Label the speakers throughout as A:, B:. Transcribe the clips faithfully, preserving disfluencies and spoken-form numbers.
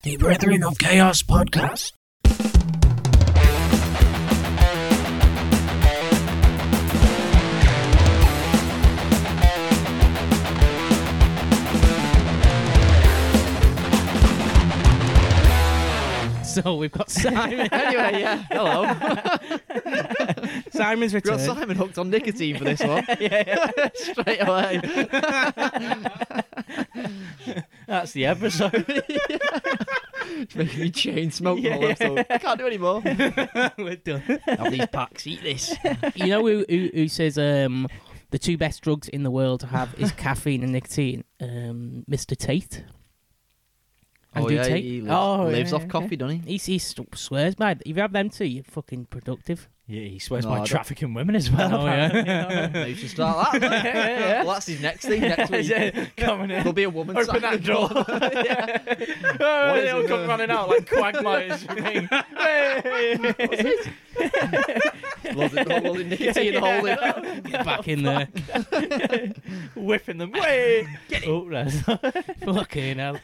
A: The Brethren of Chaos podcast.
B: So we've got Simon.
C: Anyway, yeah. Hello.
B: Simon's
C: We've got
B: returned.
C: Simon hooked on nicotine for this one.
D: yeah, yeah.
C: Straight away.
D: That's the episode.
C: It's making me chain smoke the
D: Yeah,
C: whole
D: yeah.
C: episode. I can't do anymore.
B: We're done.
C: Have these packs, eat this.
B: You know who, who, who says um, the two best drugs in the world to have is caffeine and nicotine? Um, Mister Tate.
C: Oh
B: Andrew
C: yeah,
B: Tate.
C: he lives,
B: Oh,
C: lives
B: yeah,
C: off
B: okay.
C: coffee, doesn't he?
B: He, he st- swears by it. If you have them two, you're fucking productive.
D: Yeah, he swears
C: No, I
D: by
C: don't-
D: trafficking women as well.
B: Oh, yeah.
D: apparently.
C: Maybe you should start that.
D: Yeah, yeah, yeah.
C: Well, that's his next thing next week.
D: Yeah, coming in.
C: There'll be a woman
D: Open
C: sat
D: that
C: at the
D: door. yeah. Oh,
C: What is
D: they all
C: it?
D: come running out like quagmires. Hey.
C: Loading, loading nicotine, holding.
B: Get back in there.
D: Whipping them. Way. Get it. Oh, that's
B: Fucking hell.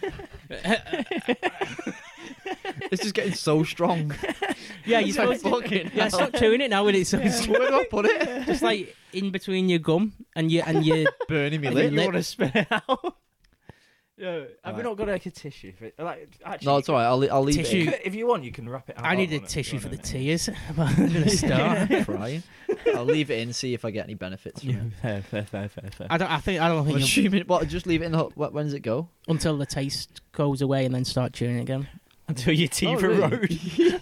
C: It's just getting so strong.
B: Yeah,
C: It's
B: you're
C: like
B: supposed to,
C: fucking
B: yeah,
C: hell.
B: stop chewing it now when it's so strong.
C: Where do I put it?
B: Just like in between your gum and your and your
C: Burning me
B: And
C: lip.
B: your
D: you want to spit it out? Yeah. Have we
C: Right.
D: not got like a tissue? For it? Like, actually,
C: No, it's alright. I'll, I'll leave
B: Tissue.
D: You
C: it
D: could- if you want, you can wrap it out.
B: I need a
D: on it,
B: tissue
D: if
B: for
D: you
B: the
D: want,
B: tears. I'm gonna start.
C: in. Crying. I'll leave it in, see if I get any benefits from
D: Yeah,
C: it.
D: fair, fair, fair, fair, fair.
B: I don't. I think. I don't
C: I'm
B: think you'll-
C: assuming, what, just leave it in the hot, when does it go?
B: until the taste goes away and then start chewing it again.
D: Until your teeth
C: Oh, really?
D: erode.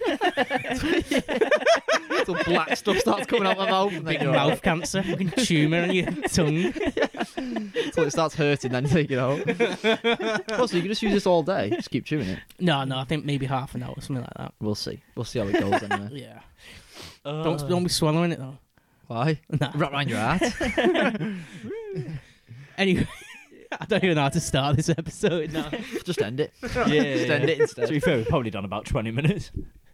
C: So black stuff starts coming out my mouth and then
B: Big
C: you're
B: mouth cancer, fucking tumour on your tongue.
C: So it starts hurting, then you take it out. Well, so you can just use this all day. Just keep chewing it.
B: No, no, I think maybe half an hour, something like that.
C: We'll see. We'll see how it goes anyway.
B: Yeah.
D: Uh,
B: Don't don't be swallowing it though.
C: Why?
B: Nah.
C: Wrap around your heart.
B: Anyway, I don't even know how to start this episode now.
C: Just end it.
D: Yeah, yeah,
C: Just end
D: yeah.
C: it
D: To
C: instead.
D: be fair, we've probably done about twenty minutes.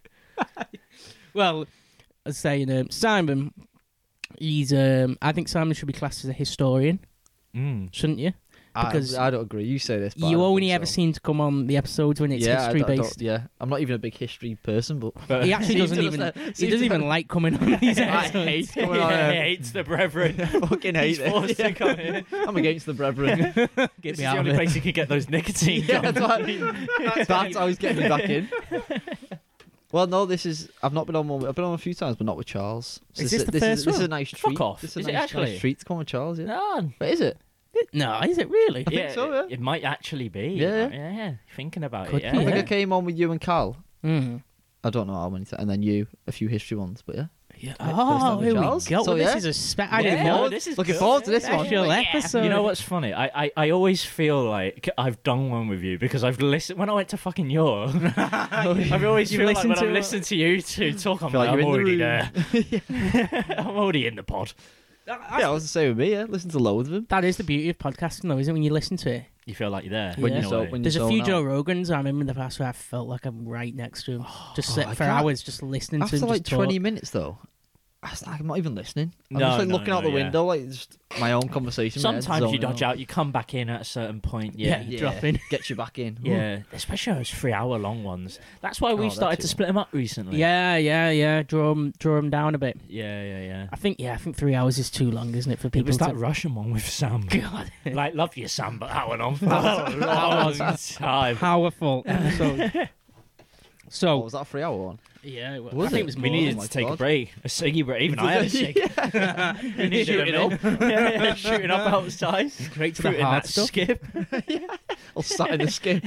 B: Well, I was saying, um, Simon, he's. Um, I think Simon should be classed as a historian,
D: Mm.
B: shouldn't you? Because
C: I, I don't agree. You say this. But I
B: You
C: don't
B: only
C: think
B: ever
C: so.
B: seem to come on the episodes when it's
C: yeah, I
B: history
C: don't- I don't-
B: based.
C: yeah, I'm not even a big history person, but
B: He actually
C: Seems
B: doesn't
C: to
B: even.
C: just, uh,
B: He
C: seems
B: doesn't
C: to-
B: even like coming on these
C: I
B: episodes.
C: hate coming on.
D: Yeah, he
C: uh,
D: hates the brethren.
C: I fucking hate
D: He's forced
C: it.
D: to come in.
C: I'm against the brethren.
B: Get
D: This
B: me
D: is the
B: out of
D: only
B: it.
D: place you could get those nicotine
C: Yeah,
D: gums.
C: that's, what, that's how he's getting me back in. Well, no, this is. I've not been on one. I've been on a few times, but not with Charles. So
B: Is this the
C: this
B: first
C: is, This is a
B: one?
C: nice
D: Fuck
C: treat.
D: off.
C: This is a
D: Is it
C: nice,
D: actually?
C: nice treat to come with Charles. Yeah.
D: No.
C: But is it?
B: No, is it really?
C: I think so, yeah.
D: It might actually be.
C: Yeah.
D: Yeah, yeah. Thinking about
B: Could
D: it, yeah.
B: be,
C: I think
B: yeah.
C: I came on with you and Carl.
B: Mm.
C: I don't know how many times, and then you a few history ones, but yeah.
B: Yeah.
C: First
B: Oh,
C: time with
B: here we
C: Charles.
B: go.
C: So,
B: this
C: yeah.
B: is a spe- I
D: Yeah,
B: didn't
D: no,
B: know.
D: this is
C: Looking
D: good.
C: forward to this one.
B: Special episode.
D: You know what's funny? I, I, I always feel like I've done one with you because I've listened when I went to fucking your. I've always
B: You've
D: feel like
B: listened
D: when
B: to
D: I've
B: it?
D: listened to you two talk, I'm
C: Feel
D: like,
C: like
D: I'm
C: you're in
D: already
C: the
D: there. I'm already in the pod.
C: Yeah, I was the same with me. Yeah, listen to loads of them.
B: That is the beauty of podcasting, though, isn't it? When you listen to it,
D: You feel like you're there.
B: When
D: in
B: you
D: a
C: so-
D: way.
C: when you
B: there's a
C: zone
B: few
C: out.
B: Joe Rogans I remember in the past where I felt like I'm right next to him, just
C: Oh,
B: sit
C: I
B: for
C: can't-
B: hours, just listening to
C: After
B: him.
C: like
B: just
C: twenty
B: talk.
C: minutes though, I was like, I'm not even listening. I'm
D: No,
C: just like
D: no,
C: looking out
D: no,
C: the
D: yeah.
C: window, like just my own conversation. my head's
D: Sometimes you
C: zoning
D: dodge out, you come back in at a certain point. Yeah.
B: Yeah. drop in.
C: Gets you back in.
D: Yeah, especially those three-hour-long ones. That's why we've
C: Oh,
D: started
C: that's
D: to
C: it.
D: split them up recently.
B: Yeah, yeah, yeah. Draw them, draw 'em down a bit.
D: yeah, yeah, yeah.
B: I think, yeah, I think three hours is too long, isn't it, for
D: It
B: people
D: was
B: to?
D: that Russian one with Sam.
B: God,
D: Like, love you, Sam, but that went on for a long time.
B: powerful episode.
C: Oh,
B: So,
C: was that a three hour one?
B: yeah, well,
C: Was
B: I think
C: it?
B: it was
D: We
B: more.
D: needed
C: Oh my
D: to take a
C: God.
D: break, a ciggy break. Even I had a cig. We needed
C: Shooting
D: a minute. yeah, yeah, shooting up outside.
B: Great to the
D: Fruiting
B: hard
D: that
B: stuff.
D: skip.
C: I'll sat in the skip.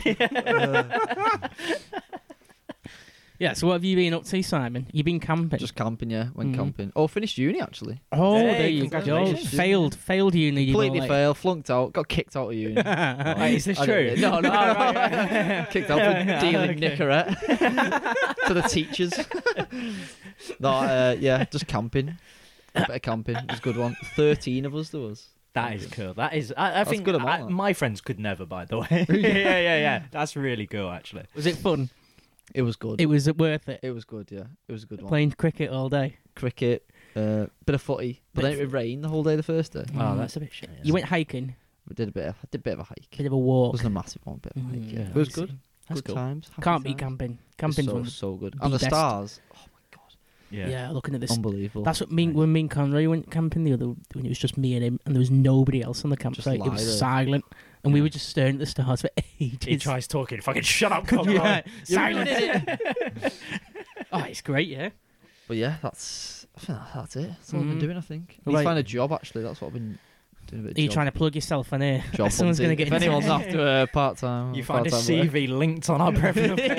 C: Uh,
B: Yeah. So, what have you been up to, Simon? You been camping?
C: just camping, yeah. Went
B: Mhm.
C: camping. Oh, finished uni actually.
B: oh,
D: Hey,
B: there you go.
D: congratulations.
B: Failed, failed uni. you know,
C: Completely
B: like-
C: failed. Flunked out. Got kicked out of uni.
D: Wait, is this
C: I
D: true?
C: didn't- No, no.
D: Oh, right, right.
C: Kicked out for dealing
D: Okay.
C: Nicorette to the teachers. No, uh, yeah, just camping. A bit of camping. It was a good one. Thirteen of us there was.
D: That is cool. That is. I, I
C: That's
D: think
C: good amount,
D: I,
C: that.
D: my friends could never. By the way. yeah, yeah, yeah. That's really cool, actually.
B: Was it fun?
C: It was good.
B: It was worth it.
C: It was good, yeah. It was a good one.
B: Playing cricket all day.
C: Cricket, uh, bit of footy, but
B: Bit
C: then
B: of
C: it rained the whole day the first day.
D: Oh,
B: Mm.
D: that's a bit shit.
B: You went hiking.
C: We did a bit of, I did a bit of a hike.
B: Bit of a
C: It
B: walk.
C: wasn't a massive one, bit of a hike,
B: Mm,
C: yeah.
B: I
C: It was
B: see.
C: good.
D: That's
C: good
D: cool.
C: times. happy
B: Can't beat
C: times.
B: camping.
C: It's
B: Camping's
C: so
B: one of the
C: so good.
B: the
C: And the
B: best.
C: stars. Oh my god,
D: Yeah.
B: Yeah, looking at this.
C: unbelievable.
B: That's what me
D: Nice.
B: when me and Conroy went camping the other when it was just me and him and there was nobody else on the
C: Just
B: campsite. It
C: lie
B: was
C: there.
B: silent, and we
D: Yeah.
B: were just staring at the stars for ages.
D: He tries talking. Fucking shut up, Conroy.
B: Yeah,
C: You
B: silent.
C: ruined
B: Oh, it's great, yeah.
C: But yeah, that's. I think that- that's it. That's all I've been
B: Mhm.
C: doing. I think. I
B: Right.
C: need to find a job. Actually, that's what I've been doing. A bit of
B: Are you
C: job,
B: trying to plug yourself on here?
C: job
B: Someone's going to
C: hunting.
B: get
C: If
B: into
C: anyone's
B: it.
C: after uh, part time,
D: You find a C V linked on our profile page.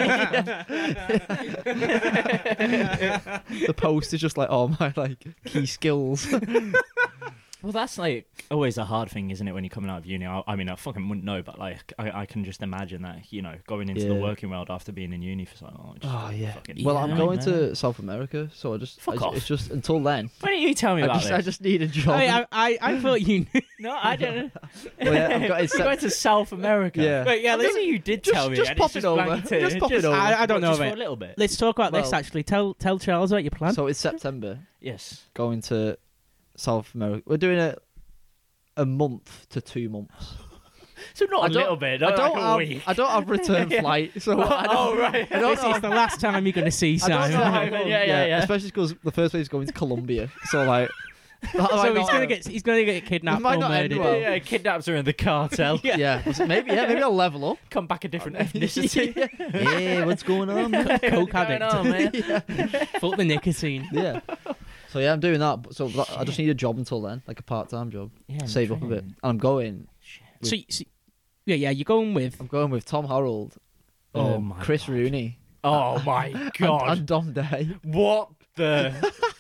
C: The post is just like all my like key skills.
D: Well, that's like always a hard thing, isn't it? When you're coming out of uni, I, I mean, I fucking wouldn't know, but like, I, I can just imagine that, you know, going into the
C: Yeah.
D: working world after being in uni for so long. it's
C: Oh yeah.
D: fucking
C: Well, I'm
B: Yeah,
C: going
D: man.
C: to South America, so I just.
D: Fuck
C: I,
D: off.
C: It's just until then.
D: Why don't you tell me
C: I
D: about
C: just,
D: this?
C: I just need a job.
B: I, I, I, I thought you knew.
D: No, I don't.
C: Well, yeah, I've got- it's
D: You're going to South America.
C: Yeah.
B: Wait, yeah,
D: I
B: let's,
D: think you did
C: just-
D: tell me.
C: just
D: and
C: pop
D: it's
C: it
D: just
C: over.
D: blanked in.
C: Just pop it over.
B: I, I don't
D: What,
B: know
D: just
B: about
D: for a
B: it.
D: little bit.
B: Let's talk about this,
C: Well-
B: actually. Tell tell Charles about your plan.
C: So it's September.
D: Yes.
C: Going to South America. We're doing a a month to two months.
D: So not
C: I
D: a
C: don't-
D: little bit.
C: I
D: Not
C: don't
D: like a
C: have.
D: week.
C: I don't have return
D: Yeah.
C: flight, so I don't,
D: Oh right.
C: I don't
B: This is the last time you're going to see
C: I don't
B: Simon.
C: know how
D: Simon,
C: long,
D: yeah, yeah, yeah.
C: Especially because the first place is going to Colombia. So like,
B: So he's going to get he's going to get kidnapped
C: might
B: or
C: not end
B: murdered.
C: well.
D: Yeah, kidnaps her in the cartel.
C: yeah. maybe yeah, maybe I'll level up.
D: Come back a different ethnicity.
C: Yeah, what's going on?
B: Coke
D: What's going
B: addict.
D: on, man?
B: Fuck the nicotine.
C: Yeah. So yeah, I'm doing that. but- So that- I just need a job until then, like a part-time job.
D: Yeah,
C: Save up a bit, and I'm going.
B: So, you- so yeah, yeah, you're going with
C: I'm going with Tom Harold,
D: Oh
C: um,
D: my
C: Chris
D: God.
C: Rooney,
D: Oh my
C: and,
D: god!
C: and Dom Day.
D: What the?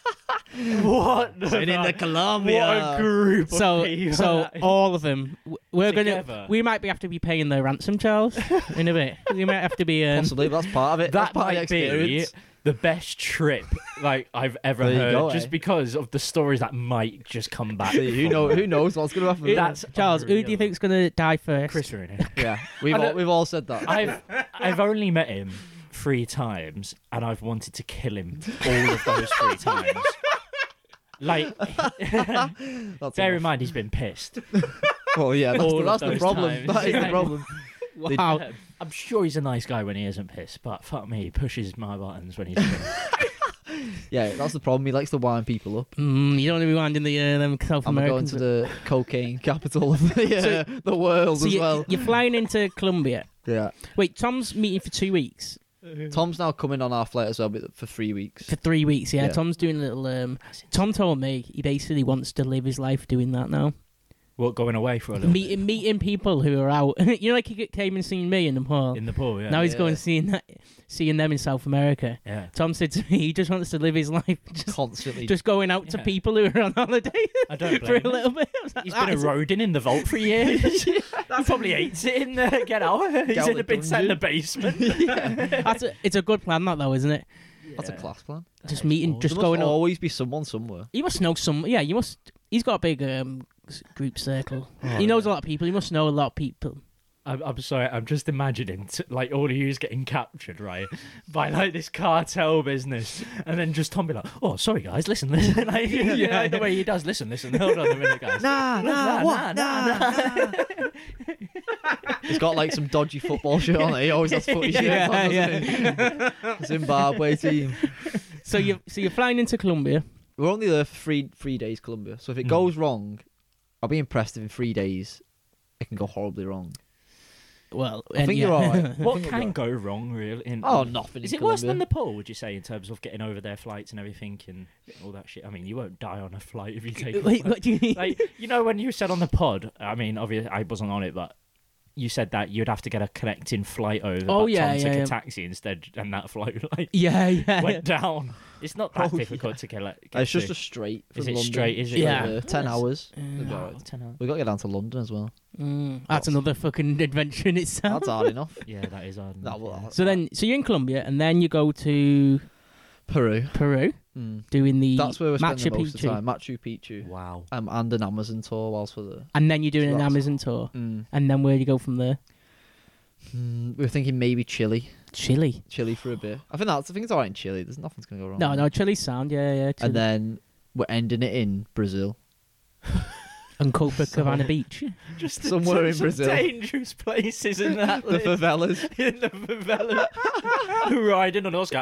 D: What the? fuck?
C: Colombia.
D: What a group!
B: so
D: of people
B: so
D: that is.
B: all of them. w- We're gonna
D: Together.
B: we might be have to be paying their ransom, Charles, in a bit. We might have to be. Um,
C: Possibly, but that's part of it. that's
D: that
C: part of the
D: might be
C: experience.
D: the best trip like I've ever
C: There you
D: heard,
C: go,
D: just
C: eh?
D: because of the stories that might just come back.
C: See, who know? Who knows what's going to happen?
D: That's
B: Charles, who do you
D: unreal.
B: think's gonna die first?
D: Chris Rooney.
C: Yeah, we've
D: I
C: all,
D: don't-
C: we've all said that.
D: I've I've only met him three times, and I've wanted to kill him all of those three times. Like,
C: That's
D: bear in
C: enough.
D: mind he's been pissed.
C: Well, yeah, that's,
D: all
C: the,
D: of
C: that's the
D: those
C: problem.
D: times.
C: That is the
D: Yeah.
C: problem.
B: Wow.
D: Uh, I'm sure he's a nice guy when he isn't pissed, but fuck me, he pushes my buttons when he's pissed.
C: Yeah, that's the problem. He likes to wind people up.
B: Mm, you don't want to be winding the uh, them South
C: I'm going
B: Americans.
C: to the cocaine capital of the, uh, the world
B: so
C: as
B: you,
C: well.
B: you're flying into Colombia.
C: Yeah.
B: Wait, Tom's meeting for two weeks.
C: Tom's now coming on our flight as well but for three weeks.
B: For three weeks, yeah.
C: Yeah.
B: Tom's doing a little. Um, Tom told me he basically wants to live his life doing that now.
D: What, going away for a little
B: Meeting meeting people who are out. You know, like he came and seen me in Nepal.
D: bit? In the pool, yeah.
B: now he's
C: Yeah.
B: going seeing that, seeing them in South America.
D: yeah.
B: Tom said to me, he just wants to live his life, just,
C: Constantly.
B: just going out to
D: Yeah.
B: people who are on holiday
D: I don't
B: for
D: blame
B: a
D: him.
B: little bit. I was like,
D: He's
B: "That
D: been
B: is-
D: eroding in the vault for years. he probably hates it in there. Get out. He's
C: out
D: in
C: the
D: a bit set in the
C: dungeon.
D: basement.
C: yeah.
B: That's a, it's a good plan, that though, isn't it?
C: That's a
D: Yeah.
C: class plan.
B: Just
D: That is
B: meeting,
D: awesome.
B: just
C: there
B: going
C: must
B: up.
C: always be someone somewhere.
B: He must know some. Yeah, you must. He's got a big um, s- group circle.
C: Oh,
B: he knows
C: yeah.
B: a lot of people. He must know a lot of people.
D: I'm, I'm sorry, I'm just imagining t- like all of you getting captured, right, by like this cartel business, and then just Tom be like, "Oh, sorry guys, listen, listen." Like, yeah,
B: Yeah.
D: the way he does, listen, listen. Hold on a minute, guys.
C: Nah,
D: nah, what? Nah,
C: He's got like some dodgy football shirt on. He always has footy shirts
B: Yeah,
C: on, doesn't he? Zimbabwe team.
B: So you so you're flying into Colombia.
C: We're only there for three three days, Colombia. So if it
D: Mm.
C: goes wrong, I'll be impressed if in three days it can go horribly wrong.
B: Well,
C: I
B: and
C: think
B: yeah.
C: you're all right.
D: What
C: I think we're
D: can
C: right.
D: go wrong, really? In,
C: Oh, nothing.
D: Is
C: in
D: it worse than
C: Colombia.
D: Nepal, would you say, in terms of getting over their flights and everything and all that shit? I mean, you won't die on a flight if you take a
B: Wait,
D: flight.
B: what do you mean?
D: Like, you know, when you said on the pod, I mean, obviously I wasn't on it, but you said that you'd have to get a connecting flight over.
B: Oh,
D: but
B: yeah,
D: Tom
B: yeah,
D: took
B: yeah.
D: a taxi instead, and that flight like
B: yeah, yeah.
D: went down. It's not that
C: Oh,
D: difficult to get. Like, get
C: It's just
D: to.
C: a straight. From
D: Is it
C: London.
D: straight, is it?
B: Yeah.
C: Uh, ten
D: Nice.
C: hours.
B: Uh,
C: We'll be
D: Oh,
C: alright.
D: ten hours.
C: We've got to get down to London as well.
B: Mm, that's another fucking adventure in itself.
C: That's hard enough.
D: Yeah, that is hard.
C: That will-
D: yeah.
B: So then, so you're in Colombia, and then you go to
C: Peru.
B: Peru,
C: Mm.
B: doing the
C: That's where we're spending
B: Machu
C: most of the
B: Picchu,
C: time. Machu Picchu.
D: Wow.
C: Um, and an Amazon tour whilst we're there.
B: and then you're doing
C: So
B: an
C: that's-
B: Amazon tour,
C: Mm.
B: and then where do you go from there?
C: Mm, we were thinking maybe Chile.
B: Chile.
C: Chile for a bit. I think that's. I think it's alright in Chile. There's nothing's gonna go wrong.
B: No, no, Chile's sound. Yeah, yeah. Chile.
C: And then we're ending it in Brazil.
B: and Copacabana Beach.
D: Just
C: Somewhere in
D: some
C: Brazil.
D: dangerous places in that
C: The
D: list.
C: favelas.
D: In the favela. Riding on horse, going,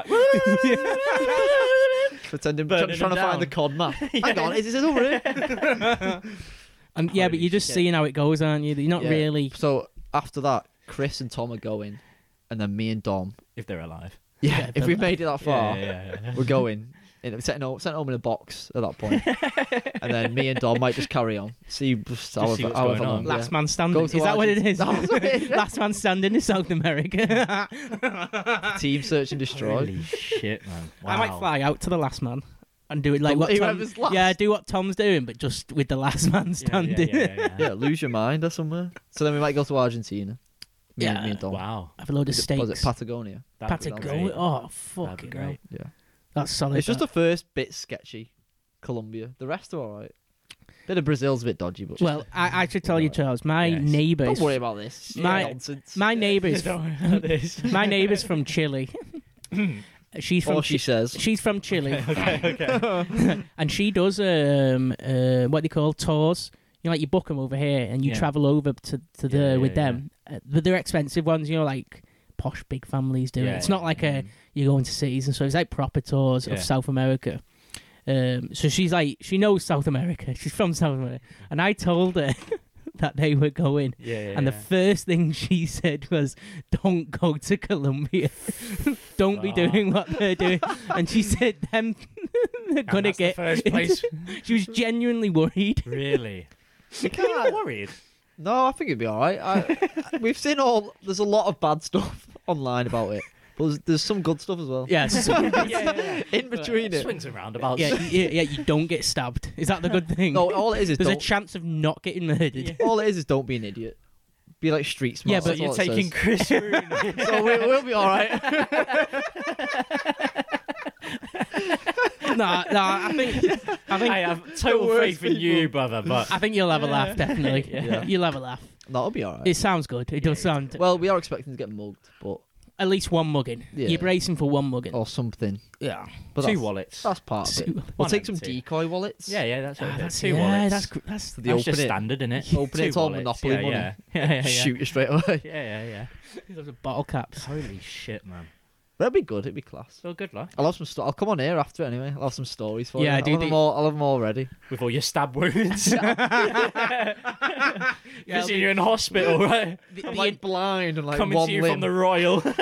C: Pretending,
D: Burning
C: trying to
D: them
C: find the
D: down.
C: cod map. Hang on, is this over here?
B: And yeah, but
D: Holy
B: you're just
D: shit.
B: seeing how it goes, aren't you? You're not
C: Yeah.
B: really.
C: So after that, Chris and Tom are going, and then me and Dom.
D: if they're alive.
C: Yeah,
B: Yeah,
C: if we've made it that far,
D: Yeah, yeah, yeah.
C: we're going. In, setting home, setting home in a box at that point, and then me and Dom might just carry on. See, just
D: see
C: however,
D: what's
C: however
D: going
C: long.
D: on.
B: Last
C: yeah.
B: man standing.
C: Go
B: Is
C: to
B: that what it is?
C: Argentina. That's what it is.
B: Last man standing in South America.
C: Team search and destroy.
D: Holy shit, man! Wow.
B: I might fly out to the last man and do it like what Tom,
C: Whoever's last.
B: yeah, do what Tom's doing, but just with the last man
D: Yeah,
B: standing.
D: Yeah, yeah, yeah,
C: Yeah, lose your mind or somewhere. So then we might go to Argentina. Me,
B: Yeah.
C: and, me and Dom.
D: Wow.
B: Have a load of
C: Is it, was it
B: steaks.
C: Patagonia?
D: That'd be
B: Patagonia.
D: great.
B: Oh,
D: That'd
B: fucking
D: be
B: hell.
D: great.
C: Yeah.
B: That's solid.
C: It's just
B: that.
C: the first bit sketchy. Colombia. The rest are alright. Bit of Brazil's a bit dodgy, but
B: Well, I, I should tell you, Charles, my
D: Yes.
B: neighbours.
C: don't worry about this.
B: My-
C: nonsense.
B: My neighbours.
D: Don't worry about this.
B: my neighbour's from Chile. She's from
C: Or she
B: Chi-
C: says.
B: she's from Chile,
D: Okay, okay.
B: and she does um uh what they call tours. You know, like you book them over here, and you
D: Yeah.
B: travel over to to the
D: Yeah, yeah,
B: with
D: yeah.
B: them. Uh, but they're expensive ones. You know, like posh big families do it.
D: Yeah,
B: It's not like a
D: mm.
B: you go into cities and so it's like proper tours
D: Yeah.
B: of South America. Um, so she's like she knows South America. She's from South America, and I told her that they were going.
D: Yeah, yeah,
B: And the
D: yeah.
B: first thing she said was, "Don't go to Colombia. Don't be
D: Ah.
B: doing what they're doing." And she said, "Them, they're
D: And
B: gonna
D: that's the
B: get."
D: first place.
B: She was genuinely worried.
D: Really? You're not worried?
C: No, I think it'd be alright. I, I- we've seen all. There's a lot of bad stuff online about it, but there's, there's some good stuff as well.
B: Yes.
D: yeah, yeah, yeah.
C: In between it.
D: Swings and roundabouts.
B: yeah, yeah, yeah. You don't get stabbed. Is that the good thing?
C: No, all it is is
B: There's a
C: don't,
B: chance of not getting murdered.
D: Yeah.
C: all it is is don't be an idiot. Be like street smart.
B: Yeah, but
C: that's
D: You're
C: all it
D: taking
C: says.
D: Chris Rooney.
C: So we, we'll be alright.
B: no, no. I think, I think,
D: I have total
C: worst
D: faith in you,
C: people.
D: brother, but
B: I think you'll have a laugh. Definitely,
C: Yeah.
B: you'll have a laugh.
C: That'll be alright.
B: It sounds good. It does sound.
C: Well, we are expecting to get mugged, but
B: At least one mugging.
C: Yeah.
B: You're bracing for one mugging.
C: or something.
B: Yeah.
C: But
D: two
C: that's,
D: wallets.
C: that's part of it.
B: Two-
C: We'll
D: One
C: take some
D: empty.
C: decoy wallets.
D: Yeah, yeah, that's,
B: Ah,
D: okay.
B: that's
D: two
B: yeah,
D: wallets.
B: that's gr- that's
C: The
D: That's
C: open
D: just
C: it.
D: standard, innit?
C: Open it,
D: Two
C: it's all
D: wallets.
C: Monopoly
D: yeah,
C: money.
D: Yeah, yeah, yeah.
C: Shoot you straight away.
D: Yeah, yeah, yeah.
B: those are bottle caps.
D: Holy shit, man.
C: That'd be good. It'd be class.
D: So good luck
C: I'll have some. Sto- I'll come on here after anyway. I'll have some stories for
B: Yeah,
C: you.
B: do
C: I'll have,
B: the-
C: them all, I'll have them all ready.
D: with all your stab wounds.
B: Yeah,
D: Because you're in hospital, right?
B: The,
C: I'm
B: the,
C: like blind and like
D: Coming
C: one
D: to you
C: limb.
D: from the Royal.
B: the,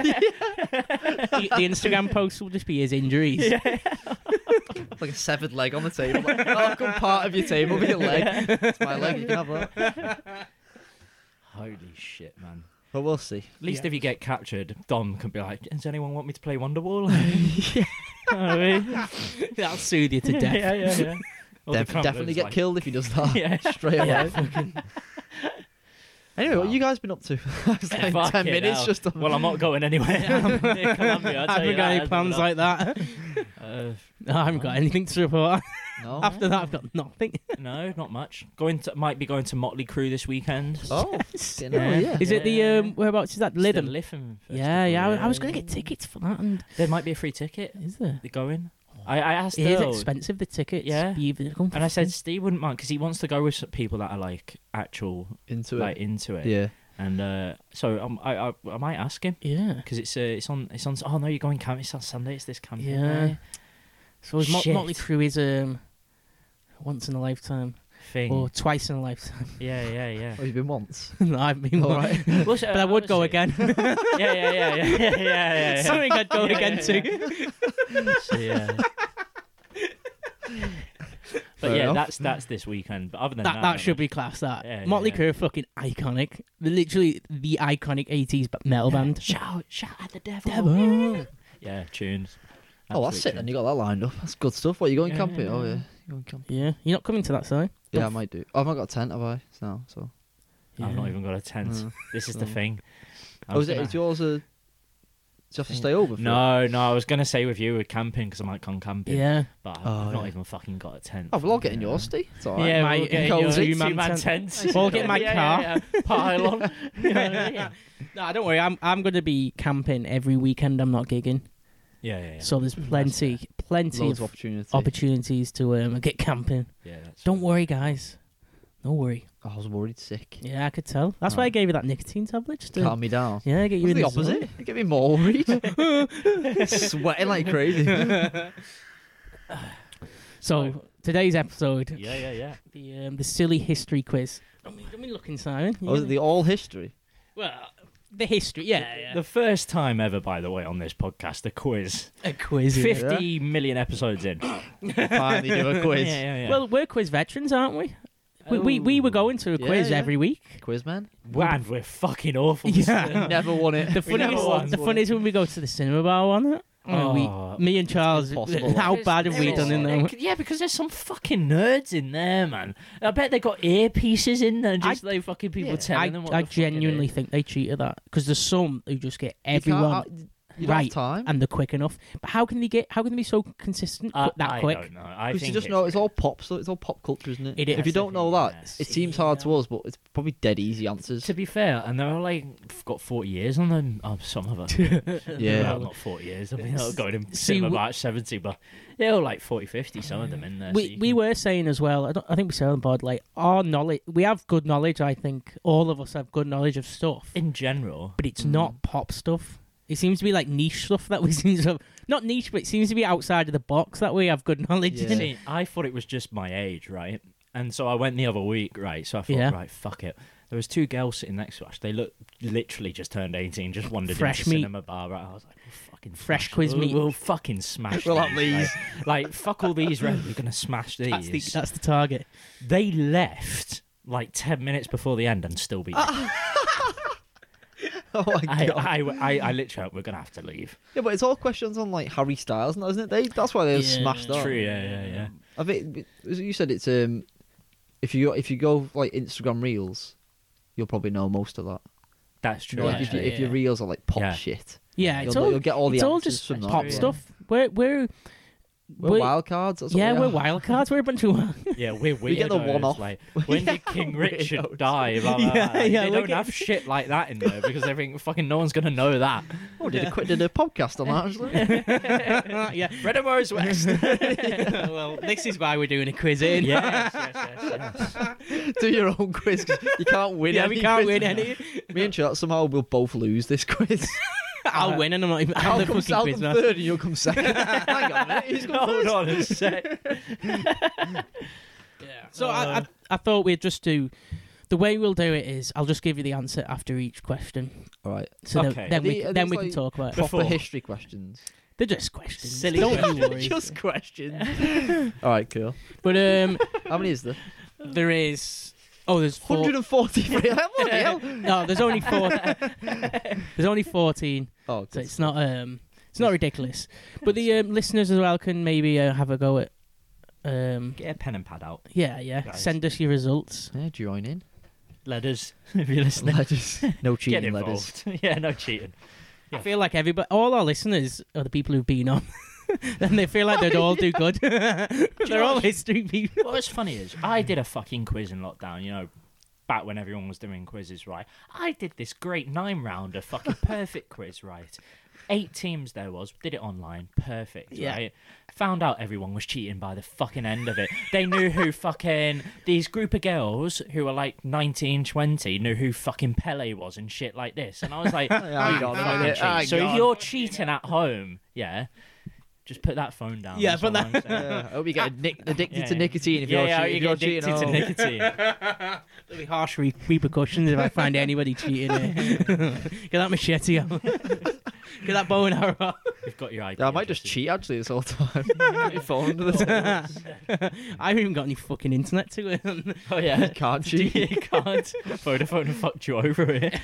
B: the Instagram post will just be his injuries.
C: like a severed leg on the table. Like, oh, come part of your table with your leg. It's my leg. You can have that.
D: Holy shit, man.
C: But we'll see.
D: At least
B: Yeah.
D: if you get captured, Dom can be like, does anyone want me to play Wonderwall? yeah. I mean,
B: That'll soothe you to death.
D: yeah, yeah, yeah. Or the
C: Def-
D: Crumpler's
C: definitely get
D: like,
C: killed if he does that.
D: Yeah.
C: Straight away.
D: Yeah.
C: Anyway, what
D: Wow.
C: you guys been up to? It's like
D: Fucking
C: ten minutes
D: hell.
C: just on.
D: Well, I'm not going anywhere. I'm near Colombia, I'll
B: I
D: tell you
B: haven't got any
D: that.
B: plans like that.
D: Uh,
B: No, I haven't got anything to report.
C: no.
B: After that, I've got nothing.
D: no, not much. Going to might be going to Motley Crue this weekend.
C: Oh,
B: Yes.
C: didn't know,
D: Yeah.
C: yeah.
B: Is it the
D: Yeah.
B: um? Whereabouts is that?
D: It's the
B: Lytham.
D: Lytham
B: Yeah, yeah. I, I was
D: Festival,
B: going to get tickets for that, and
D: There might be a free ticket.
B: is there?
D: They're going. I, I asked
B: It is
D: Earl,
B: expensive, the tickets.
D: Yeah.
B: You've- they're going for
D: and I said
B: free.
D: Steve wouldn't mind because he wants to go with some people that are like actual,
C: Into
D: like
C: it.
D: into it.
C: Yeah.
D: And uh, so um, I, I I might ask him
B: Yeah.
D: because it's uh, it's on it's on. Oh no, you're going camping. It's on Sunday. It's this camping.
B: Yeah.
D: day
B: So is Mot-
D: Shit.
B: Motley Crue is um once in a lifetime
D: thing.
B: or twice in a lifetime.
D: Yeah, yeah, yeah.
C: Oh, you've been once.
B: No, I've been
C: All
B: one.
C: right.
D: Well, so,
B: But I
D: uh,
B: would go
D: obviously-
B: again.
D: Yeah, yeah, yeah, yeah, yeah, yeah, yeah.
B: Something I'd go
D: Yeah,
B: again
D: yeah,
B: to.
D: So, yeah. But
C: Fair
D: yeah,
C: enough.
D: that's that's this weekend. But other than
B: That
D: that,
B: that should be class. That
D: Yeah,
B: Motley
D: yeah.
B: Crue are fucking iconic. They're literally the iconic eighties metal band.
D: Shout, shout at the devil.
B: Devil.
D: Yeah, tunes.
C: Oh, that's
D: Absolute
C: it. Then
D: tunes.
C: you got that lined up. That's good stuff. What, you going
D: Yeah,
C: camping?
D: yeah,
C: Oh,
D: yeah.
C: yeah. You going camping?
B: Yeah, you're not coming to that side.
C: Yeah, I might do. Oh, I've not got a tent, have I? No, so.
D: I've not even got a tent.
C: No.
D: This is the
C: No.
D: thing. I
C: Oh,
D: was
C: is it?
D: gonna-
C: Is yours a. Do you have to stay over? For it?
D: No, no, I was gonna say with you with camping because I might come camping.
B: Yeah.
D: But I've,
C: Oh,
D: I've not
C: yeah.
D: even fucking got a tent.
C: Oh, we'll all
D: for
C: get in
D: it,
C: yours,
D: yeah.
C: Steve. It's alright.
D: Yeah,
B: My
D: we'll get in
C: cozy.
D: yours.
B: two-man
D: Two-man
B: tent.
D: tents.
B: Or get my
D: Yeah,
B: car.
D: yeah, yeah. Pile on. yeah, yeah,
B: No, don't worry. I'm I'm going to be camping every weekend. I'm not gigging,
D: yeah, yeah.
B: so there's plenty, plenty
C: Loads
B: of
C: of opportunity.
B: opportunities to um get camping.
D: Yeah, that's
B: Don't worry, guys. No worry.
C: Oh, I was worried sick.
B: Yeah, I could tell. That's why I
C: Right.
B: gave you that nicotine tablet. Just to,
C: Calm me down.
B: yeah, get you
C: It
B: in
C: was the
B: zone.
C: opposite. You get me more worried. Sweating like crazy.
B: So today's episode,
D: Yeah, yeah, yeah.
B: the um, the silly history quiz. Let me, let me look inside.
C: Oh, is it the all history?
B: Well, the history. Yeah, yeah.
D: The first time ever, by the way, on this podcast, a quiz.
B: a quiz. yeah.
D: Fifty million episodes in.
C: Finally do a quiz.
D: Yeah, yeah, yeah.
B: Well, we're quiz veterans, aren't we? We, we we were going to a
C: Yeah,
B: quiz
C: yeah.
B: every week.
C: Quiz man.
D: man, we're fucking awful.
B: Yeah.
C: Never won it.
B: The
D: We never
B: funny,
D: won.
B: the funny is when we go to the cinema bar, wasn't it?
D: Oh,
B: we, me and Charles,
C: impossible.
B: how bad have we done in there?
D: Yeah, because there's some fucking nerds in there, man. I bet they got earpieces in there, just like fucking people
C: yeah.
D: telling
B: I,
D: them what
B: I
D: the fuck it
B: genuinely
D: is.
B: think they cheated that because there's some who just get
C: You can't-
B: everyone
C: uh, you don't have
B: right
C: time.
B: and they're quick enough. But how can they get? How can they be so consistent
D: Uh,
B: qu- that
D: I
B: quick?
D: don't know. I
C: Because
D: think
C: you just know it's all pop, so it's all pop culture, isn't it?
B: It is.
C: If you don't know that,
D: Yes.
C: it seems hard to us, but it's probably dead easy answers.
D: To be fair, and they're like f- got forty years on them. Oh, some of them.
C: Yeah.
D: Well, not forty years. I mean, they're going in
B: See,
D: cinema
B: we-
D: about seventy, but they're all like forty, fifty. Some of them in there. so
B: We
D: you
B: we
D: can-
B: were saying as well. I, don't, I think we said on board like our knowledge. We have good knowledge. I think all of us have good knowledge of stuff,
D: in general.
B: but it's
C: Mm.
B: not pop stuff. It seems to be like niche stuff that we seem to have. Not niche, but it seems to be outside of the box that we have good knowledge
C: Yeah.
B: in.
D: See, I thought it was just my age, right? And so I went the other week, right? So I thought,
B: Yeah.
D: right, fuck it. There was two girls sitting next to us. They look literally just turned eighteen, just wandered
B: Fresh
D: into
B: meat.
D: cinema bar. Right? I was like, we'll fucking
B: Fresh
D: smash-
B: quiz
D: we'll,
B: meat.
D: We'll fucking smash
C: We'll
D: these.
C: have these.
D: Like, like, fuck all these, right? We're gonna smash these.
B: That's the that's the target.
D: They left like ten minutes before the end and still be.
C: Oh my
D: I,
C: god!
D: I, I, I literally, we're gonna have to leave.
C: Yeah, but it's all questions on like Harry Styles, and that, isn't it? They that's why they were
B: Yeah.
C: smashed up.
D: True, yeah, yeah, yeah.
C: I think as you said it's um if you if you go like Instagram Reels, you'll probably know most of that.
D: That's
C: You
D: true.
C: know, like
B: Yeah,
C: if, you, if your
B: yeah.
C: reels are like pop
D: Yeah.
C: shit,
B: Yeah, it's
C: you'll,
B: all
C: you'll get all the
B: it's all
C: answers
B: just
C: from that.
B: pop
D: yeah.
B: stuff. We're we're
C: We're,
B: We're-
C: wild cards. That's
B: yeah,
C: what we
B: we're
C: are.
B: wild cards. We're a bunch of wild.
D: Yeah, we're weirdos.
C: We get the one-off.
D: Like, when
C: Yeah,
D: did King Richard
C: weirdos.
D: die? Blah, blah, blah.
B: Yeah,
D: Like,
B: yeah,
D: they
B: we're
D: don't have shit like that in there because they think fucking no one's gonna know that.
C: Oh, did a quick did a podcast on that actually?
B: yeah.
D: Red and Rose West.
B: Well, this is why we're doing a quiz in.
D: yes, yes, yes, yes.
C: Do your own quiz. 'Cause you can't win.
B: Yeah,
C: any
B: we can't
C: quiz.
B: win any.
C: Me and Chat somehow we'll both lose this quiz.
B: I'll win, and I'm not even. I'm
C: I'll
B: the
C: come,
B: fucking
C: I'll
B: quiz
C: come
B: master.
C: third and you'll come second. Hang on a minute. Who's come
D: Hold
C: first?
D: on a sec.
B: Yeah. So I, I I thought we'd just do. The way we'll do it is I'll just give you the answer after each question.
C: All right.
B: So
D: Okay.
B: then, then
C: Are
B: we
C: the- are
B: then
C: these
B: we can
C: like
B: talk about it.
C: Proper
D: Before.
C: history questions.
B: They're just questions.
D: Silly
B: Don't
D: questions.
B: you worry.
C: Just questions. All right, cool.
B: But um,
C: How many is there?
B: there is. Oh, there's four.
C: one hundred forty-three. Bloody hell.
B: No, there's only four. There's only fourteen.
C: Oh,
B: So
C: good.
B: it's not um, it's not ridiculous. But the um, listeners as well can maybe uh, have a go at. Um,
D: Get a pen and pad out.
B: yeah, yeah.
D: Guys.
B: Send us your results.
C: Yeah, join in.
D: Letters, if you're listening.
C: Letters. No
D: Get
C: cheating letters.
D: involved. Yeah, no cheating.
B: I feel like everybody, all our listeners are the people who've been on. And they feel like they'd all do good. They're all
D: what?
B: history people.
D: What's funny is I did a fucking quiz in lockdown, you know, back when everyone was doing quizzes, right? I did this great nine rounder fucking perfect quiz, right? Eight teams there was, did it online, perfect,
B: Yeah.
D: right? Found out everyone was cheating by the fucking end of it. They knew who fucking, these group of girls who were like nineteen, twenty knew who fucking Pele was and shit like this. And I was like,
C: Hang
D: "You
C: on a
D: fucking
C: minute,
D: cheat."
C: hang
D: So if
C: on.
D: you're cheating at home, yeah, just put that phone down.
B: Yeah,
D: that's
B: put
D: all I'm
B: that-
D: saying.
C: Yeah, I hope you get nic- addicted
D: Yeah,
C: to
D: yeah.
C: nicotine if
D: yeah,
C: you're,
D: yeah,
C: cheating,
D: you
C: if
D: get
C: you're cheating.
D: addicted to
C: at home.
D: nicotine.
B: There'll be harsh re- repercussions if I find anybody cheating. Here. Get that machete out. Get that bow and arrow out.
D: We've got your idea.
C: Yeah, I might just cheat actually this whole time. Put your phone under the table.
B: I haven't even got any fucking internet to it.
D: Oh yeah,
C: You can't cheat.
D: you can't. Vodafone have fucked you over it.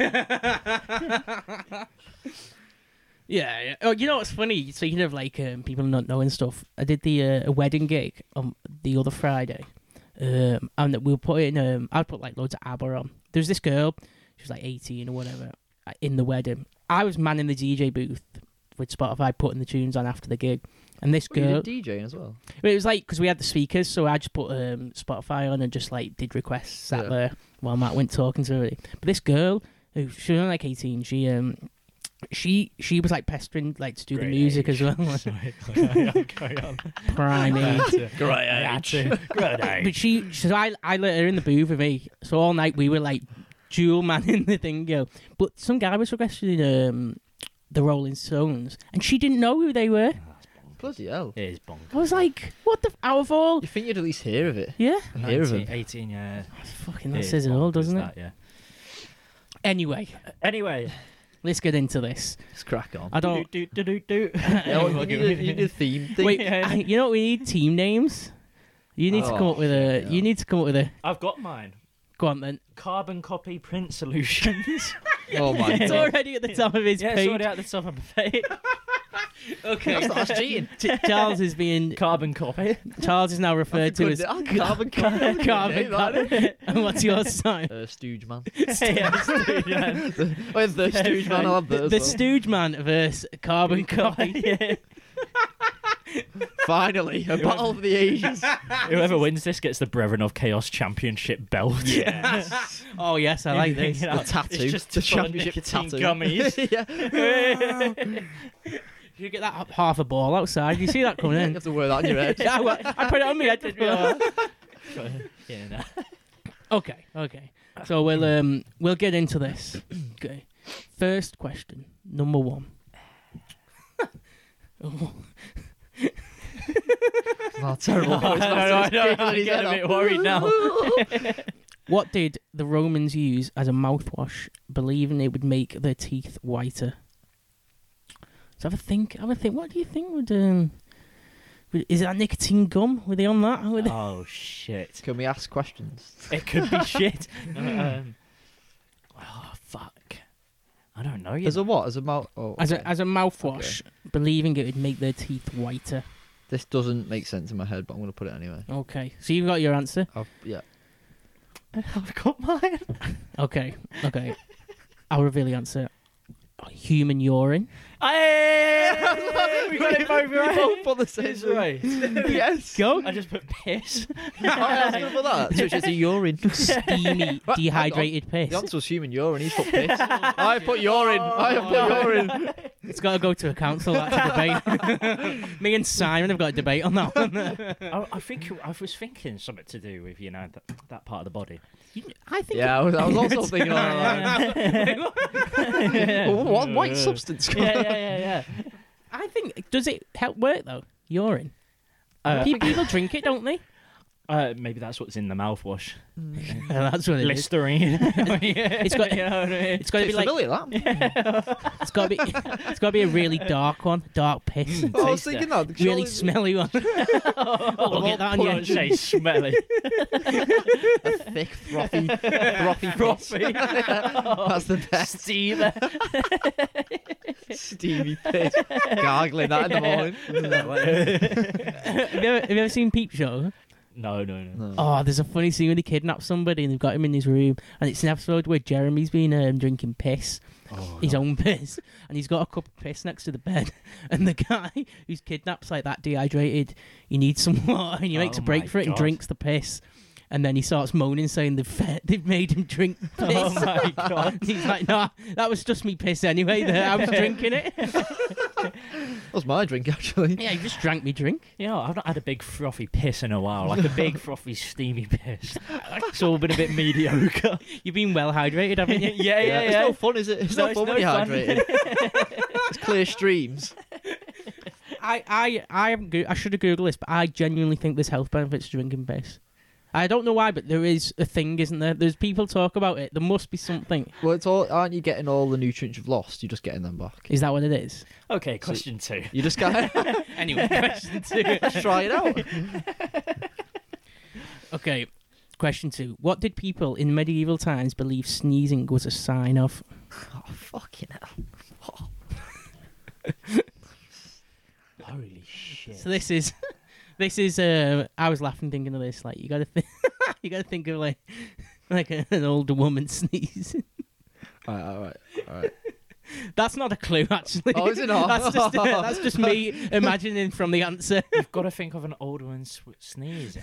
B: Yeah, yeah. Oh, you know what's funny? Speaking of like um, people not knowing stuff, I did the uh, a wedding gig on the other Friday, um, and we were putting um, I'd put like loads of ABBA on. There was this girl, she was like eighteen or whatever, uh, in the wedding. I was manning the D J booth with Spotify, putting the tunes on after the gig, and this
C: Oh, you
B: girl.
C: did DJing as well.
B: But it was like because we had the speakers, so I just put um, Spotify on and just like did requests, sat
C: Yeah.
B: there while Matt went talking to her. But this girl, who she was only like eighteen, she um she she was like pestering like to do
D: Great
B: the music
D: age.
B: as well.
D: Sorry, carry on, carry on.
B: Prime age.
D: Great age. Great age.
B: But she, so I, I let her in the booth with me. So all night we were like dual manning the thing, yo. But some guy was requesting um, the Rolling Stones, and she didn't know who they were.
C: Bloody hell.
D: It is bonkers.
B: I was like, what the? F- out of all,
C: You think you'd at least hear of it?
B: yeah.
C: Hear of
D: nineteen,
C: him?
D: eighteen, yeah.
B: Fucking that
D: It is
B: says it all,
D: bonkers,
B: doesn't it?
D: that, yeah.
B: Anyway,
D: Anyway.
B: let's get into this.
C: Let's crack on.
B: I don't.
D: Do, do, do, do, do.
C: Yeah, well, you, need a, you need a theme thing.
B: Wait,
D: Yeah.
B: I- you know what we need? Team names. You need to come
C: Oh,
B: up with a.
C: yeah.
B: You need to come up with a.
D: I've got mine.
B: Go on then.
D: Carbon copy print solutions.
C: Oh my
B: It's
C: god.
B: already at the top of his
D: yeah, it's
B: page.
D: already at the top of my page.
B: Okay.
C: That's, that's cheating.
B: Ch- Charles is being.
D: Carbon copy.
B: Charles is now referred to as
C: Good- carbon copy.
B: carbon. copy. And what's yours, Simon?
C: Uh, Stooge man.
D: yeah, Stooge, yeah.
C: the, oh, the Stooge man. I'll have that
B: The
C: as well.
B: Stooge Man versus Carbon Copy.
D: yeah.
C: Finally, a battle of the ages.
D: Whoever wins this gets the Brethren of Chaos Championship belt.
C: Yes.
B: Oh yes, I like this.
D: You know,
C: The tattoo.
D: It's just
C: The
D: full of
C: championship
D: nicotine
C: tattoo.
D: gummies.
C: yeah.
B: You get that h- half a ball outside. You see that coming
C: You
B: in?
C: have to wear that on your head.
B: Yeah, well, I put it on me head.
D: yeah, no.
B: Okay, okay. So we'll um we'll get into this. Okay. First question, number one. Oh,
C: Oh, terrible.
D: I
C: voice.
D: know, I know,
C: Giggling
D: I'm
C: his
D: getting a
C: head
D: bit
C: off.
D: worried now.
B: what did the Romans use as a mouthwash, believing it would make their teeth whiter? So have a think. Have a think. What do you think would um? would- Is that nicotine gum? Were they on that? Were they-
D: Oh shit!
C: Can we ask questions?
D: It could be shit. um, oh fuck! I don't know. You
C: As
D: know.
C: a what? As a mouth? Oh,
B: As
C: okay.
B: a as a mouthwash, believing it would make their teeth whiter.
C: This doesn't make sense in my head, but I'm going to put it anyway.
B: Okay, so you've got your answer.
C: I've, yeah.
D: I've got mine.
B: Okay, okay. I'll reveal the answer. Human urine.
D: Hey, we got it both
C: We
D: right.
C: both put the same
D: It's
C: thing.
D: right.
C: Yes.
B: Go.
D: I just put piss.
C: Oh, I was going to put that. So it's just a urine.
B: Steamy,
C: What?
B: dehydrated piss.
C: The answer was human urine. He's put piss. I put urine. I have put urine.
B: It's got to go to a council. That's a debate. Me and Simon have got a debate on that one.
D: I, I think I was thinking something to do with you know that, that part of the body.
B: I think.
C: Yeah, I was, I was also thinking on that.
D: yeah,
C: Oh, what white substance?
D: yeah, yeah, yeah. yeah.
B: I think. Does it help work though? Urine.
D: Uh,
B: Pe- People drink it, don't they?
D: Uh, maybe that's what's in the mouthwash.
B: Yeah, that's what it is.
D: Listerine.
B: It's got.
D: you know what I mean?
B: It's got to be
C: It's
B: like.
C: familiar, that.
B: It's got to be. It's got to be a really dark one. Dark piss.
C: I was
D: Taste
C: thinking that.
B: Really
C: surely-
B: smelly one. oh, get that on
D: Don't
B: you.
D: say smelly.
C: thick, frothy, frothy,
D: Frothy.
C: That's the best.
D: Steve.
C: Steamy piss. Gargling that in the morning.
B: have, you ever, have you ever seen Peep Show?
D: No, no, no.
C: No.
B: Oh, there's a funny scene when they kidnap somebody and they've got him in his room, and it's an episode where Jeremy's been um, drinking piss,
D: Oh,
B: his
D: no.
B: own piss, and he's got a cup of piss next to the bed, and the guy who's kidnap's like that dehydrated, he needs some water, and he makes
D: Oh
B: a break
D: my
B: for it and
D: God.
B: drinks the piss. And then he starts moaning, saying they've fed, they've made him drink piss.
D: Oh my god.
B: And he's like, "No, that was just me piss anyway. There, I was drinking it."
C: That was my drink, actually.
B: Yeah, he just drank me drink.
D: You know, I've not had a big frothy piss in a while. Like a big frothy steamy piss. It's all been a bit mediocre.
B: You've been well hydrated, haven't you?
D: yeah, yeah,
C: It's
D: yeah.
C: no fun, is it? It's
D: No,
C: not
D: it's
C: fun
D: no
C: when you're
D: fun.
C: hydrated. It's clear streams.
B: I, I, I haven't. Go- I should have googled this, but I genuinely think there's health benefits to drinking piss. I don't know why, but there is a thing, isn't there? There's people talk about it. There must be something.
C: Well, it's all. Aren't you getting all the nutrients you've lost? You're just getting them back.
B: Is that what it is?
D: Okay, question two.
C: You just gotta
B: Anyway, question two.
C: try it out.
B: Okay, question two. What did people in medieval times believe sneezing was a sign of?
C: Oh, fucking hell.
D: Holy shit.
B: So this is, this is. Uh, I was laughing thinking of this. Like you got to think, you got to think of like, like a, an older woman sneezing.
C: All right, all right, all right.
B: That's not a clue, actually.
C: Oh, is it not?
B: That's just uh, that's just me imagining from the answer.
D: You've got to think of an older one sw- sneezing.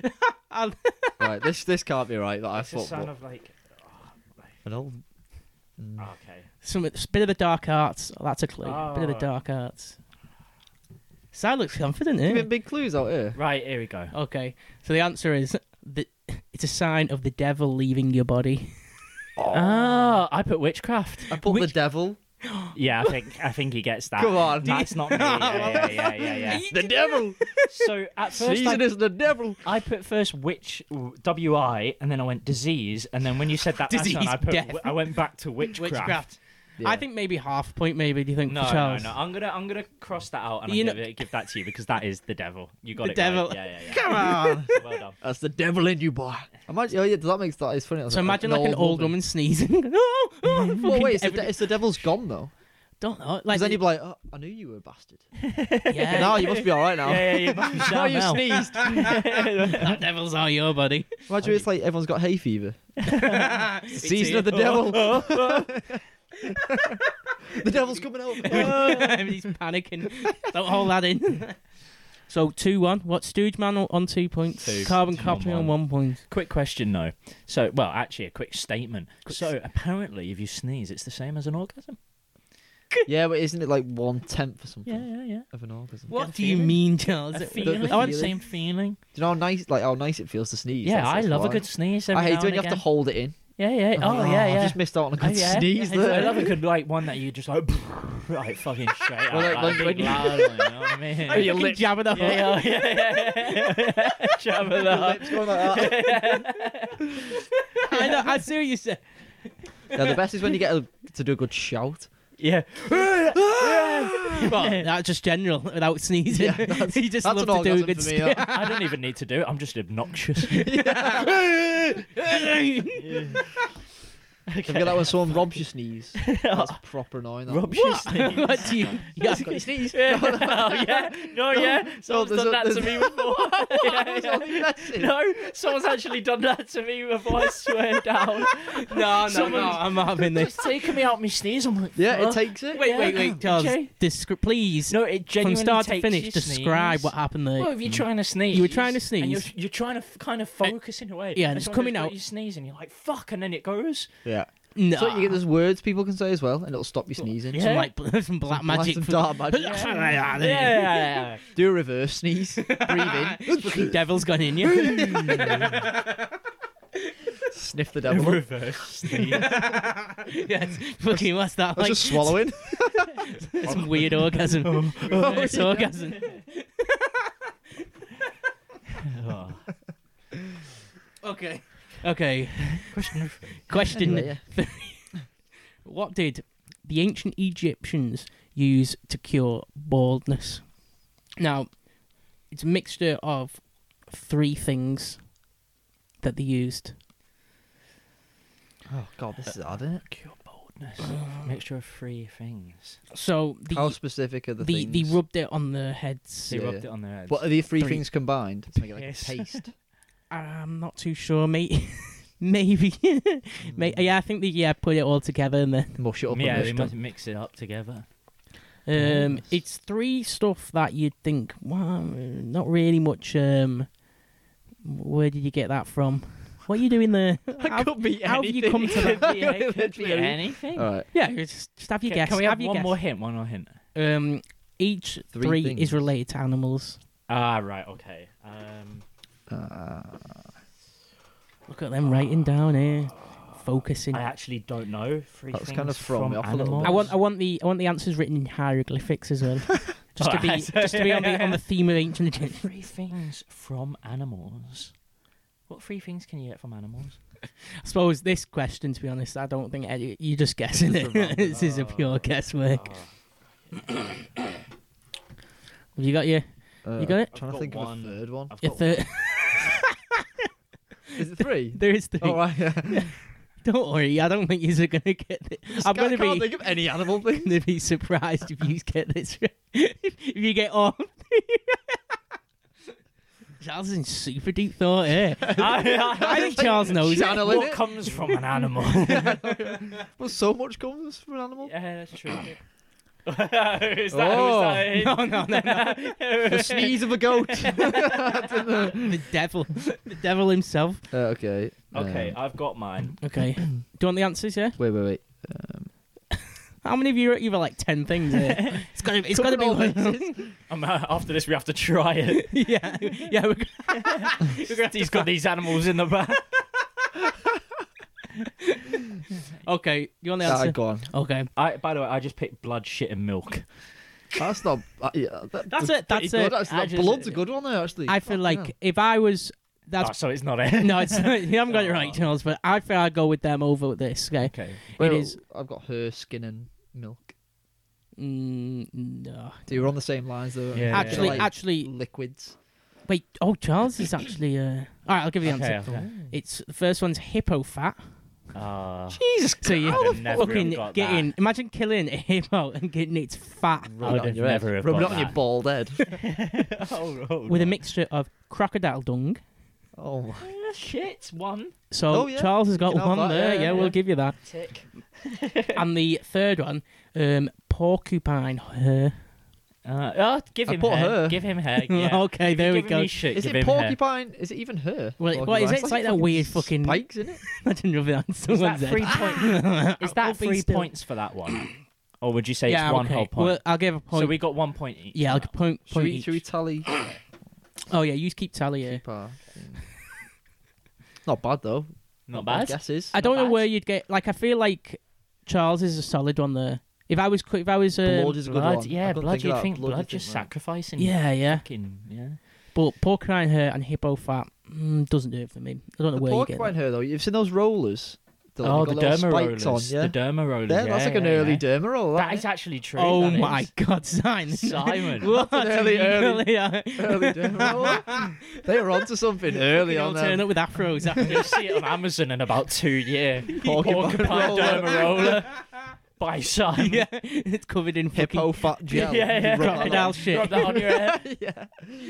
B: I'll-
C: Right, this this can't be right. That I
D: It's a
C: thought
D: sound
C: but
D: of like.
C: an old. Mm.
D: Okay.
B: Some it's a bit of the dark arts. Oh, that's a clue. A bit of the
D: Oh.
B: dark arts. Si looks confident, eh?
C: Giving big clues out here.
D: Right, here we go.
B: Okay, so the answer is that it's a sign of the devil leaving your body.
D: Ah, I put witchcraft.
C: I put the
B: Which-
C: devil.
D: Yeah, I think I think he gets that.
C: Come on.
D: That's not me. Yeah, yeah, yeah, yeah, yeah.
C: The devil.
D: So at first,
C: Season
D: I,
C: is the devil.
D: I put first witch W I, and then I went disease, and then when you said that last
B: Disease,
D: one, I put
B: death.
D: I went back to witchcraft.
B: Witchcraft.
C: Yeah.
B: I think maybe half point. Maybe do you think
D: No,
B: for
D: no,
B: Charles?
D: no. I'm gonna I'm gonna cross that out and
B: You
D: I'm
B: know-
D: gonna give that to you because that is the devil. You got
B: The
D: it.
B: devil.
D: Right. Yeah, yeah, yeah.
C: Come on.
D: Well done.
C: That's the devil in you, boy. Imagine, oh yeah, that makes that. It's funny.
B: So imagine like an old woman sneezing. oh, oh,
C: Well,
B: fucking
C: wait, it's the,
B: every-
C: de- it's the devil's gone though.
B: don't know.
C: Because
B: Like
C: then you'd be like, oh, I knew you were a bastard.
B: yeah,
C: No, you must be all right now.
D: Yeah, yeah, you must be
C: Oh,
D: down
C: you
D: now.
C: sneezed.
B: that devil's all your buddy.
C: Imagine it's like everyone's got hay fever.
B: It's
C: Season
B: you.
C: of the devil. The devil's coming out.
B: Everybody's panicking. Don't hold that in. So two one. What Stooge Man on two points?
D: Two.
B: Carbon
D: Two,
B: copy
D: one,
B: on
D: one.
B: one point.
D: Quick question though. So, well, actually, a quick statement. So, apparently, if you sneeze, it's the same as an orgasm.
C: Yeah, but isn't it like one tenth or something
D: Yeah, yeah, yeah.
C: of an orgasm?
B: What
D: a
B: do you
D: feeling.
B: mean, Charles?
D: A
B: It-
D: feeling.
C: the
B: I want-
C: feeling.
D: Same feeling.
C: Do you know how nice, like how nice it feels to sneeze?
D: Yeah,
C: That's-
D: I
C: that's
D: love a
C: why.
D: good sneeze. Every
C: I hate
D: now
C: when you
D: and
C: have to
D: again.
C: hold it in.
D: Yeah, yeah. Oh, yeah,
C: I've
D: yeah.
C: just missed out on a
D: Oh,
C: good
D: yeah.
C: sneeze
D: I
C: there.
D: love a good like one that you just like, like fucking straight out.
C: Well, like,
D: like,
C: when-
D: big
C: when you-
D: loud one, you know what I mean?
B: Oh, you fucking jab it up.
D: Yeah, yeah, yeah, yeah. Jab it
C: Your
D: up.
C: lips going like that.
B: I know. I see what you said.
C: Yeah, the best is when you get a, to do a good shout.
D: Yeah.
B: Well, that's just general without sneezing.
C: Yeah, that's-
B: you just
C: that's
B: love
C: an
B: to do a
C: orgasm
B: good
C: for me,
B: sneeze.
C: that.
D: I don't even need to do it. I'm just obnoxious.
C: Have you got that when someone robs your sneeze? That's proper annoying. That.
D: Robs your sneeze.
B: What do you? Yeah.
C: Got your sneeze.
D: Yeah. Oh, yeah. No, yeah. Someone's
C: there's
D: done
C: a-
D: that to
C: there's-
D: me before. Yeah,
C: Don't be
D: yeah.
C: messing.
D: No, someone's actually done that to me before. I swear down.
B: No, no,
D: Someone's
B: no. I'm not having this.
D: Just taking me out my sneeze. I'm like,
C: Yeah, it
D: fuck.
C: takes it.
B: Wait,
D: Yeah.
B: wait, wait, Charles.
D: Okay.
B: Descri- please,
D: No, it
B: from
D: genuinely
B: start to
D: takes
B: finish,
D: your
B: describe
D: sneeze.
B: what happened there.
D: Well, if you're trying to sneeze,
B: You were trying to
D: and you're,
B: sneeze?
D: you're trying to f- kind of focus in a way.
B: Yeah, and
D: and
B: it's
D: someone
B: coming
D: goes,
B: out-
D: You sneeze, and you're like, "Fuck," and then it goes.
C: Yeah.
B: No.
C: So you get those words people can say as well, and it'll stop you sneezing.
D: Yeah.
B: Some like bl- some black
C: Some
B: magic.
C: some
B: for-
C: dark magic.
D: Yeah, yeah, yeah.
C: Do a reverse sneeze. Breathe in.
B: Fucking devil's gone in you.
C: Sniff the devil.
D: Reverse sneeze.
B: Yes. Fucking what's that
C: I was
B: like?
C: just swallowing.
B: Some weird orgasm. It's orgasm.
D: Oh.
B: Okay. Okay.
D: Question.
B: Question.
C: Yeah, yeah.
B: What did the ancient Egyptians use to cure baldness? Now, it's a mixture of three things that they used.
C: Oh god, this is hard, isn't it?
D: Cure boldness. Mixture of three things.
B: So the
C: How specific are the,
B: the, they
C: things?
B: rubbed it on their heads.
D: They
C: Yeah.
D: rubbed it on their heads.
C: What are the three,
B: Three.
C: things combined to make it like
D: Piss.
C: a paste?
B: I'm not too sure, mate. Maybe. May- yeah, I think they yeah put it all together and then
C: Mush it up.
D: yeah,
C: and
D: they
C: mush
D: must mix it up together.
B: um,
C: Yes.
B: it's three stuff that you'd think. Wow, not really much. Um, where did you get that from? What are you doing there? How-
C: could be
B: how have you come to that?
D: Could be, it could
C: Literally.
D: be anything.
C: All right.
B: Yeah, just, just have your
D: Can,
B: guess.
D: can we
B: have
D: have
B: your
D: one
B: guess.
D: more hint? One more hint.
B: Um, each
C: Three
B: three,
C: things.
B: is related to animals.
D: Ah, right. Okay. Um,
C: Uh,
B: Look at them writing down here, focusing.
D: I actually don't know. Three
C: That was
D: things
C: kind of thrown
D: from
C: me off a little
D: animals.
C: bit.
B: I want, I want the, I want the answers written in hieroglyphics as well, just to be,
D: Alright.
B: just to be on the on the theme of ancient Egypt.
D: Three things from animals. What three things can you get from animals?
B: I suppose this question, to be honest, I don't think any, you're just guessing it. This is a pure guesswork. Have you got your,
C: uh,
B: you got it?
C: Trying
D: I've
C: to think
D: got
C: of
D: one.
C: a third one.
D: I've
B: Your
D: got
B: third.
C: Is it three?
B: There is three.
C: Oh, right, yeah.
B: Don't worry, I don't think you're gonna get it. I'm
C: I
B: gonna
C: can't
B: be,
C: think of any animal thing.
B: gonna be surprised if you get this. right. If you get all. Charles is in super deep thought here.
D: I,
B: I think Charles knows it.
C: Channeling
D: What
C: it.
D: comes from an animal?
C: Well, so much comes from an animal.
D: Yeah, that's true. is that, is
C: Oh.
D: that it?
B: No, no, no, no.
C: The sneeze of a goat.
B: The devil, the devil himself.
C: Uh, okay.
D: Okay,
C: um,
D: I've got mine.
B: Okay. Do you want the answers? Yeah.
C: wait, wait, wait.
B: How many of you are either like ten things here? It's gotta, it's gotta be one.
D: Um, uh, after this, we have to try it.
B: yeah, yeah. We're gonna, we're gonna have to
D: He's got these animals in the back.
B: Okay, you want the
C: Ah,
B: answer?
C: go on.
B: Okay,
D: I, by the way, I just picked blood, shit, and milk.
C: That's not. Uh, yeah, that,
B: that's
C: that's
B: it. That's
C: pretty
B: it.
C: good. Actually,
D: I
C: that
D: just-
C: blood's a good one there. Actually,
B: I feel
C: Fucking
B: like if I was,
D: Oh,
B: that's
D: so it's not it.
B: no, it's not, you haven't got it
D: Oh.
B: right, Charles. But I feel I'd go with them over this. Okay,
D: Okay.
C: hell.
B: it
C: Well,
B: is-
C: I've got her skin and milk.
B: mm, no.
C: So you were on the same lines though.
D: Yeah.
B: Actually,
C: Like
B: actually,
C: liquids.
B: wait. Oh, Charles is actually. Uh... All right, I'll give you the
D: Okay,
B: answer.
D: okay.
B: It's the first one's hippo fat.
D: Uh,
C: Jesus
B: So you
D: I would never have
B: fucking
D: got
B: getting.
D: that.
B: Imagine killing a hippo and getting its fat
D: I
C: Rub
D: would
C: it on
D: have
C: your head.
D: never have
C: Rub it
D: got
C: on your
D: that.
C: bald head.
D: oh, oh,
B: with a
D: no.
B: mixture of crocodile dung.
C: Oh my.
D: Uh, shit, one
B: So
C: Oh, yeah.
B: Charles has got
C: You can have
B: one
C: that,
B: there.
C: yeah,
B: Yeah,
C: yeah.
B: we'll give you that.
D: tick.
B: And the third one, um, porcupine hair.
D: Uh, oh, give
C: I
D: him
C: put
D: hair.
C: her.
D: Give him hair. Yeah.
B: Okay, there we
D: Give
B: go.
D: me shit.
C: Is
D: give
C: it
D: him hair.
C: porcupine? Is it even her?
B: Well, what is
C: Porcupine?
B: it? It's like that weird fucking-
C: spikes in it.
B: Imagine rubbing it on
D: Is that
B: someone's
D: three
B: head.
D: points? Is that
B: I'll be
D: three
B: still.
D: points for that one, or would you say
B: Yeah,
D: it's one
B: okay.
D: whole point?
B: Well, I'll give a point.
D: So we got one point each.
B: yeah, I'll
D: now.
B: give point.
C: Should
B: point
C: we,
B: each.
C: should we tally?
B: Oh yeah, you keep tally. Yeah.
C: Keep our thing? Not bad though.
D: Not
C: bad
D: bad.
C: guesses.
B: I don't
D: Not
B: know
D: bad.
B: where you'd get. Like, I feel like Charles is a solid one there. If I was, qu- if I was, um,
C: Blood is a good
D: Blood,
C: one. I
D: yeah,
C: couldn't
D: blood.
C: think of
D: You'd
C: that.
D: think
C: Blood,
D: blood,
C: you'd
D: just
C: think that.
D: sacrificing.
B: yeah, yeah.
D: Fucking, yeah.
B: But porcupine hair and hippo fat mm, doesn't do it for me. I don't know
C: The
B: where you get
C: porcupine
B: that.
C: hair though. You've seen those rollers? The,
D: Oh, the
C: they've got little
D: derma
C: spikes
D: rollers.
C: on, yeah.
D: The derma rollers.
C: Yeah,
D: yeah,
C: that's like an
D: yeah,
C: early
D: yeah.
C: derma roll.
D: That
C: That
D: is actually true.
B: Oh
D: that
B: my
D: is.
B: God, Simon!
D: Simon.
B: What?
C: That's an early, early-
B: yeah.
C: early derma roller. They were onto something early
B: You
C: on
B: know, turn
C: them.
B: up with afros. after
D: You'll see it on Amazon in about two years.
C: Porcupine
D: Porcupine
C: roller.
D: derma roller by Simon.
B: yeah, it's covered in
C: Hippo
B: fucking
C: fat gel.
D: Yeah, yeah.
C: Rub that
B: crocodile
C: on.
B: shit.
D: Rub that on your head.
C: Yeah.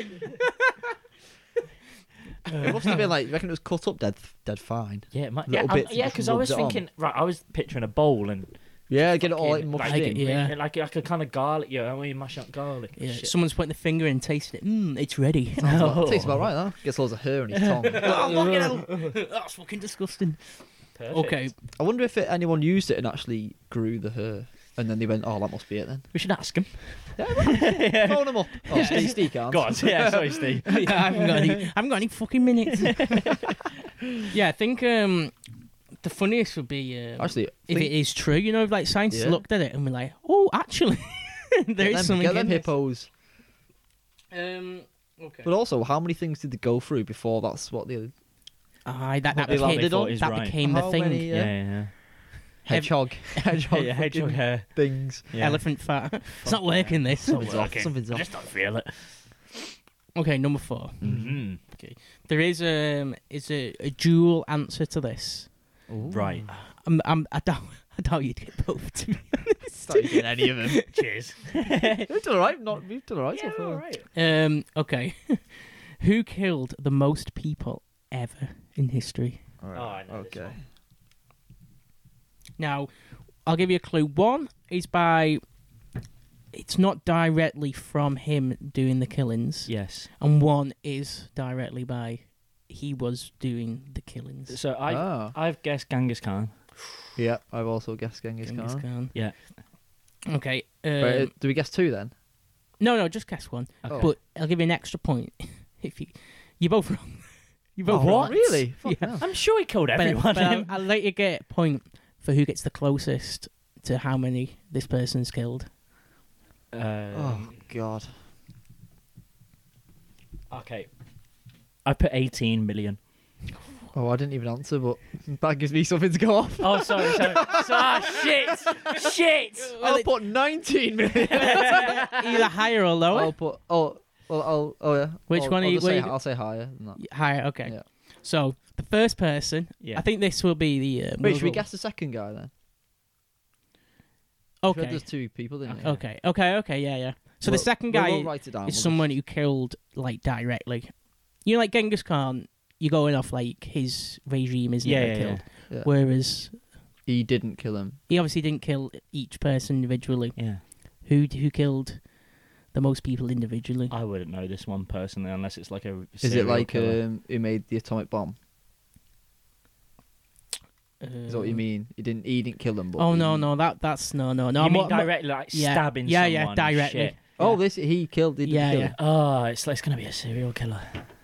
C: It must have been like, you reckon it was cut up dead, dead fine?
D: Yeah, it might,
C: Little
D: yeah, um,
C: bits
D: yeah.
C: just
D: Because I was
C: rubbed it on.
D: thinking, right, I was picturing a bowl and
C: Yeah, get it all like
D: fucking,
C: mushed
D: like,
C: in.
B: yeah.
D: like like a kind of garlic. Yeah, when you mash up garlic. and
B: Yeah,
D: shit.
B: someone's putting the finger in, tasting it. Mmm, it's ready.
C: Oh. Tastes about right, though. Gets loads of hair on his tongue.
B: Oh, fucking hell. That's fucking disgusting.
D: Perfect.
B: Okay,
C: I wonder if it, anyone used it and actually grew the hair. And then they went, oh, that must be it then.
D: we should ask him.
C: Phone them up. Oh, Steve, Steve can't.
D: Go on, yeah, sorry, Steve.
B: yeah, I haven't got any. I haven't got any fucking minutes. yeah, I think um, the funniest would be um,
C: Actually,
B: if
C: think-
B: it is true. You know, if like scientists
C: Yeah.
B: looked at it and were like, "Oh, actually, there
C: get
B: is
C: them,
B: something
C: get them
B: in this."
C: hippos.
B: Um, okay.
C: But also, how many things did they go through before that's what the
B: Aye, that that
C: they
B: became,
C: landed on?
D: is
B: that
D: right.
B: became the
C: How
B: thing.
C: many,
D: Yeah,
C: Yeah.
D: yeah, yeah.
C: hedgehog, hedgehog,
D: yeah, hedgehog
C: fucking
D: hair.
C: things.
D: Yeah.
B: Elephant fat. It's not working. This.
C: Something's off.
D: working.
C: Something's
D: I
C: off.
D: just don't feel it.
B: Okay, number four.
D: Mm-hmm.
B: There is um, is a, a dual answer to this.
D: Right.
B: I'm, I'm, I doubt, I doubt you'd get both. To be honest.
C: Not getting any of them.
D: Cheers.
C: We've done alright. Not we've done alright so
D: Yeah,
C: far.
D: all right.
B: Um, okay. Who killed the most people ever in history?
C: Alright,
D: Oh, I know this
C: okay.
D: one.
B: Now, I'll give you a clue. One is by. It's not directly from him doing the killings,
D: Yes.
B: and one is directly by he was doing the killings.
D: So I've,
C: Ah.
D: I've guessed Genghis Khan.
C: Yeah, I've also guessed Genghis,
B: Genghis
C: Khan.
B: Khan.
D: Yeah.
B: Okay. Um,
C: Right, uh, do we guess two then?
B: no, no, just guess one.
C: Oh.
B: But I'll give you an extra point if you. You're both wrong. You're both
C: Oh,
B: wrong.
C: really? Fuck
B: Yeah.
C: hell.
D: I'm sure he killed
B: But,
D: everyone.
B: but I'll, I'll let you get a point for who gets the closest to how many this person's killed.
D: Um,
C: Oh god.
D: Okay. I put eighteen million.
C: Oh, I didn't even answer, but that gives me something to go off.
D: Oh, sorry, sorry. so, ah, shit! Shit!
C: I'll put nineteen million.
B: Either higher or lower.
C: I'll put. Oh, well, I'll. Oh yeah.
B: Which
C: I'll,
B: one are
C: I'll
B: you-
C: just
B: where
C: say,
B: you-
C: I'll say higher than that.
B: Y- Higher, okay.
C: Yeah.
B: So the first person,
D: Yeah.
B: I think this will be the. Uh,
C: Wait,
B: we'll
C: should we
B: go-
C: guess the second guy then? We had
B: Okay.
C: There's two people, didn't we?
B: Okay. Okay. Okay. Yeah. Yeah. So the
C: We'll-
B: second
C: we'll-
B: guy
C: we'll write it down.
B: is
C: We'll
B: someone who killed like directly. You know, like Genghis Khan. You're going off like his regime isn't
D: Yeah,
B: it,
D: yeah,
B: that killed.
C: Yeah.
B: Whereas
C: just- He didn't kill him.
B: he obviously didn't kill each person individually.
D: Yeah.
B: Who who killed the most people individually?
D: I wouldn't know this one personally unless it's like a.
C: Is it
D: serial
C: like
D: killer.
C: um, who made the atomic bomb? Is that what you mean? He didn't. He didn't kill them. But
B: Oh
C: he...
B: no, no, that that's no, no, no.
D: you
B: I'm
D: mean
B: more- more-
D: directly, like
B: yeah,
D: stabbing
B: yeah,
D: someone?
B: yeah,
D: and
B: directly.
D: shit?
C: Oh, this he killed. He didn't
B: Yeah,
C: kill
B: yeah.
C: him.
D: Oh, it's, it's going to be a serial killer.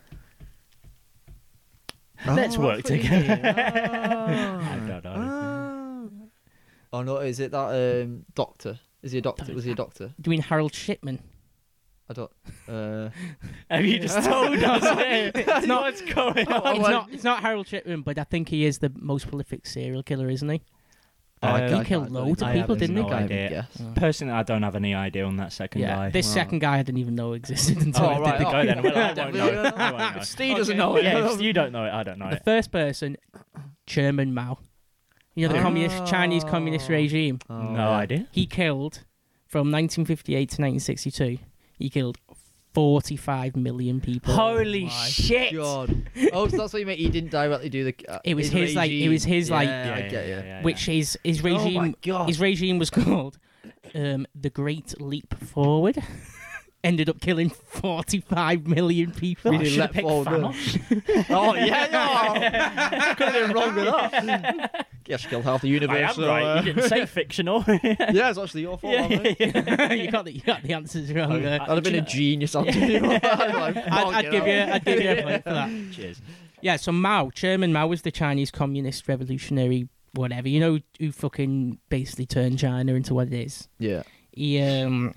C: Oh,
D: Let's
C: I
D: work
C: thought you
D: together.
C: did. Ah.
D: I don't know.
C: Ah. Oh no, is it that um, doctor? Is he a doctor?
B: Don't
C: Was he a doctor?
B: Do you mean Harold Shipman?
C: I don't. Uh...
D: Have you just told us it's not what's going on?
B: It's not. It's not Harold Shipman, but I think he is the most prolific serial killer, isn't he?
C: Oh, I
D: Uh,
C: can't-
B: he killed
C: I can't
B: loads of
C: even-
B: people,
D: I
B: didn't he?
D: have no
C: I can't even
D: idea.
C: guess.
D: Personally, I don't have any idea on that second
B: Yeah,
D: guy.
B: this
C: Wow.
B: second guy I didn't even know existed until
C: Oh,
B: I did
C: right.
B: the
D: the
C: Oh,
D: guy then. Well, I won't
C: definitely
D: know.
C: don't know.
D: I won't know.
C: Steve doesn't know it.
D: Yeah, if you don't know it, I don't know
B: The
D: it.
B: first person, Chairman Mao. You know the
C: Ah.
B: communist Chinese communist regime.
C: Oh,
D: No
C: yeah.
D: idea.
B: He killed from nineteen fifty-eight to nineteen sixty-two. He killed forty-five million people.
D: Holy
C: My
D: shit!
C: God. Oh, so that's what you mean. He didn't directly do the. Uh,
B: It was his, like- it
C: regime.
B: was his, like-
C: Yeah, I get you.
B: Which his his
C: Oh my
B: regime
C: God.
B: his regime was called um, the Great Leap Forward. Ended up killing forty-five million people.
C: Really
D: should
C: let
D: have picked
C: forward,
D: Thanos.
C: Oh yeah, yeah. Could have been wrong with that. Guess you killed half the universe.
D: I am
C: so,
D: right.
C: uh,
D: You didn't say fictional.
C: yeah, it's actually your fault.
D: Yeah,
C: wasn't it?
B: you got the you got the answers wrong.
C: I'd
B: there.
C: have been a genius answer. Like,
B: I'd, I'd give you I'd give you a point for that.
D: Cheers.
B: Yeah, so Mao, Chairman Mao was the Chinese Communist Revolutionary whatever. You know who fucking basically turned China into what it is.
C: Yeah.
B: He um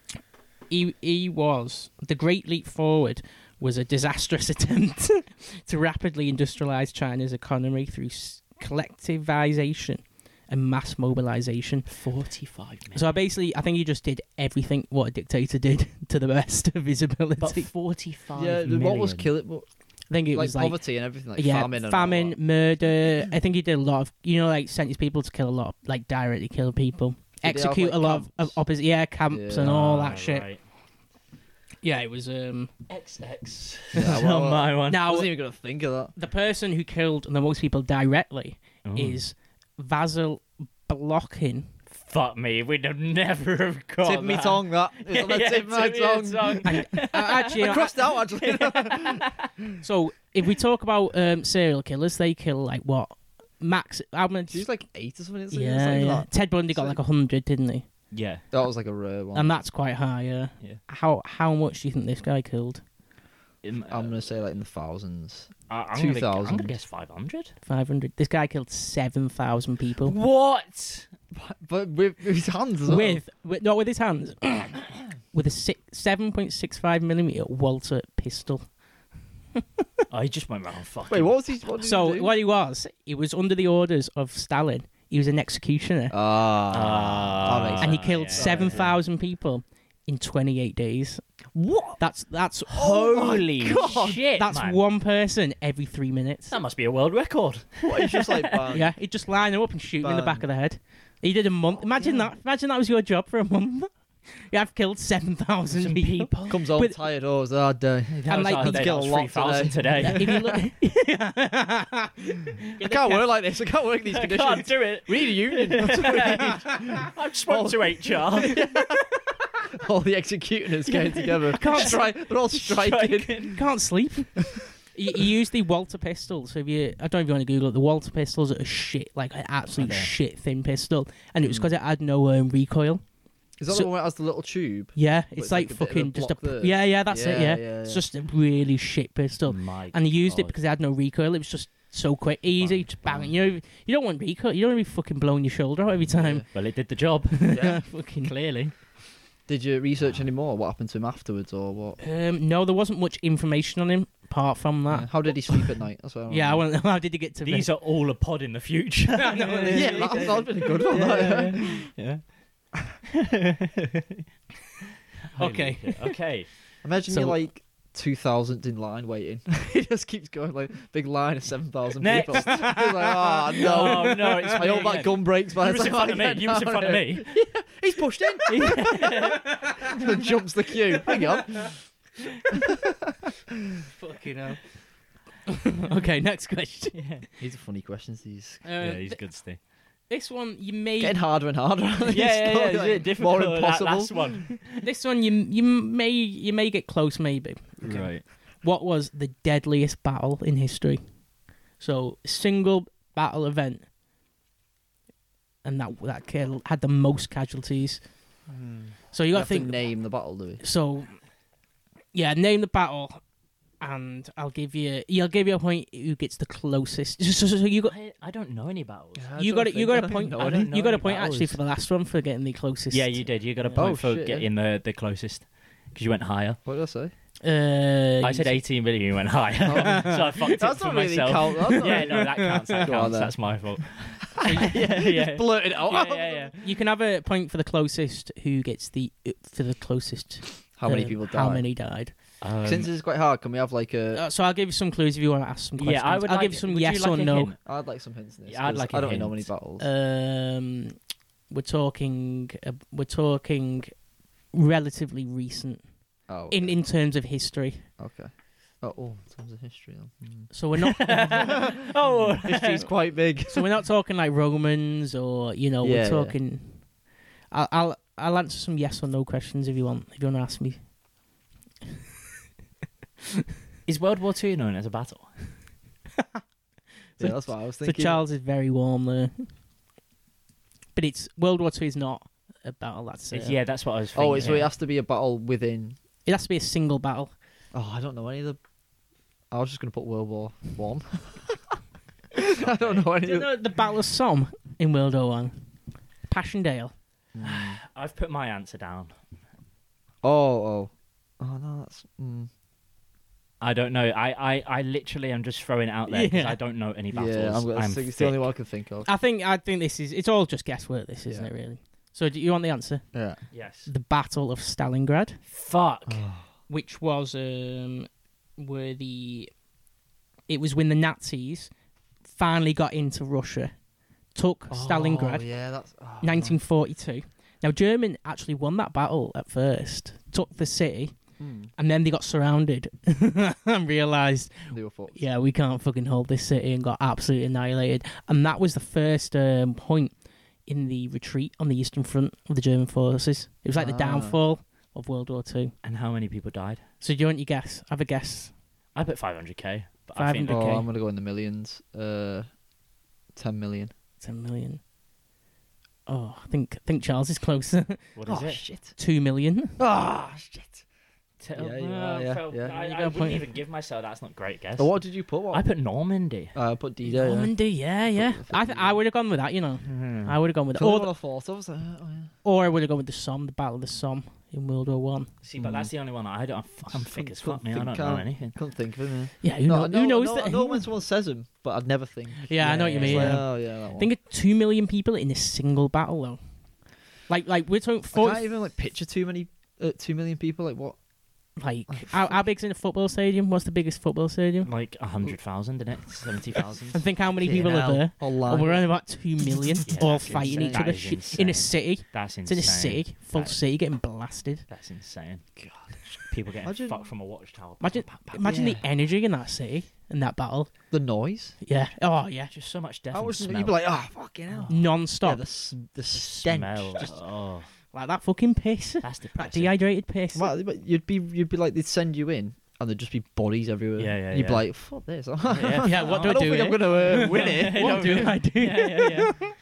B: he he was the Great Leap Forward was a disastrous attempt to rapidly industrialize China's economy through s- collectivization and mass mobilization.
D: Forty-five minutes.
B: So basically, I think he just did everything what a dictator did to the best of his
D: But
B: ability.
D: forty-five.
C: Yeah. What was
D: million.
C: killing? What,
B: I think it
C: like
B: was like
C: poverty and everything, like
B: yeah,
C: famine and
B: famine,
C: all that.
B: murder. I think he did a lot of, you know, like sent his people to kill a lot, of, like directly kill people,
C: Did they have,
B: execute
C: like,
B: a lot of, of
C: camps?
B: opposite, yeah, camps and
C: Yeah.
B: all
D: Ah,
B: that shit.
D: right.
B: Yeah, it was. um
D: X X.
C: Yeah,
D: That's
C: well,
D: not my one.
C: I
B: Now
C: wasn't even gonna think of that.
B: the person who killed the most people directly
D: Ooh.
B: is Vasil Blokhin.
D: Fuck me. We'd have never have got
C: Tip me
D: that.
C: tongue. That. It's on the
D: Yeah,
C: tip of my
D: tip me a
C: tongue.
D: tongue.
B: And, uh, actually,
C: I crossed out actually.
B: so if we talk about um, serial killers, they kill like what max? How many?
C: She's like eight or something. Isn't it?
B: yeah,
C: Something
B: yeah.
C: like that.
B: Ted Bundy got
C: So-
B: like a hundred, didn't he?
D: Yeah.
C: That was like a rare one.
B: And that's quite high. Yeah.
D: Yeah.
B: How how much do you think this guy killed?
D: Um,
C: I'm gonna say like in the thousands.
D: I- I'm
C: two
D: gonna- I'm
C: thousand.
D: gonna guess five hundred.
B: Five hundred. This guy killed seven thousand people
D: What?
C: But with, with his hands as well.
B: with, with not with his hands, with a six, seven point six five millimeter Walter pistol.
D: I just went round fucking.
C: Wait, what was he? What did
B: So
C: he do?
B: what he was, he was under the orders of Stalin. He was an executioner,
C: Ah,
D: Ah,
C: that makes
B: and he
C: sense.
B: killed
D: yeah,
B: seven
D: yeah.
B: thousand people in twenty-eight days.
C: What?
B: That's that's
D: Holy
C: God.
D: shit!
B: that's
D: man.
B: one person every three minutes.
D: That must be a world record.
C: What? He's just like bang.
B: Yeah, he'd just line them up and shoot them in the
C: Bang.
B: back of the head. He did a month. Imagine that. Imagine that was your job for a month. You have killed seven thousand
D: Some
B: people.
D: people.
C: Comes home
B: With-
C: tired. Oh, it's a hard day.
D: That was
B: like,
D: our
B: he's
D: day,
C: killed
D: that
C: a
D: was
C: lot
D: three thousand today.
B: If you look,
C: I can't work like this. I can't work in these
D: I
C: conditions.
D: can't do it.
C: We need a union. That's what we need.
D: I've spoken to H R.
C: All the executioners getting together.
B: can't
C: Stri- They're all striking.
D: Striking.
B: can't sleep. He, he used the Walter pistol. So if you, I don't know if you want to Google it. The Walter pistols are a shit, like an absolute
D: Okay.
B: shit thin pistol, and it was
C: Mm.
B: because it had no um, recoil.
C: Is that
B: So-
C: the one that has the little tube?
B: Yeah,
C: But
B: it's
C: it's
B: like,
C: like a bit of a
B: fucking just a
C: block there.
B: yeah, yeah. That's it.
C: Yeah,
B: Yeah,
C: yeah,
B: it's
C: yeah.
B: just a really shit pistol.
D: My
B: And he used it
D: God.
B: because it had no recoil. It was just so quick, easy,
D: Bang,
B: just bang.
D: bang.
B: You know, you don't want recoil. You don't want to be fucking blowing your shoulder out every time.
D: Well, it did the job.
C: Yeah.
B: fucking.
D: Clearly.
C: Did you research any more? What happened to him afterwards, or what?
B: Um, no, there wasn't much information on him apart from
C: Yeah.
B: that.
C: How did he sleep at night? That's what I
B: Yeah, I
C: want.
B: want. How did he get to
D: These are all a pod in the future.
B: I know,
C: Yeah, that that would been a good one. that.
D: yeah.
B: Okay.
D: Holy shit. Okay.
C: Imagine
B: So-
C: you're like two thousandth in line waiting. He just keeps going like big line of seven thousand
D: Next.
C: people. He's like, oh no.
D: No, no, it's
C: I
D: me
C: hope that
D: again.
C: gun breaks by
D: You
C: the
D: was in
C: time
D: front of
C: I
D: me.
C: get
D: You was in
C: down
D: front of
C: it.
D: me.
C: He's pushed in. And jumps the queue. Hang on.
B: fucking hell. Okay, next question.
D: Yeah.
C: These are funny questions. These
B: Uh,
D: Yeah, he's
B: th-
D: good, Steve.
B: this one you may.
C: getting harder and harder.
D: Yeah, yeah, yeah.
C: Slowly,
D: It's
C: like,
D: really difficult.
C: More
D: That
C: impossible.
D: last one.
B: This one you you may you may get close maybe.
D: Right.
B: What was the deadliest battle in history? So single battle event and that that kill had the most casualties. So you
C: You
B: got
C: have
B: to think.
C: to name the battle, do we?
B: So, yeah, name the battle, and I'll give you. I'll give you a point who gets the closest. So, so, so you got.
D: I, I don't know any battles.
B: You got it. You got a point.
D: I don't know
B: You got a
D: any
B: point actually
D: battles.
B: for the last one for getting the closest.
D: Yeah, you did. You got a
B: Yeah.
D: point
C: Oh,
D: for
C: shit,
D: getting the, the closest because you went higher.
C: What did I say?
B: Uh,
D: I said eighteen million, you went higher. so I fucked it
C: That's
D: for
C: not really
D: myself.
C: count. That's not
D: Yeah,
C: really-
D: no, that counts. That
C: Go on
D: counts.
C: then.
D: That's my fault. yeah, yeah.
C: Blurt it out.
D: yeah, yeah, yeah.
B: You can have a point for the closest who gets the uh, for the closest.
C: How many
B: um,
C: people died?
B: How many died?
D: Um,
C: Since this is quite hard, can we have like a?
B: Uh, so I'll give you some clues if you want to ask some questions.
D: yeah, I would.
B: I'll
D: like,
B: give you some
D: would
B: yes
D: you like
B: or
D: a
B: no.
D: hint?
C: I'd like some hints in this.
D: Yeah, I'd
C: 'cause
D: like a
C: I don't know many
D: hint.
C: battles.
B: Um, we're talking. Uh, we're talking relatively recent
C: oh,
B: in
C: okay.
B: in terms of history.
C: okay. Oh, oh, in terms of history. then.
B: So we're not.
D: Oh,
C: Hmm. History's quite big.
B: So we're not talking like Romans or you know.
C: Yeah,
B: we're
C: yeah.
B: talking. I'll, I'll I'll answer some yes or no questions if you want. If you want to ask me.
D: is World War Two known as a battle?
C: Yeah, that's what I was
B: So
C: thinking.
B: Charles is very warm there. But it's World War Two is not a battle. That's uh,
D: It's- yeah, that's what I was thinking.
C: Oh, so it
D: yeah.
C: has to be a battle within.
B: It has to be a single battle.
C: Oh, I don't know any of the. I was just gonna put World War One. I don't know any.
B: Do you
C: of...
B: know the Battle of Somme in World War One? Passchendaele.
C: Mm.
D: I've put my answer down.
C: Oh, oh, oh no, that's. Mm.
D: I don't know. I, I, I literally am just throwing it out there because
B: Yeah.
D: I don't know any battles.
C: Yeah, I'm, gonna,
D: I'm
C: it's the only
D: thick.
C: one I can think of.
B: I think I think this is it's all just guesswork. This isn't
C: Yeah.
B: it really? So do you want the answer?
C: Yeah.
D: Yes.
B: The Battle of Stalingrad,
D: Fuck.
B: which was um, were the it was when the Nazis finally got into Russia, took Stalingrad,
C: Oh, yeah, that's. Oh,
B: nineteen forty-two. Now German actually won that battle at first, took the city,
C: Mm.
B: and then they got surrounded and realised,
C: They were fucked.
B: yeah, we can't fucking hold this city, and got absolutely annihilated. And that was the first um, point in the retreat on the Eastern Front of the German forces. It was like the
C: Ah.
B: downfall of World War Two.
D: And how many people died?
B: So do you want your guess? Have a guess.
D: I put five hundred k. But I think
B: five hundred
C: Oh,
B: Okay.
C: I'm gonna go in the millions. Uh, ten million.
B: Ten million. Oh, I think I think Charles is closer.
D: what is
C: oh
D: it?
C: shit.
B: Two million.
C: Ah shit.
D: T-
C: Yeah,
D: uh,
C: yeah, yeah,
D: felt-
C: yeah.
D: I,
B: You
D: I
B: got a
D: wouldn't
B: point.
D: even give myself. That's not a great guess.
C: Oh, what did you put? What?
D: I put Normandy.
C: uh, I put D Day. Yeah.
B: Normandy, yeah, yeah.
C: Put-
B: I th- I would have gone with that, you know.
D: Hmm.
B: I would have gone with that.
C: Or
B: Or,
C: what
B: the,
C: I thought. I was like, oh, yeah.
B: or I would have gone with the Somme, the Battle of the Somme in World War One.
D: See, but that's the only one I don't. I'm, f- I'm thick as fuck, man. I don't
C: Couldn't
D: know
C: think,
D: anything.
C: Couldn't think of him.
B: Yeah, who,
C: No,
B: know,
C: I know,
B: who knows
C: I know,
B: that?
C: I know when someone says him, but I'd never think.
B: Yeah, I know what you
D: Yeah,
B: mean.
C: It's like,
B: Yeah.
C: oh yeah, that one.
B: Think of two million people in a single battle, though. Like, like we're talking
C: I
B: forty.
C: can't even like picture too many, uh, two million people. Like what?
B: Like, how, how big's in a football stadium? What's the biggest football stadium?
D: Like a hundred thousand, isn't it? Seventy thousand.
B: And think how many
C: Fucking
B: people
C: hell.
B: are there.
C: All
B: And we're
C: line.
B: around about two million,
D: Yeah,
B: all
D: that's
B: fighting
D: insane.
B: each other
D: That is
B: shit in a
D: insane.
B: city.
D: That's
B: It's in
D: insane.
B: a city, full
D: That-
B: city, getting blasted.
D: That's insane. God, people getting
C: Imagine-
D: fucked from a watchtower.
B: Imagine,
D: Pap, pap, pap.
B: imagine
C: Yeah.
B: the energy in that city in that battle.
C: The noise.
B: Yeah. Oh yeah.
D: Just so much death
C: I
D: and
C: was.
D: smell.
C: You'd be like, ah, fucking hell. Yeah,
B: Non-stop,
C: the s- the
D: The
C: stench.
D: smell.
C: Just-
D: Oh,
B: like that fucking piss,
D: that's
B: that
D: depressing.
B: dehydrated piss.
C: Well, but you'd be you'd be like they'd send you in and the'd just be bodies everywhere.
D: Yeah, yeah,
C: And you'd be
D: yeah.
C: like, fuck this.
D: Yeah,
B: Yeah, what do
C: I
B: I
C: don't
B: do
C: think I'm
B: here?
C: gonna uh, win it.
B: What
D: Don't
B: do
D: do
B: I do?
D: Yeah, yeah, yeah.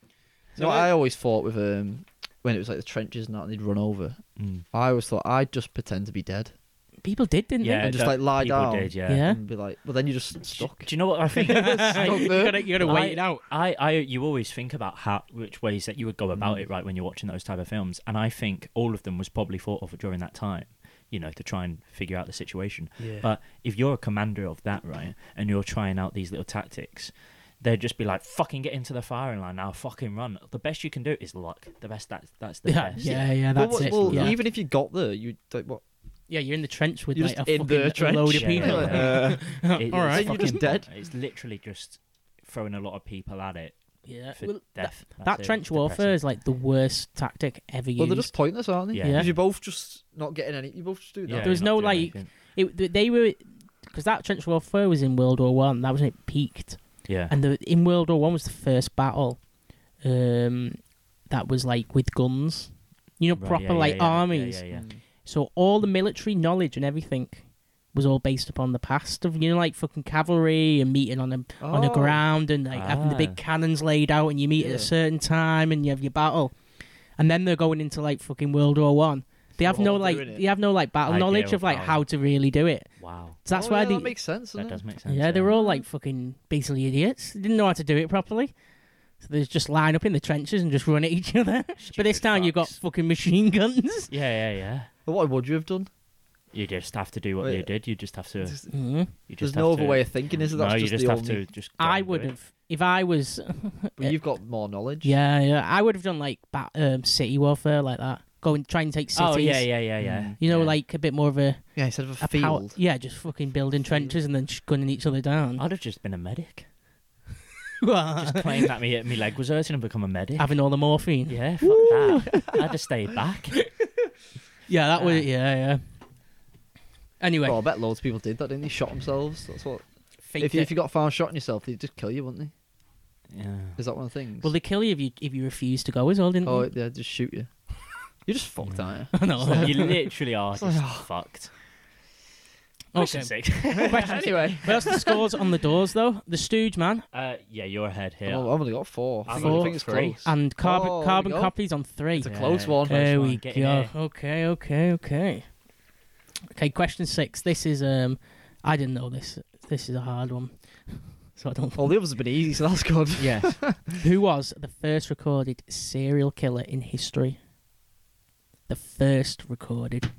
C: No, I always thought with um when it was like the trenches and that, and they'd run over.
D: Mm.
C: I always thought I'd just pretend to be dead
B: People did, didn't
D: Yeah,
C: and just
D: that-
C: like lie
D: people
C: down
D: Did, yeah.
B: Yeah.
C: and be like, well, then you're just stuck.
D: Do you know what I think?
B: they?
C: Stuck
B: you
C: there.
B: gotta, you gotta
D: I-
B: wait it out.
D: I, I, you always think about how, which ways that you would go about
C: Mm.
D: it, right, when you're watching those type of films, and I think all of them was probably thought of during that time, you know, to try and figure out the situation.
C: Yeah.
D: But if you're a commander of that, right, and you're trying out these little tactics, they'd just be like, "Fucking get into the firing line now, fucking run." The best you can do is luck. The best that's that's the
B: Yeah,
D: best.
B: yeah, yeah.
C: Well,
B: That's
C: well,
B: it.
C: well,
B: yeah.
C: even if you got there, you like what?
B: yeah, you're in the trench with
C: You're
B: like
C: just
B: a
C: in the
B: fucking
C: trench.
B: load of
D: Yeah,
B: people.
D: yeah,
C: Uh,
D: It-
B: All right.
D: it's
C: You're just
D: fucking-
C: dead.
D: It's literally just throwing a lot of people at it
B: Yeah.
D: for
B: Well,
D: death.
B: that
D: That's it.
B: trench
D: It's
B: warfare
D: depressing.
B: is like the worst tactic ever used.
C: well, they're just pointless, aren't they?
D: Yeah.
C: Because
B: Yeah.
C: you're both just not getting any. You both just do that.
D: Yeah,
B: There was
D: you're
B: no,
D: not doing
B: like-
D: anything.
B: It, they were because that trench warfare was in World War One. That was when it peaked,
D: Yeah.
B: and the in World War One was the first battle um, that was like with guns. You know,
D: Right,
B: proper
D: yeah, yeah,
B: like
D: yeah, yeah,
B: armies.
D: yeah, yeah.
C: Mm.
B: So all the military knowledge and everything was all based upon the past of, you know, like fucking cavalry and meeting on the on the
C: Oh.
B: ground and like having the
D: Ah.
B: big cannons laid out and you meet at
C: Yeah.
B: a certain time and you have your battle. And then they're going into like fucking World War One. They have
C: We're
B: no
C: all
B: like
C: doing it.
B: they have no like battle
D: Idea
B: knowledge
D: of
B: of like
D: how-
B: how to really do it.
D: Wow.
B: So that's
C: Oh,
B: why
C: yeah,
B: they
C: that makes sense, doesn't
D: That
C: it?
D: does make sense.
B: yeah, they were all like fucking basically idiots. They didn't know how to do it properly. So they just line up in the trenches and just run at each other. But this
D: Stupid
B: time you've got
D: fucks.
B: fucking machine guns.
D: Yeah, yeah, yeah.
C: But what would you have done?
D: You just have to do what
C: Well,
D: they
C: yeah.
D: did. You just have to.
C: There's
B: Mhm.
D: You just
C: there's
D: have
C: no other
D: to-
C: way of thinking, is it? That's
D: no,
C: just
D: you just
C: the
D: have
C: only...
D: to just. go
B: I
D: and do
B: would
D: it.
B: have if I was
C: But you've got more knowledge.
B: yeah, yeah, I would have done like ba- um, city warfare like that. Go and try and take cities.
D: Oh yeah, yeah, yeah, yeah.
C: Mm.
B: You know,
D: yeah.
B: like a bit more of a,
C: Yeah, instead of a,
B: a power.
C: field.
B: Yeah, just fucking building trenches and then just gunning each other down.
D: I'd have just been a medic. Just claimed that me my leg was hurting and become a medic.
B: Having all the morphine.
D: Yeah, fuck that. I'd have stayed back.
B: Yeah, that would. Yeah, yeah. Anyway,
C: Well, I bet loads of people did that, didn't they? Shot themselves. That's what.
B: fake
C: If you,
B: it.
C: if you got found shotting yourself, they'd just kill you, wouldn't they?
D: Yeah.
C: Is that one of the things?
B: well, they kill you if you if you refuse to go as well, didn't
C: oh,
B: they?
C: yeah, just shoot you. You're just fucked, aren't you?
B: I know.
D: You literally are
C: It's like,
D: just
C: oh.
D: fucked.
B: Okay.
D: Question six.
C: Anyway.
B: What's the scores on the doors though? The Stooge Man
D: Uh, yeah, you're ahead here.
C: Oh, I've only got four.
D: I've
C: I
B: got
C: think it's
D: three.
C: close.
B: and carbon
C: Oh, there
B: carbon
C: we go.
B: copies on three.
C: It's a close one.
D: close
B: There
D: one.
B: we
D: Get in
B: go.
D: here.
B: Okay, okay, okay. Okay, question six. This is um, I didn't know this. This is a hard one, so I don't.
C: All the others have been easy, so that's good.
B: Yes. Who was the first recorded serial killer in history? The first recorded.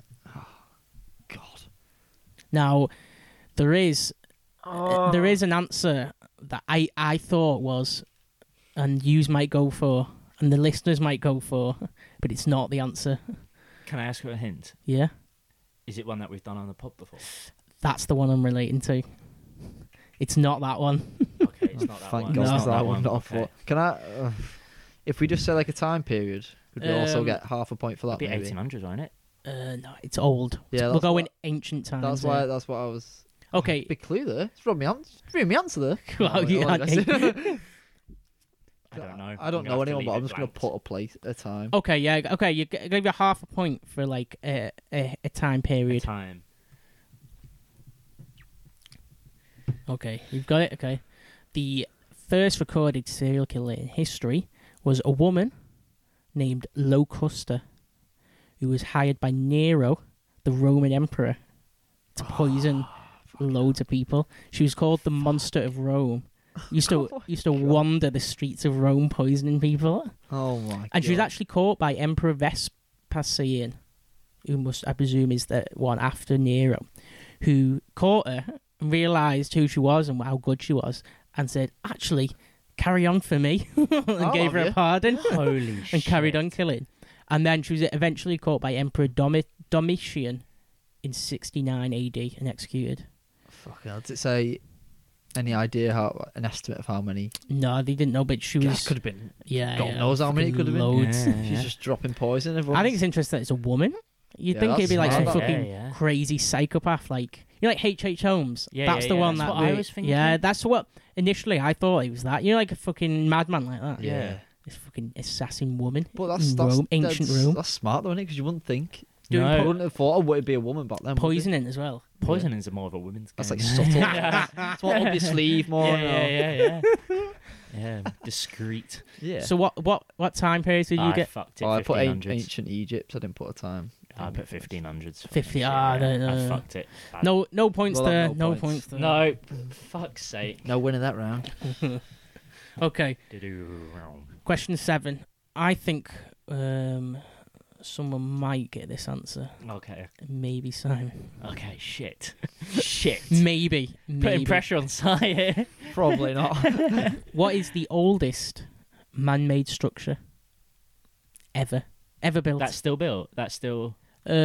C: God.
B: Now, there is
C: Oh.
B: uh, there is an answer that I I thought was, and yous might go for, and the listeners might go for, but it's not the answer.
D: Can I ask you a hint?
B: Yeah,
D: Is it one that we've done on the pub before?
B: that's the one I'm relating to. It's not that one.
D: Okay, it's not that
C: Thank
D: one.
C: God,
B: No.
C: because
D: Not
C: I
D: that
C: would
D: one.
C: not have
D: Okay.
C: thought. Can I? Uh, if we just say like a time period, would we also
B: Um,
C: get half a point for that?
D: It'd be
C: maybe?
D: eighteen hundreds, won't it?
B: Uh, no, it's old.
C: Yeah,
B: we'll
C: that's
B: go
C: what-
B: in ancient times.
C: That's
B: here.
C: why. That's what I was.
B: Okay.
C: Big clue there. It's from me. An- Read me answer there.
B: Well,
C: Oh,
B: you-
C: wait, let's see.
D: I don't know.
C: I don't
D: I'm gonna
C: know
D: have to
C: anyone,
D: leave
C: but
D: it
C: I'm just gonna
D: blank.
C: put a place, a time.
B: Okay, yeah, okay. You g- give you half a point for like a a, a time period.
D: time.
B: Okay, you've got it. Okay, the first recorded serial killer in history was a woman named Locusta, who was hired by Nero, the Roman emperor, to poison loads of people. She was called the Monster of Rome. Used to
C: Oh my
B: used to
C: God.
B: wander the streets of Rome poisoning people.
C: Oh my.
B: And she was
C: God.
B: actually caught by Emperor Vespasian, who must, I presume, is the one after Nero, who caught her and realised who she was and how good she was, and said, actually, carry on for me, and
C: I'll
B: gave
C: have
B: her a
C: you.
B: pardon,
D: Holy shit.
B: and carried on killing. And then she was eventually caught by Emperor Domi- Domitian in sixty-nine A D and executed.
C: Fucking hell. Does it say any idea how an estimate of how many?
B: No, they didn't know, but she
C: Yeah,
B: was...
C: could have been.
B: yeah,
C: God
B: yeah,
C: knows how many it
B: fucking
C: could have been.
B: loads.
D: Yeah.
C: She's just dropping poison. Everyone.
B: I think it's interesting that it's a woman. You'd
C: Yeah,
B: think it'd
C: that's
B: be like some
C: smart,
D: that.
B: fucking
D: Yeah, yeah.
B: crazy psychopath, like you know, like H H Holmes.
D: Yeah,
B: that's
D: yeah,
B: the
D: yeah,
B: one
D: that's
B: that
D: what I
B: we-
D: was thinking.
B: Yeah, that's what initially I thought it was that. You know, like a fucking madman like that.
C: Yeah.
B: This fucking assassin woman.
C: But that's
B: in
C: that's
B: Rome, ancient
C: that's,
B: Rome,
C: That's smart though, isn't it? Because you wouldn't think.
B: Doing
C: I
D: No.
C: wouldn't have thought it would be a woman back then. would you?
B: poisoning as well.
D: Poisoning's more of a woman's game.
C: That's like subtle. It's more up your sleeve, more.
D: yeah,
C: no.
D: yeah, yeah, yeah. Yeah, discreet.
C: Yeah.
B: So what what what time period did you
D: I
B: get?
D: fucked it.
C: Oh, I put an-
D: fifteen hundreds.
C: ancient Egypt. I didn't put a time.
D: I put fifteen hundreds.
B: fifty. Ah, no, no,
D: I
B: no.
D: fucked it. Bad.
B: No, no points
C: Well,
B: there.
C: no
B: No
C: points.
B: points there.
D: No, fuck's sake.
C: No winning that round.
B: Okay.
D: Do-do.
B: Question seven. I think um, someone might get this answer.
D: Okay.
B: Maybe Simon.
D: Okay, shit. Shit.
B: Maybe.
D: Putting
B: Maybe.
D: pressure on Si here.
C: Probably not.
B: What is the oldest man-made structure ever ever built?
D: That's still built. That's still.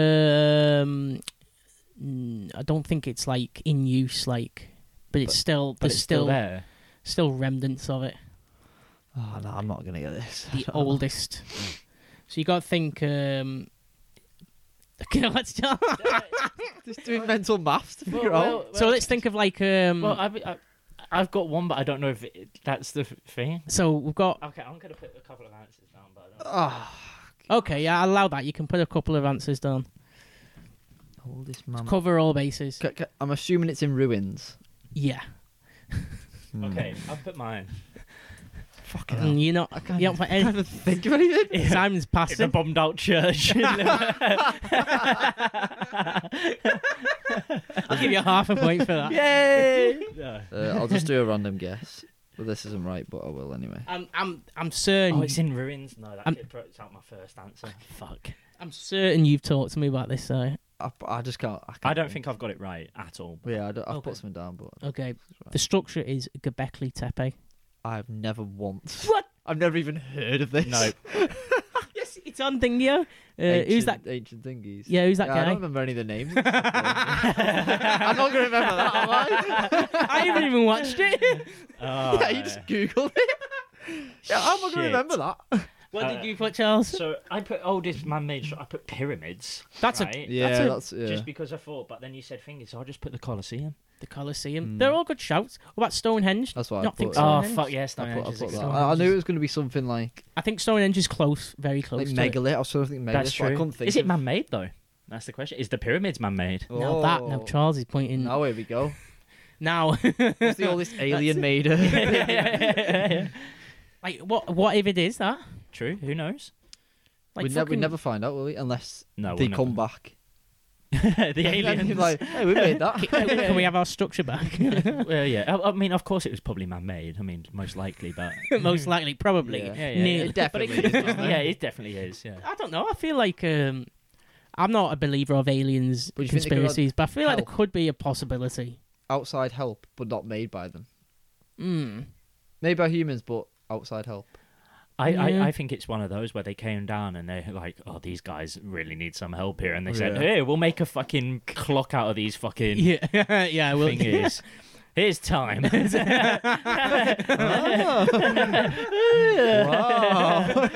B: Um, mm, I don't think it's like in use, like, but it's
C: But-
B: still
D: But
B: there's
D: it's still
B: still
D: there.
B: still remnants of it.
C: Oh no, I'm not gonna get this.
B: The oldest. So you got to think. Um, okay, let's start.
C: Just doing mental maths to figure
D: Well,
C: out.
B: So let's think of like um.
D: Well, I've, I, I've got one, but I don't know if it, that's the f- thing.
B: so we've got.
D: Okay, I'm gonna put a couple of answers down, but I don't.
C: Ah,
B: Okay, yeah, I'll allow that. You can put a couple of answers down.
C: Oldest man.
B: Cover all bases.
C: C- c- I'm assuming it's in ruins.
B: Yeah.
C: Hmm.
D: Okay, I'll put mine.
C: Fucking
B: And you're not.
C: I can't,
B: You don't put
C: I can't
B: any.
C: even think of anything.
B: Simon's
D: It's a
B: passing.
D: bombed out church.
B: I'll give you half a point for that.
D: Yay! No.
C: Uh, I'll just do a random guess. Well, this isn't right, but I will anyway.
B: I'm. I'm. I'm certain.
D: Oh, it's in ruins. No, that
B: I'm-
D: kid throws out my first answer. Fuck.
B: I'm certain you've talked to me about this. So
C: I, I just can't. I, can't
D: I don't think I've got it right at all.
C: Yeah, I don't, I've
B: Okay.
C: put something down, but
B: okay.
C: it's right.
B: The structure is Göbekli Tepe.
C: I've never once.
B: What?
C: I've never even heard of this.
D: No.
B: Yes, it's on Dingyo. Uh,
C: ancient,
B: who's that?
C: Ancient thingies.
B: Yeah, who's that
C: Yeah, I
B: guy?
C: don't remember any of the names. and stuff, though. I'm not gonna remember that, am I?
B: I haven't even watched it.
D: Oh,
C: yeah, you just Googled it. Yeah, how am I gonna
D: Shit.
C: remember that?
B: What
D: Uh,
B: did you put, Charles?
D: So I put oldest man-made. stru- I put pyramids.
B: That's a-
D: right?
C: Yeah,
B: That's a-
C: that's, yeah.
D: Just because I thought, but then you said fingers, so I'll just put the Colosseum.
B: The Colosseum.
C: Hmm.
B: They're all good shouts. What about Stonehenge?
C: That's what I
B: Not think
C: put.
B: so.
D: Oh
B: Stonehenge?
D: fuck yes,
C: I put, I,
D: Stonehenge is
C: put that.
D: exciting.
C: I, I knew it was going to be something like
B: I think Stonehenge is close, very close.
C: like
B: to
C: megalith. I was sort of thinking megalith.
D: That's
C: but I
D: true.
C: couldn't think
D: Is it
C: of-
D: man-made though? That's the question. Is the pyramids man-made?
B: It. Now that, now
C: Oh.
B: Charles is pointing.
C: Now here we go.
B: Now,
C: What's the oldest alien made? of?
B: like, what? What if it is that?
D: True. Who knows?
B: Like,
C: we, never, we
B: fucking-
C: never find out, will we? Unless
D: No,
C: they
D: we'll
C: come
D: never.
C: back.
D: the
C: And
D: aliens.
C: you're like, hey, we made that.
B: Can we have our structure back?
D: Well, yeah. I, I mean, of course, it was probably man-made. I mean, most likely, but
B: Most likely, probably.
C: Yeah.
D: yeah, yeah,
B: Nearly.
C: It definitely
D: But it could-
C: is, isn't it?
D: yeah, it definitely is. Yeah.
B: I don't know. I feel like um, I'm not a believer of aliens
C: But you think they could have
B: conspiracies, but I feel like there
C: help?
B: could be a possibility.
C: Outside help, but not made by them.
B: Mm.
C: Made by humans, but outside help.
D: I,
B: Yeah.
D: I, I think it's one of those where they came down and they're like, oh, these guys really need some help here. And they said,
C: Yeah.
D: hey, we'll make a fucking clock out of these fucking
B: Yeah, yeah. Well,
D: thingies. Here's time.
C: Wow.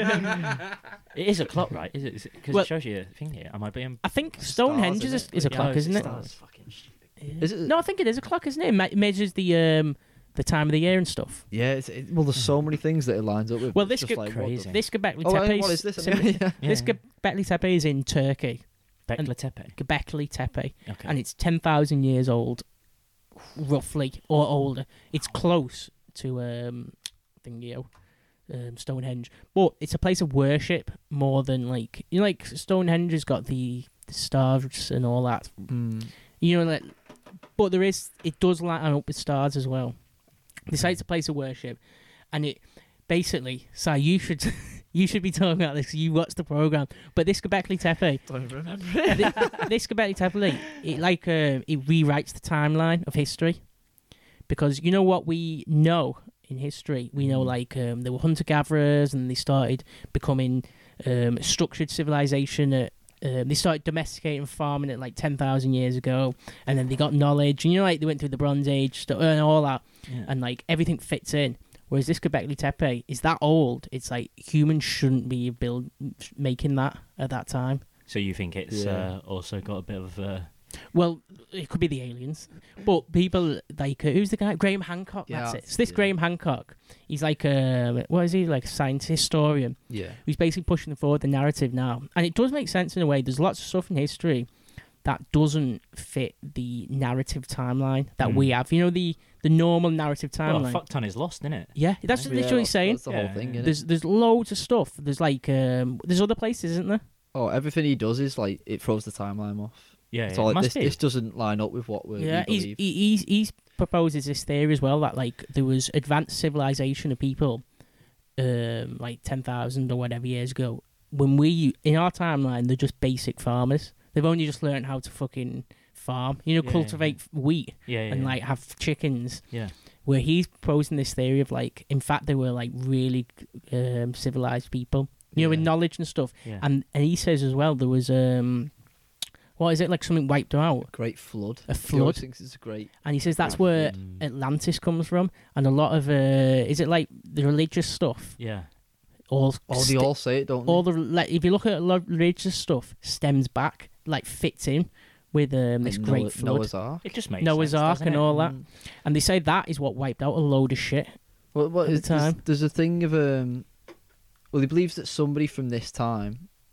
D: It is a clock, right? Is it? Because
B: Well-
D: it shows you a thing here. Am I being...
B: I think Stonehenge
C: Stars,
B: is a,
C: isn't it?
B: is a
C: Yeah,
B: clock,
D: it's
B: isn't it?
D: stars. Fucking stupid.
C: Is it?
B: No, I think it is a clock, isn't it? It me- measures the um the time of the year and stuff.
C: Yeah, it's, it, well, there's so many things that it lines up with.
B: Well,
C: it's
B: this
C: just
B: could-
C: like, what the-
D: crazy.
B: This Göbekli
C: Oh,
B: Tepe.
C: and what is this?
B: sim-
C: yeah.
B: This
D: Yeah.
B: Göbekli Tepe is in Turkey.
D: Bekle Tepe.
B: Göbekli Tepe,
D: Okay.
B: and it's ten thousand years old, roughly, or older. It's close to um, thingy, um, Stonehenge, but it's a place of worship more than like you know, like Stonehenge has got the, the stars and all that.
C: Mm.
B: You know, like, but there is it does light up with stars as well. They say it's a place of worship, and it basically. So you should you should be talking about this. 'Cause you watched the program, but this Göbekli Tepe.
C: Don't remember.
B: Th- this Göbekli Tepe, it like uh, it rewrites the timeline of history, because you know what we know in history. We know like um, they were hunter gatherers, and they started becoming um, structured civilization. At, um, they started domesticating farming at like ten thousand years ago, and then they got knowledge. And you know, like they went through the Bronze Age stuff and all that,
D: Yeah.
B: and like everything fits in. Whereas this Göbekli Tepe is that old. It's like humans shouldn't be build making that at that time.
D: So you think it's
C: Yeah.
D: uh, also got a bit of... Uh...
B: Well, it could be the aliens, but people like uh, who's the guy? Graham Hancock.
C: Yeah,
B: that's it.
C: that's-
B: So this
C: yeah.
B: Graham Hancock, he's like a what is he like a science historian
C: Yeah.
B: who's basically pushing forward the narrative now, and it does make sense in a way. There's lots of stuff in history that doesn't fit the narrative timeline that
D: Mm.
B: we have. You know the the normal narrative
D: Well,
B: timeline.
D: fuck ton is lost, isn't it?
B: Yeah, that's
C: Yeah,
B: literally
C: that's,
B: saying.
C: That's the
D: Yeah,
C: whole thing,
D: yeah.
C: innit?
B: There's there's loads of stuff. There's like um there's other places, isn't there?
C: Oh, everything he does is like it throws the timeline off.
D: Yeah,
C: So
D: yeah, it
C: like
D: must
C: this,
D: be.
C: this doesn't line up with what we
B: Yeah,
C: we
B: he's,
C: believe.
B: he he's, he's proposes this theory as well that like there was advanced civilization of people, um, like ten thousand or whatever years ago. When we in our timeline, they're just basic farmers. They've only just learned how to fucking farm. You know,
D: Yeah,
B: cultivate wheat
D: yeah, yeah,
B: and
D: yeah.
B: like have chickens.
D: Yeah.
B: Where he's proposing this theory of like, in fact, they were like really um, civilized people. You know, with
C: Yeah.
B: knowledge and stuff.
D: Yeah.
B: And and he says as well there was um, what is it like something wiped them out?
C: Great flood.
B: A
C: He always
B: flood.
C: thinks it's a great.
B: And he says that's
C: Great
B: where
D: Mm.
B: Atlantis comes from, and a lot of uh, is it like the religious stuff?
D: Yeah.
B: All
C: Oh, they
B: sti-
C: all say it, don't they?
B: all the like, if you look at a lot of religious stuff, stems back like fits in with um, this
C: Like
B: great
C: Noah-
B: flood,
C: Noah's Ark.
D: It just makes
B: Noah's
D: sense,
B: Ark,
D: doesn't
B: and
D: it?
B: all that.
C: Mm.
B: And they say that is what wiped out a load of shit.
C: Well, what
B: at
C: is,
B: the
C: there's,
B: time.
C: there's a thing of um. Well, he believes that somebody from this time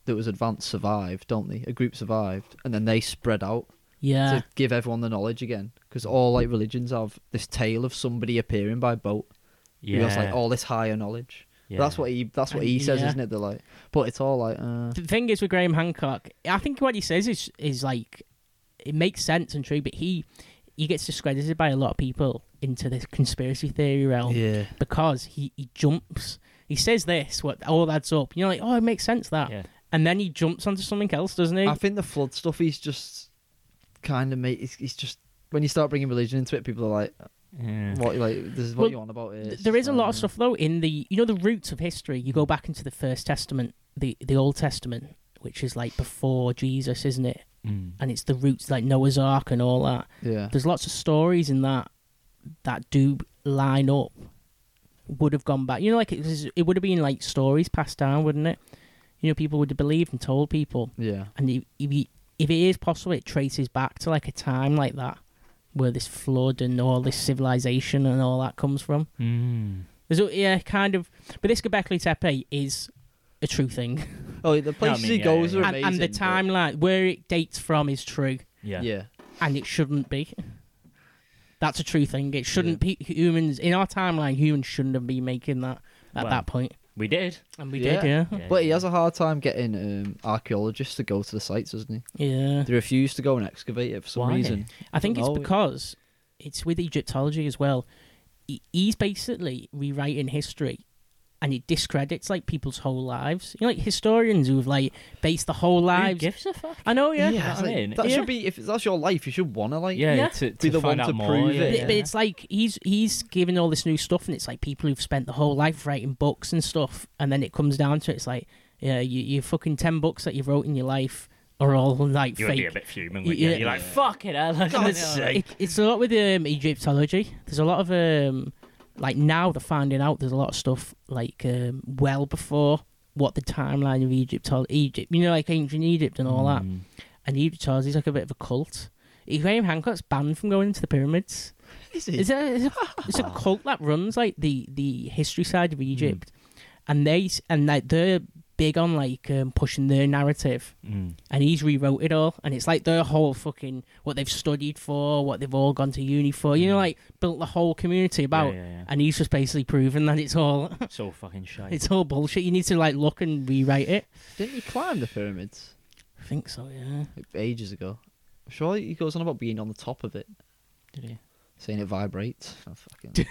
C: that was advanced survived, don't they? A group survived, and then they spread out
B: Yeah.
C: to give everyone the knowledge again. Because all like religions have this tale of somebody appearing by boat.
D: Yeah.
C: Who has like all this higher knowledge.
D: yeah.
C: But that's what he. That's what he
B: And-
C: says,
B: yeah.
C: isn't it? They're like, but it's all like, uh,
B: The thing is with Graham Hancock, I think what he says is is like it makes sense and true, but he he gets discredited by a lot of people into this conspiracy theory realm
C: yeah,
B: because he, he jumps. He says this, what all adds up. You're like, oh, it makes sense that,
D: Yeah.
B: and then he jumps onto something else, doesn't he?
C: I think the flood stuff. He's just kind of made. He's, he's just when you start bringing religion into it, people are like,
D: Yeah.
C: what like this is what
B: Well,
C: you on about here.
B: Th-
C: It's
B: there is
C: just
B: a lot
C: like,
B: of stuff though in the you know the roots of history. You go back into the First Testament, the the Old Testament, which is like before Jesus, isn't it?
D: Mm.
B: And it's the roots like Noah's Ark and all that.
C: Yeah,
B: There's lots of stories in that that do line up. Would have gone back, you know, like it was, it would have been like stories passed down, wouldn't it? You know, people would have believed and told people,
C: yeah,
B: and if if, he, if it is possible, it traces back to like a time like that where this flood and all this civilization and all that comes from.
D: Mm.
B: There's a, yeah, kind of, but this Göbekli Tepe is a true thing,
C: Oh, the places
D: mean,
C: he
D: yeah,
C: goes
D: yeah,
C: are
D: yeah.
B: and,
C: amazing.
B: and the
C: but-
B: timeline where it dates from is true,
D: Yeah.
C: Yeah,
B: and it shouldn't be. That's a true thing. It shouldn't
C: Yeah.
B: be humans in our timeline. Humans shouldn't have been making that at
D: Well,
B: that point,
D: We did.
B: and we
C: Yeah.
B: did, yeah,
D: Yeah,
C: but he
D: yeah.
C: has a hard time getting um, archaeologists to go to the sites, doesn't he?
B: yeah.
C: They refuse to go and excavate it for some
D: Why?
C: reason.
B: I think it's
C: know.
B: because it's with Egyptology as well. He- He's basically rewriting history, and it discredits like people's whole lives. You know, like historians who've like based the whole
D: Who
B: lives.
D: gives a fuck?
B: I know, yeah.
D: Yeah.
C: It's
D: I
C: like,
D: mean,
C: that
B: yeah.
C: should be if that's your life, you should want to like
D: Yeah,
B: Yeah.
D: to,
C: Be
D: to
C: the
D: find
C: one
D: out
C: to
D: more.
C: prove
D: yeah,
C: it.
B: But,
D: yeah.
B: but it's like he's he's giving all this new stuff, and it's like people who've spent the whole life writing books and stuff, and then it comes down to it, it's like, yeah, you you fucking ten books that you've wrote in your life are all like
D: you would
B: fake.
D: be a bit fuming, wouldn't you?
B: Yeah.
D: You're like, fuck it, hell.
B: And there's- it, it's a lot with um, Egyptology. There's a lot of um, like now they're finding out there's a lot of stuff like um, well before what the timeline of Egypt, Egypt, you know, like ancient Egypt and all that.
D: Mm.
B: And Egyptology is like a bit of a cult. Graham Hancock's banned from going into the pyramids.
C: Is it?
B: It's a, it's a, it's a cult that runs like the, the history side of Egypt, and they s- and like they're big on like um, pushing their narrative.
D: Mm.
B: And he's rewrote it all, and it's like their whole fucking what they've studied for, what they've all gone to uni for. You know, like built the whole community about,
D: Yeah, yeah, yeah.
B: and he's just basically proven that it's all
D: It's all fucking shite.
B: it's all bullshit. You need to like look and rewrite it.
C: Didn't he climb the pyramids
B: I think so, yeah.
C: like, ages ago? I'm sure he goes on about being on the top of it,
B: Did he?
C: saying it vibrates. Oh, fucking...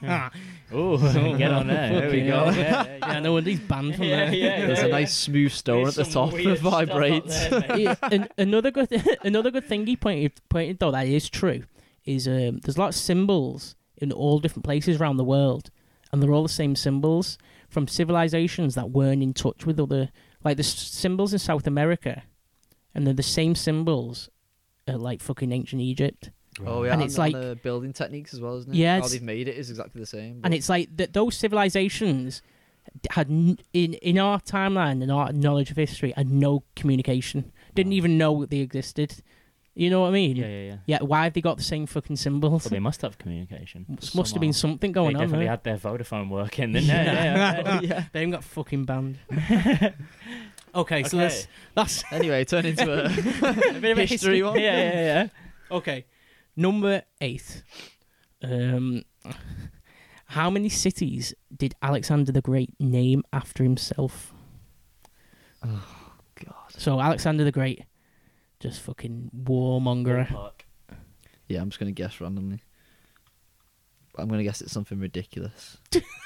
D: Oh, get on there. There we
B: Fucking
D: go.
B: hell.
D: Yeah, yeah,
B: Yeah, no wonder he's banned from
D: Yeah,
B: there.
D: yeah,
C: There's a nice smooth stone at the
D: There's some
C: top
D: weird
C: that
D: stuff up
C: vibrates.
D: there, mate.
B: Yeah, and another good another good thing he pointed pointed though that is true is um, there's a lot of symbols in all different places around the world, and they're all the same symbols from civilizations that weren't in touch with other, like the s- symbols in South America, and they're the same symbols at like fucking ancient Egypt.
C: Oh yeah,
B: And
C: and
B: it's
C: it's
B: like-
C: like the building techniques as well, isn't it?
B: Yeah,
C: how
B: it's-
C: they've made it is exactly the same.
B: And
C: but-
B: it's like that those civilizations had n- in in our timeline and our knowledge of history had no communication, didn't
D: Wow.
B: even know they existed. You know what I mean?
D: Yeah, yeah, yeah.
B: Yeah, why have they got the same fucking symbols?
D: Well, they must have communication.
B: Must must have been
C: somehow.
B: something
D: They
B: going on
D: definitely
B: there.
D: had their Vodafone working, didn't they?
B: Yeah.
D: Yeah, yeah.
C: yeah.
B: They haven't got fucking banned. okay, so
D: Okay.
B: that's that's
C: Anyway, turn into a,
B: a bit of a
C: history one.
B: Yeah, yeah, yeah. Okay, number eight. Um, how many cities did Alexander the Great name after himself?
C: God.
B: So Alexander the Great, just fucking warmonger.
C: Yeah, I'm just gonna guess randomly. I'm gonna guess it's something ridiculous.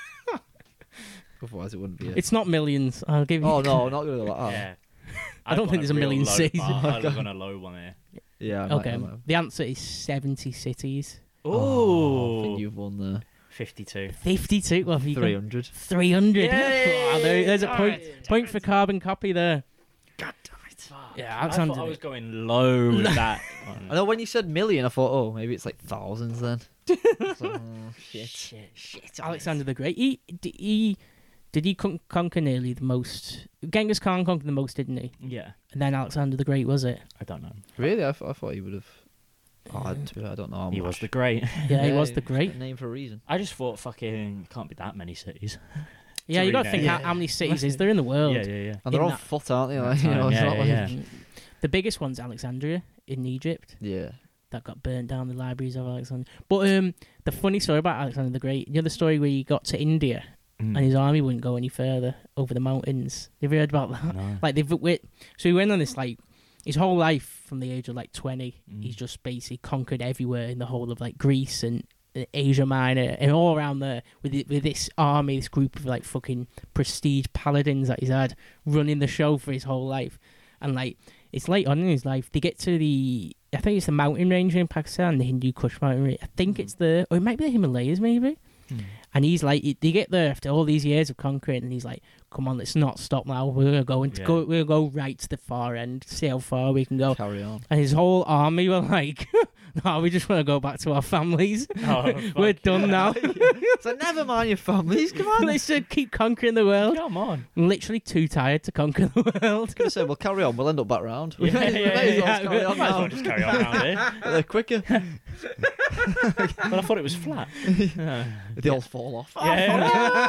C: Otherwise, it wouldn't be. It.
B: It's not millions. I'll give you.
C: Oh no, not gonna like that.
D: Yeah.
B: I don't
D: I've
B: think
D: got
B: there's a
D: real
B: million
D: low
B: cities.
D: bar.
C: Oh,
D: I've
C: God.
D: got a low one here.
C: Yeah. I might-
B: Okay,
C: I might-
B: the answer is seventy cities.
C: Oh, I think you've won the
D: fifty-two.
B: Fifty-two. What have you
C: three
B: got?
C: hundred.
B: Three hundred.
D: Yay!
B: Oh, there- there's a point.
D: Alright.
B: Point for carbon copy there.
C: God damn it!
B: Yeah,
D: I
B: Alexander.
D: thought I
B: the-
D: was going low with that.
C: I know when you said million, I thought, oh, maybe it's like thousands then. It's like, oh, shit.
D: Shit, shit.
B: Alexander the Great. He, d- he did he con- conquer nearly the most. Genghis Khan conquered the most, didn't he?
D: Yeah,
B: And then Alexander the Great, was it?
D: I don't know.
C: Really? I, th- I thought he would have. Oh, I, I don't know. How
D: He
C: much.
D: was the great.
B: Yeah, he was
C: it's
B: the
C: got
B: Great.
C: a name for a reason.
D: I just thought fucking can't be that many cities.
B: Yeah, you got to
D: Torino.
B: think
C: Yeah.
B: how, how many cities is there in the world?
D: Yeah, yeah, yeah.
C: And they're
B: in
C: on
B: that-
C: foot, aren't they? Like,
D: that
C: you know,
D: time,
C: it's
D: yeah,
C: not like-
D: yeah,
B: The biggest one's Alexandria in Egypt.
C: yeah.
B: That got burnt down, the libraries of Alexander. But um, the funny story about Alexander the Great, you know the story where he got to India
D: Mm.
B: and his army wouldn't go any further over the mountains. Have you heard about that?
D: No.
B: Like they've wait, so he went on this like his whole life from the age of like twenty.
D: Mm.
B: He's just basically conquered everywhere in the whole of like Greece and uh, Asia Minor and all around there with the, with this army, this group of like fucking prestige paladins that he's had running the show for his whole life. And like it's late on in his life, they get to the I think it's the mountain range in Pakistan, the Hindu Kush mountain range. I think
C: Mhm.
B: it's the or it might be the Himalayas maybe.
D: Mm.
B: And he's like, they get there after all these years of conquering, and he's like, "Come on, let's not stop now. We're gonna go into
D: Yeah.
B: go. We're gonna go right to the far end, see how far we can go."
C: Carry on.
B: And his whole army were like, "No, we just want to go back to our families.
D: Oh,
B: We're
D: fuck
B: done
D: yeah.
B: now.
C: So never mind your families. Come on.
B: Let's uh, keep conquering the world."
D: Come on.
B: Literally too tired to conquer the world.
C: I was gonna say, well, carry on. We'll end up back round.
D: Yeah, yeah,
C: We may as well
B: yeah,
C: just carry
B: yeah.
C: on
D: Might as well
C: now.
D: just carry on around here.
C: They're quicker.
D: Well, I thought it was flat. Uh,
C: They all fall off.
D: yeah.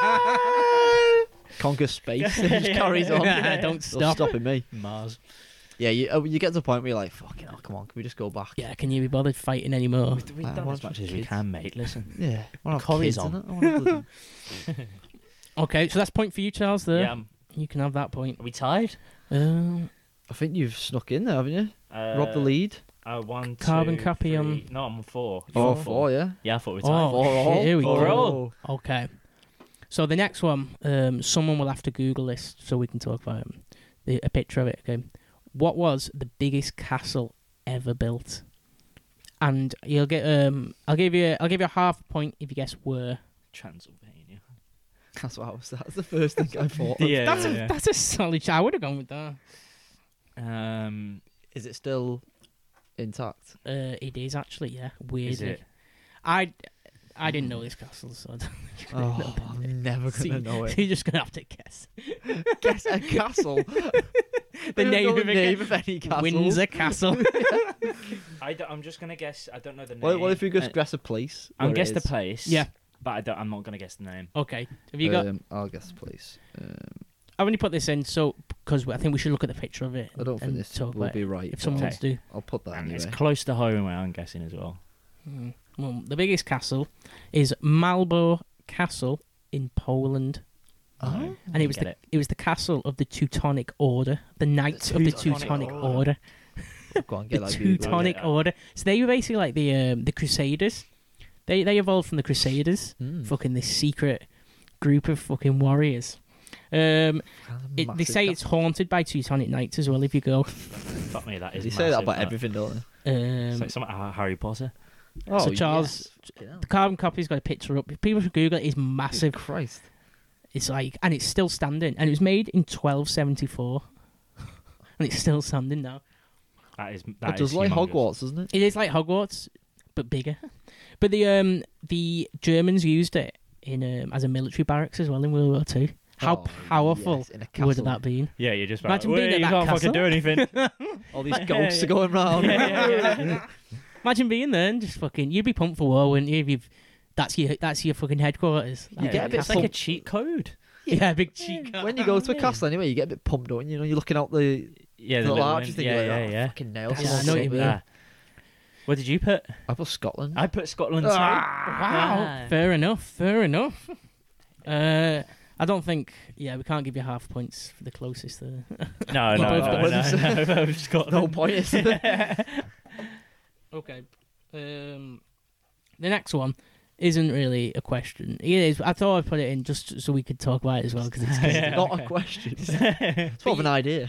C: Conquer space. It just carries on.
B: Don't
C: Not
B: stop.
C: stopping me.
D: Mars.
C: Yeah, you uh, you get to the point where you're like, fucking hell, come on, can we just go back?
B: Yeah, can you be bothered fighting anymore?
D: We've
C: Uh,
D: done
C: what
D: as
C: about
D: much as we
C: kids?
D: can, mate. Listen.
C: Yeah. I want to have
D: Corrie's
C: kids
D: on.
C: in it. I wanna bloody-
B: Okay, so that's point for you, Charles. There,
D: Yeah. um,
B: you can have that point.
D: Are we tied?
B: Um,
C: I think you've snuck in there, haven't you?
D: Uh,
C: Rob the lead.
D: Uh, one,
B: Carbon
D: two,
B: copy on-
D: three- No, I'm on four.
C: Oh,
D: You're on
C: four, yeah.
D: Yeah, I thought we were tied.
B: Oh,
C: Four
B: shit,
C: all.
B: here we
D: Four
B: go.
D: all.
B: Okay. So the next one, um, someone will have to Google this so we can talk about it. The, a picture of it. Okay. What was the biggest castle ever built? And you'll get um, I'll give you I'll give you a half point if you guess where.
D: Transylvania.
C: That's what I was. That's the first thing I thought. of.
D: Yeah,
B: That's a
D: yeah,
B: that's a solid. I would have gone with that.
D: yeah. Um,
C: Is it still intact?
B: Uh, it is actually, yeah. Weirdly,
D: is it?
B: I I didn't know this castle, so I don't think you
C: Oh,
B: know.
C: I'm never
B: So
C: gonna
B: you-
C: know
B: so
C: it.
B: you're just gonna have to guess.
C: Guess a castle.
B: The name
C: know
B: of
C: the
B: it.
C: name of any castle.
B: Windsor Castle.
D: I am just gonna guess. I don't know the name.
C: What, what if we just
D: Uh,
C: guess a place?
D: I'm
C: where it
D: guess the
C: is?
D: place.
B: Yeah.
D: But I don't, I'm not gonna guess the name.
B: Okay. Have you got?
C: Um, I'll guess the place. Um,
B: I've only put this in so because I think we should look at the picture of it.
C: I don't think
B: and
C: this
B: talk
C: will
B: about
C: be
B: it,
C: right.
B: if
C: but
B: someone
C: I'll,
B: wants to.
C: I'll put that
D: And
C: anyway.
D: it's close to home where I'm guessing as well.
B: Mm. Well, the biggest castle is Malbo Castle in Poland,
C: Oh.
B: and it was
D: Get
B: the
D: it.
B: it was the castle of the Teutonic Order, the Knights of the
C: Teutonic
B: Teutonic
C: Order.
B: Order.
C: Go on,
B: The
C: get that Google.
B: Teutonic
D: Yeah.
B: Order. So they were basically like the um, the Crusaders. They they evolved from the Crusaders.
C: Mm.
B: Fucking this secret group of fucking warriors. Um,
C: Kind of
B: it, they
C: massive
B: say it's
C: castle.
B: haunted by Teutonic Knights as well. If you go,
D: Fuck me, that is.
C: They say that
D: massive,
C: about
D: that.
C: everything, don't
B: um,
D: It's like some uh, Harry Potter.
C: they?
B: So Charles-
C: yes. Fucking hell.
B: the carbon copy's got a picture up. If people should Google it, it's massive.
C: Christ.
B: It's like, and it's still standing. And it was made in twelve seventy-four, and it's still standing now.
D: That is.
C: It
D: That
C: does
D: is
C: like
D: humongous.
C: Hogwarts, doesn't it?
B: It is like Hogwarts, but bigger. But the um the Germans used it in um, as a military barracks as well in World War Two. How
C: Oh,
B: powerful
C: yes, in a
B: would
C: castle.
B: that been?
D: Yeah, you're just.
B: Imagine
D: like,
B: being
D: "Wait,
B: at
D: you
B: that
D: can't
B: castle."
D: fucking do anything.
C: All these
B: Yeah,
C: ghosts
D: yeah.
C: are going round.
D: Yeah, yeah, yeah.
B: Imagine being there and just fucking. You'd be pumped for war, wouldn't you? If you've that's your that's your fucking headquarters.
C: You
B: That
C: get a bit
D: It's like a
B: castle.
D: cheat code.
B: yeah, big cheek.
C: When you go to a castle anyway, you get a bit pumped, don't you? You know, you're looking out the,
D: Yeah,
C: the
D: the
C: little
D: little
C: arch, you
D: one.
C: think,
D: Yeah,
C: like,
D: yeah,
C: oh,
D: yeah.
C: fucking nails.
B: Yeah, I know what you mean.
D: Yeah. What did you put?
C: I put Scotland.
D: I put Scotland.
C: Ah.
D: too.
B: Wow,
D: Ah.
B: fair enough, fair enough. Uh, I don't think. Yeah, we can't give you half points for the closest there.
D: No,
B: You
D: no,
B: both
D: no,
B: got
D: no,
C: ones.
D: no, no, Scotland.
C: No point, is there?
B: Okay. Um, the next one isn't really a question. It is. I thought I'd put it in just so we could talk about it as well because it's.
D: Yeah.
C: Not a question. It's more of an idea.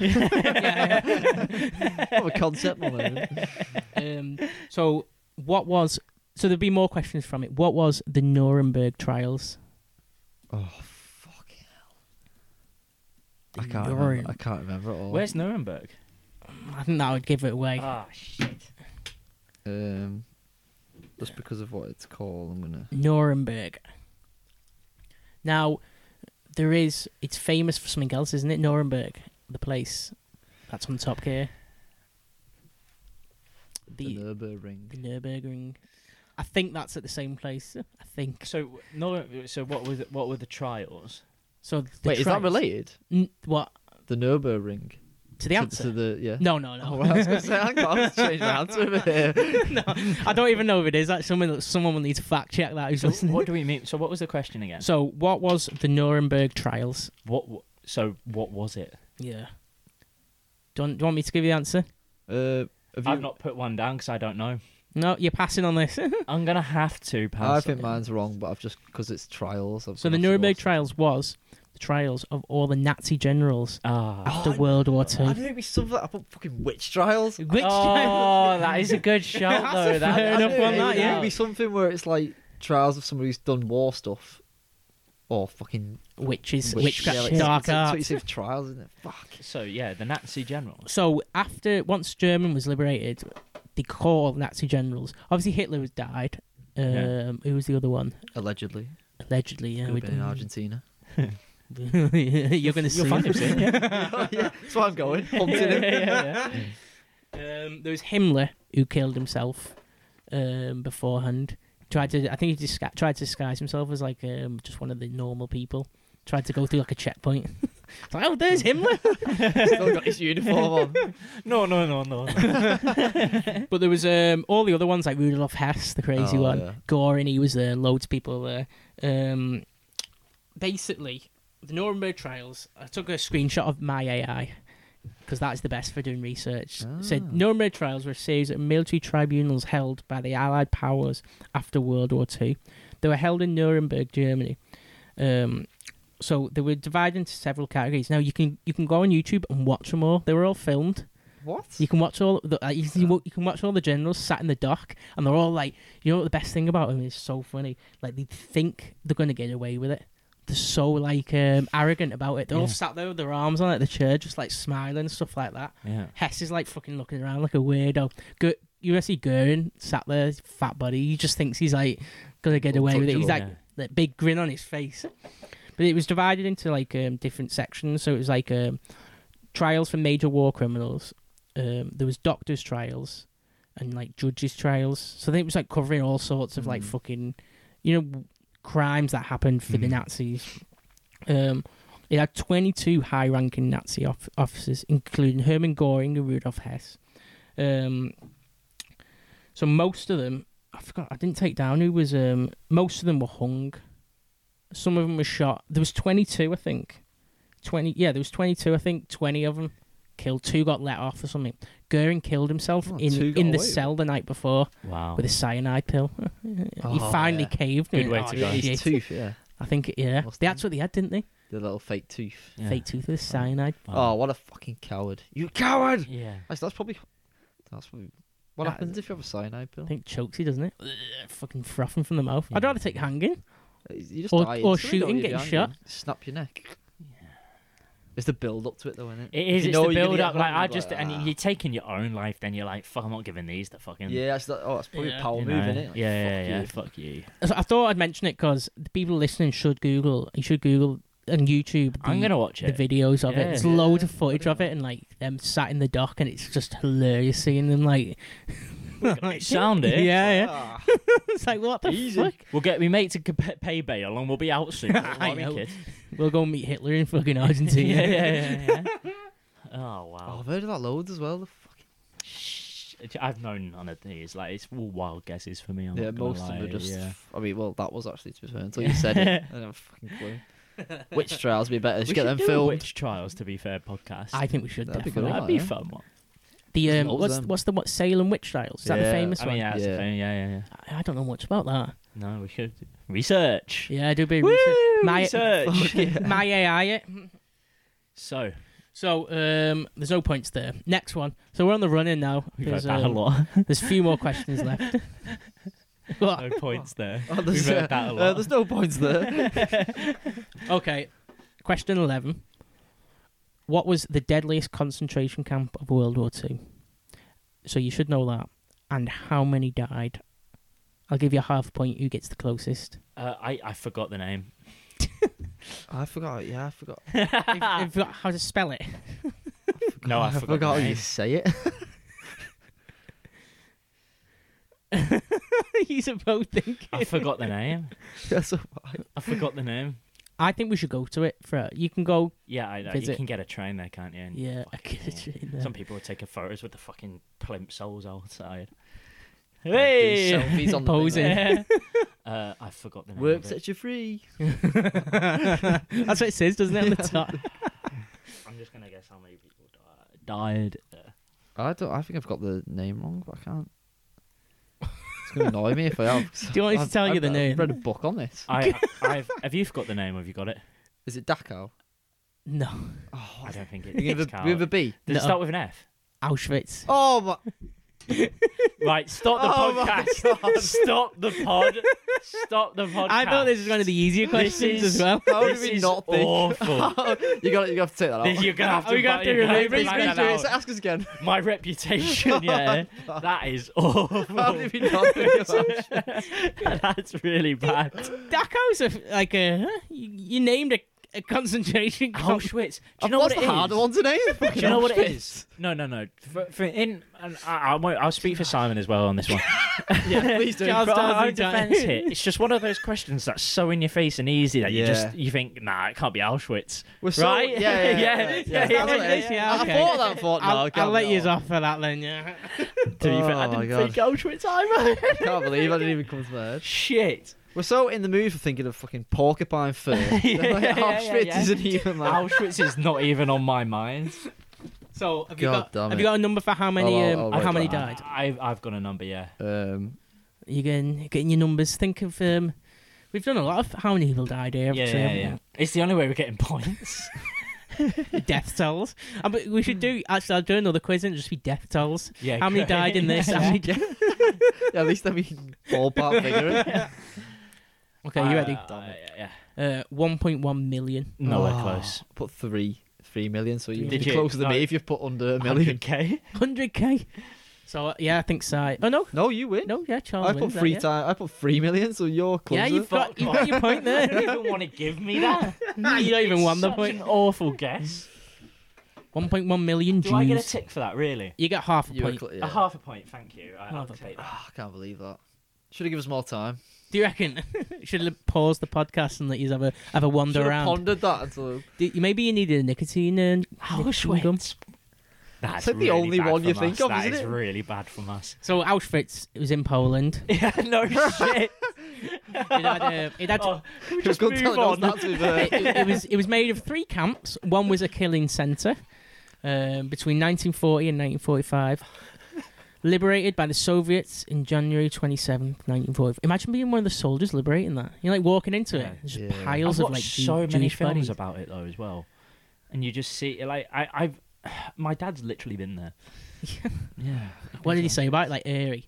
B: yeah.
C: More of a concept more than anything.
B: um, so what was? So there'd be more questions from it. What was the Nuremberg trials?
C: Oh, fucking hell. I can't,
B: Nurem-
C: remember, I can't remember at all.
D: Where's Nuremberg?
B: I think that would give it away.
D: Ah, shit.
C: Um, just because of what it's called, I'm gonna.
B: Nuremberg. Now, there is. It's famous for something else, isn't it? Nuremberg, the place that's on Top Gear.
C: The
B: The
C: Nürburgring.
B: the Nurburgring. I think that's at the same place. I think.
D: So no. So what was it, what were the trials?
B: So the
C: Wait, is that
B: trials-
C: related?
B: N- what
C: The Nürburgring.
B: to the
C: To-
B: answer?
C: To, the yeah.
B: No, no, no.
C: Oh, well, I was going to say, hang on, I was changing my answer a bit here.
B: no, I don't even know if it is. Like someone, someone will need to fact check that. Who's
D: So
B: listening?
D: what do we mean? So what was the question again?
B: So, what was the Nuremberg trials?
D: What? what so what was it?
B: Yeah. Do you, want, do you want me to give you the answer?
C: Uh, have you,
D: I've not put one down because I don't know.
B: No, you're passing on this.
D: I'm gonna have to pass.
C: I
D: on
C: think
D: it.
C: mine's wrong, but I've just because it's trials. I've
B: so
C: gone
B: the
C: off
B: Nuremberg
C: horse.
B: trials was the trials of all the Nazi generals
D: Ah.
B: after
C: Oh, I-
B: World War Two.
C: I knew it'd be something. I put fucking witch trials.
B: Which
D: Oh, that is a good shout
B: That's
D: though.
B: a
D: That,
B: fair
C: I
B: enough
C: knew
B: one,
C: it,
B: that,
C: would-
B: yeah.
C: It'd be something where it's like trials of somebody who's done war stuff, or fucking
B: witches,
C: witch-
B: witchcraft,
C: yeah, like,
B: dark
C: it's, it's, what you
B: arts.
C: say for trials, isn't it? Fuck.
D: So yeah, the Nazi generals.
B: So after once Germany was liberated, they called Nazi generals. Obviously, Hitler was died. Um,
D: Yeah.
B: Who was the other one?
C: Allegedly,
B: Allegedly, yeah.
C: could
B: we
C: have been in
B: don't-
C: Argentina.
B: You're going to see.
D: You'll find him soon. Yeah.
C: Oh, yeah, that's why I'm going. Hunting
D: yeah,
C: him.
D: yeah, yeah.
B: Um, there was Himmler who killed himself um, beforehand. Tried to, I think he disgu- tried to disguise himself as like um, just one of the normal people. Tried to go through like a checkpoint. It's like, oh, there's Himmler.
C: Still got his uniform on.
D: No, no, no, no. no.
B: But there was um, all the other ones like Rudolf Hess, the crazy
C: Oh,
B: one.
C: yeah.
B: Goring, he was there. Loads of people there. Um, basically, the Nuremberg trials. I took a screenshot of my A I because that's the best for doing research. It
C: Ah.
B: said Nuremberg trials were a series of military tribunals held by the Allied powers after World War Two. They were held in Nuremberg, Germany. Um, so they were divided into several categories. Now you can you can go on YouTube and watch them all. They were all filmed.
C: What?
B: You can watch all the uh, you, can, you can watch all the generals sat in the dock, and they're all like, you know what the best thing about them is so funny. Like they think they're gonna get away with it. They're so like um, arrogant about it. They're all
D: Yeah.
B: sat there with their arms on like the chair, just like smiling and stuff like that.
D: Yeah.
B: Hess is like fucking looking around like a weirdo. Go- you see Goering sat there, fat buddy. He just thinks he's like gonna get away with it. He's like
D: Yeah.
B: that big grin on his face. But it was divided into like um, different sections. So it was like um, trials for major war criminals. Um, there was doctors' trials and like judges' trials. So I think it was like covering all sorts of like
C: Mm.
B: fucking, you know, crimes that happened for the
D: Mm.
B: Nazis. Um, it had twenty-two high-ranking Nazi off- officers, including Hermann Göring and Rudolf Hess. Um, so most of them, I forgot, I didn't take down who was. Um, most of them were hung. Some of them were shot. There was twenty-two, I think. Twenty, yeah, there was twenty-two. I think twenty of them killed. Two got let off or something. Göring killed himself
C: Oh,
B: in
C: two got
B: in the
C: away with
B: cell the night before
D: Wow.
B: with a cyanide pill. he
C: Oh,
B: finally
C: yeah.
B: caved.
D: Good
B: and-
D: way
B: oh,
D: to go.
B: shit.
C: His tooth, yeah.
B: I think, it- yeah.
C: Must
B: That's
C: have.
B: what they had, didn't they?
C: The little fake tooth.
D: Yeah.
B: Fake tooth with cyanide.
C: Oh, what a fucking coward! You coward!
D: Yeah.
C: That's, that's probably. That's probably. What
B: That-
C: happens if you have a cyanide pill?
B: I think chokes you, doesn't it? Ugh, fucking frothing from the mouth. I'd
D: Yeah.
B: rather take hanging.
C: You just
B: Or-
C: die
B: or
C: instantly,
B: shooting,
C: don't you,
B: getting
C: if you're
B: shot.
C: angry? Snap your neck. It's the build up to it, though, isn't it?
D: It
C: If
D: is.
C: you
D: It's
C: know
D: the
C: you're gonna
D: build
C: get
D: up. Like I
C: hungry,
D: just,
C: like,
D: and
C: ah.
D: you're taking your own life. Then you're like, fuck, I'm not giving these. That fucking.
C: Yeah, that's the, oh, that's probably
B: Yeah.
C: a power
D: you
C: move,
D: know?
C: innit? Like,
D: yeah,
C: fuck
D: yeah, yeah.
C: you.
D: Fuck you.
B: So I thought I'd mention it because the people listening should Google. You should Google on YouTube. The,
D: I'm gonna watch
B: the
D: it.
B: videos of it.
D: Yeah.
B: There's
C: Yeah,
B: loads of
C: put
B: footage
C: it
B: of it, and like them sat in the dock, and it's just hilarious seeing them like.
D: Sound it.
B: Yeah, yeah.
C: Ah,
B: It's like what the
C: Easy.
B: fuck?
D: We'll get we mate to comp- pay bail and we'll be out soon.
B: I
D: Won't we,
B: know.
D: kid?
B: We'll go meet Hitler in fucking Argentina.
D: yeah, yeah, yeah, yeah. Oh
C: oh,
D: wow.
C: I've heard of that loads as well. The fucking...
D: Shh. I've known none of these. Like it's all wild guesses for me. I'm
C: Yeah,
D: not gonna
C: most of them
D: lie,
C: are just.
D: Yeah.
C: I mean, well, that was actually to be fair until you said it. I don't have a fucking clue. Witch trials would be better. Just
D: We
C: get
D: should
C: them
D: do a
C: filmed.
D: witch trials. To be fair, podcast.
B: I think we should
C: That'd be
B: definitely.
C: good,
D: That'd be
C: yeah.
D: fun. One.
B: The
C: There's
B: um,
C: loads
B: what's
C: of them.
B: what's the what Salem witch trials? Is that the
C: Yeah.
B: famous
D: I
B: one?
D: mean, yeah, that's
C: Yeah.
D: the thing. Yeah, yeah, yeah.
B: I I don't know much about that.
D: No, we should research.
B: Yeah, I do a bit of
D: Woo!
B: research. My
D: research.
C: Fuck yeah.
B: my A I. It.
D: So
B: So um, there's no points there. Next one. So we're on the run in now.
D: we've
B: There's,
D: heard that a
B: um,
D: lot.
B: there's a few more questions left. What?
D: No points there.
C: Oh,
D: We've
C: there's,
D: heard
C: uh,
D: that a
C: uh,
D: lot.
C: there's no points there.
B: Okay. Question eleven. What was the deadliest concentration camp of World War Two? So you should know that. And how many died? I'll give you a half point who gets the closest.
D: Uh, I I forgot the name.
C: I forgot. Yeah, I forgot.
B: If- if you got how to spell it.
D: No, I
C: I
D: forgot.
C: forgot
D: the
C: how
D: name.
C: you say it.
B: He's both thinking.
D: I forgot the name.
C: That's a
D: I forgot the name.
B: I think we should go to it. For you can go.
D: Yeah, I know.
B: Visit.
D: You can get a train there, can't you? And
B: Yeah, I
D: fucking,
B: get
D: yeah.
B: it. There.
D: Some people are taking photos with the fucking plimp soles outside.
C: Do
D: Hey,
C: selfies on the
B: Posing.
C: thing,
D: uh, I forgot the name.
C: Work
D: of it.
C: sets you free.
B: That's what it says, doesn't it, on the top?
D: I'm just gonna guess how many people di- died. Uh,
C: I don't. I think I've got the name wrong, but I can't. It's gonna annoy me if I have.
B: Do you want me to
C: I've-
B: tell you
C: I've-
B: the
C: I've
B: name?
C: read a book on this.
D: I, I've. Have you forgot the name? Have you got it?
C: Is it Dachau?
B: No,
C: Oh,
D: I don't think it.
C: with,
D: it's
C: a, with a B.
D: Does
B: No.
D: it start with an F?
B: Auschwitz.
C: Oh my!
D: Right, stop the
C: Oh my
D: podcast. Stop the pod. Stop the podcast.
B: I thought this was one of the easier questions
D: is-
B: as well.
C: How did
D: This
C: we
D: is
C: not think?
D: awful.
C: you got. You got to take that out.
D: This- You're gonna have
B: Are
D: to.
B: we gonna have to
D: you're gonna
B: remove
C: Read,
B: it?
D: bang
C: read
D: that
C: through it. So
D: out.
C: ask us again.
D: My reputation, yeah, that is awful.
C: How did we not think about
D: That's really bad.
B: Dachau's a, like a. huh? You, you named a, a concentration camp.
D: Auschwitz. Do you know what
C: What's
D: it
C: the
D: is?
C: harder one today?
D: Do you know what it is? No, no, no. For, for in, and I, I won't, I'll speak for Simon as well on this one.
C: Yeah, please do.
B: Charles
D: For our
B: Darwin
D: own
B: time.
D: defence here, it's just one of those questions that's so in your face and easy that you
C: Yeah.
D: just you think, nah, it can't be Auschwitz,
C: We're so,
D: right?
C: Yeah, yeah, yeah.
D: Yeah,
C: yeah,
D: yeah,
C: That's
B: yeah,
C: what it is.
B: yeah,
C: I
B: okay.
C: thought that. Thought no,
B: I'll,
C: it can't
B: I'll let
C: be
B: you
C: that
B: off for that then, yeah.
D: To be fair, I
C: Oh my
D: didn't
C: God.
D: think Auschwitz either.
C: I can't believe I didn't even come to my head.
D: Shit.
C: We're so in the mood for thinking of fucking porcupine fur.
D: Yeah,
C: Like,
D: yeah, yeah,
C: Auschwitz
D: yeah.
C: isn't even like.
D: Auschwitz is not even on my mind.
B: So, have you,
C: God
B: got,
C: damn
B: have
C: it.
B: you got a number for how many
C: I'll-
B: um,
C: I'll
B: how
C: write
B: many
C: that
B: died?
D: I've I've got a number, yeah.
C: Um,
B: You getting, getting your numbers. Think of. Um, we've done a lot of how many people died here.
D: Yeah,
B: so,
D: yeah, yeah. It's the only way we're getting points.
B: Death tolls. Uh, but we should do. Actually, I'll do another quiz and just be death tolls.
D: Yeah.
B: How many
D: great.
B: died in this? How
D: Yeah.
B: many di-
C: yeah, at least I mean ballpark figure it.
B: Okay, you ready?
D: Uh, yeah, yeah.
B: Uh, one point one million.
D: Nowhere
C: Oh,
D: close.
C: Put three, three million. So you'd
D: Did
C: be
D: you?
C: closer than
D: No.
C: me if you've put under a
D: one
C: million.
D: hundred K.
B: one hundred k. So, uh, yeah, I think Si. Oh, no.
C: No, you win.
B: No, yeah, Charles
C: I put
B: wins that,
C: three
B: yeah.
C: times. I put three million. So you're closer.
B: Yeah, you've got, you've got your point
D: You
B: there.
D: don't even want to give me that.
B: You don't even
D: It's
B: want the
D: such
B: point.
D: An awful guess.
B: one point one million
D: Do I get a
B: Jews.
D: tick for that? Really?
B: You get half a
C: You were
B: point.
C: cl-
D: A
C: yeah.
D: half a point, thank you. I, I'll
B: Half a
D: take that.
C: Ah, I can't believe that. Should have given us more time.
B: Do you reckon? Should have paused the podcast and let you have a have a wander
C: Should have
B: around?
C: pondered that until.
B: Do, maybe you needed a nicotine and nicotine gum.
D: Auschwitz. That's
C: like the
D: really
C: only
D: bad
C: one you
D: from
C: think
D: us.
C: of,
D: That
C: isn't
D: is
C: it?
D: really bad from us.
B: So Auschwitz, it was in Poland.
D: Yeah, no shit.
B: It had, uh, it had
D: Oh, can we
C: Just
D: just
C: good
D: move
C: telling us
D: on?
C: that to the-
B: it, it was it was made of three camps. One was a killing centre um, between nineteen forty and nineteen forty-five. Liberated by the Soviets in January twenty-seventh, nineteen forty. Imagine being one of the soldiers liberating that. You're like walking into
D: Yeah.
B: it, there's just
C: Yeah.
B: piles
D: I've
B: of like
D: watched
B: Jew-
D: so many
B: Jewish
D: films
B: bodies.
D: about it though as well, and you just see like I, I've my dad's literally been there. Yeah.
B: What did he say about it? Like eerie?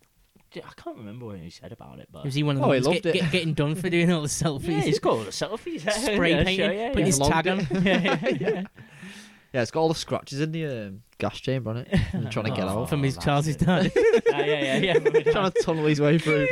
D: I can't remember what he said about it, but
B: Was he one of the
C: Oh, he
B: ones
C: loved
B: get,
C: it.
B: get, getting done for doing all the selfies?
D: yeah, he's got all the selfies,
B: Spray
D: yeah,
B: painting,
D: sure, yeah,
B: putting
D: yeah.
B: his
C: Loved
B: tag on.
C: it.
D: yeah, yeah, yeah.
C: Yeah, it's got all the scratches in the um, gas chamber on it. And trying to get
D: Oh.
C: out.
B: From his
D: that's
B: Charles's
D: it.
B: dad.
D: Ah, yeah, yeah, yeah.
C: Trying to tunnel his way through.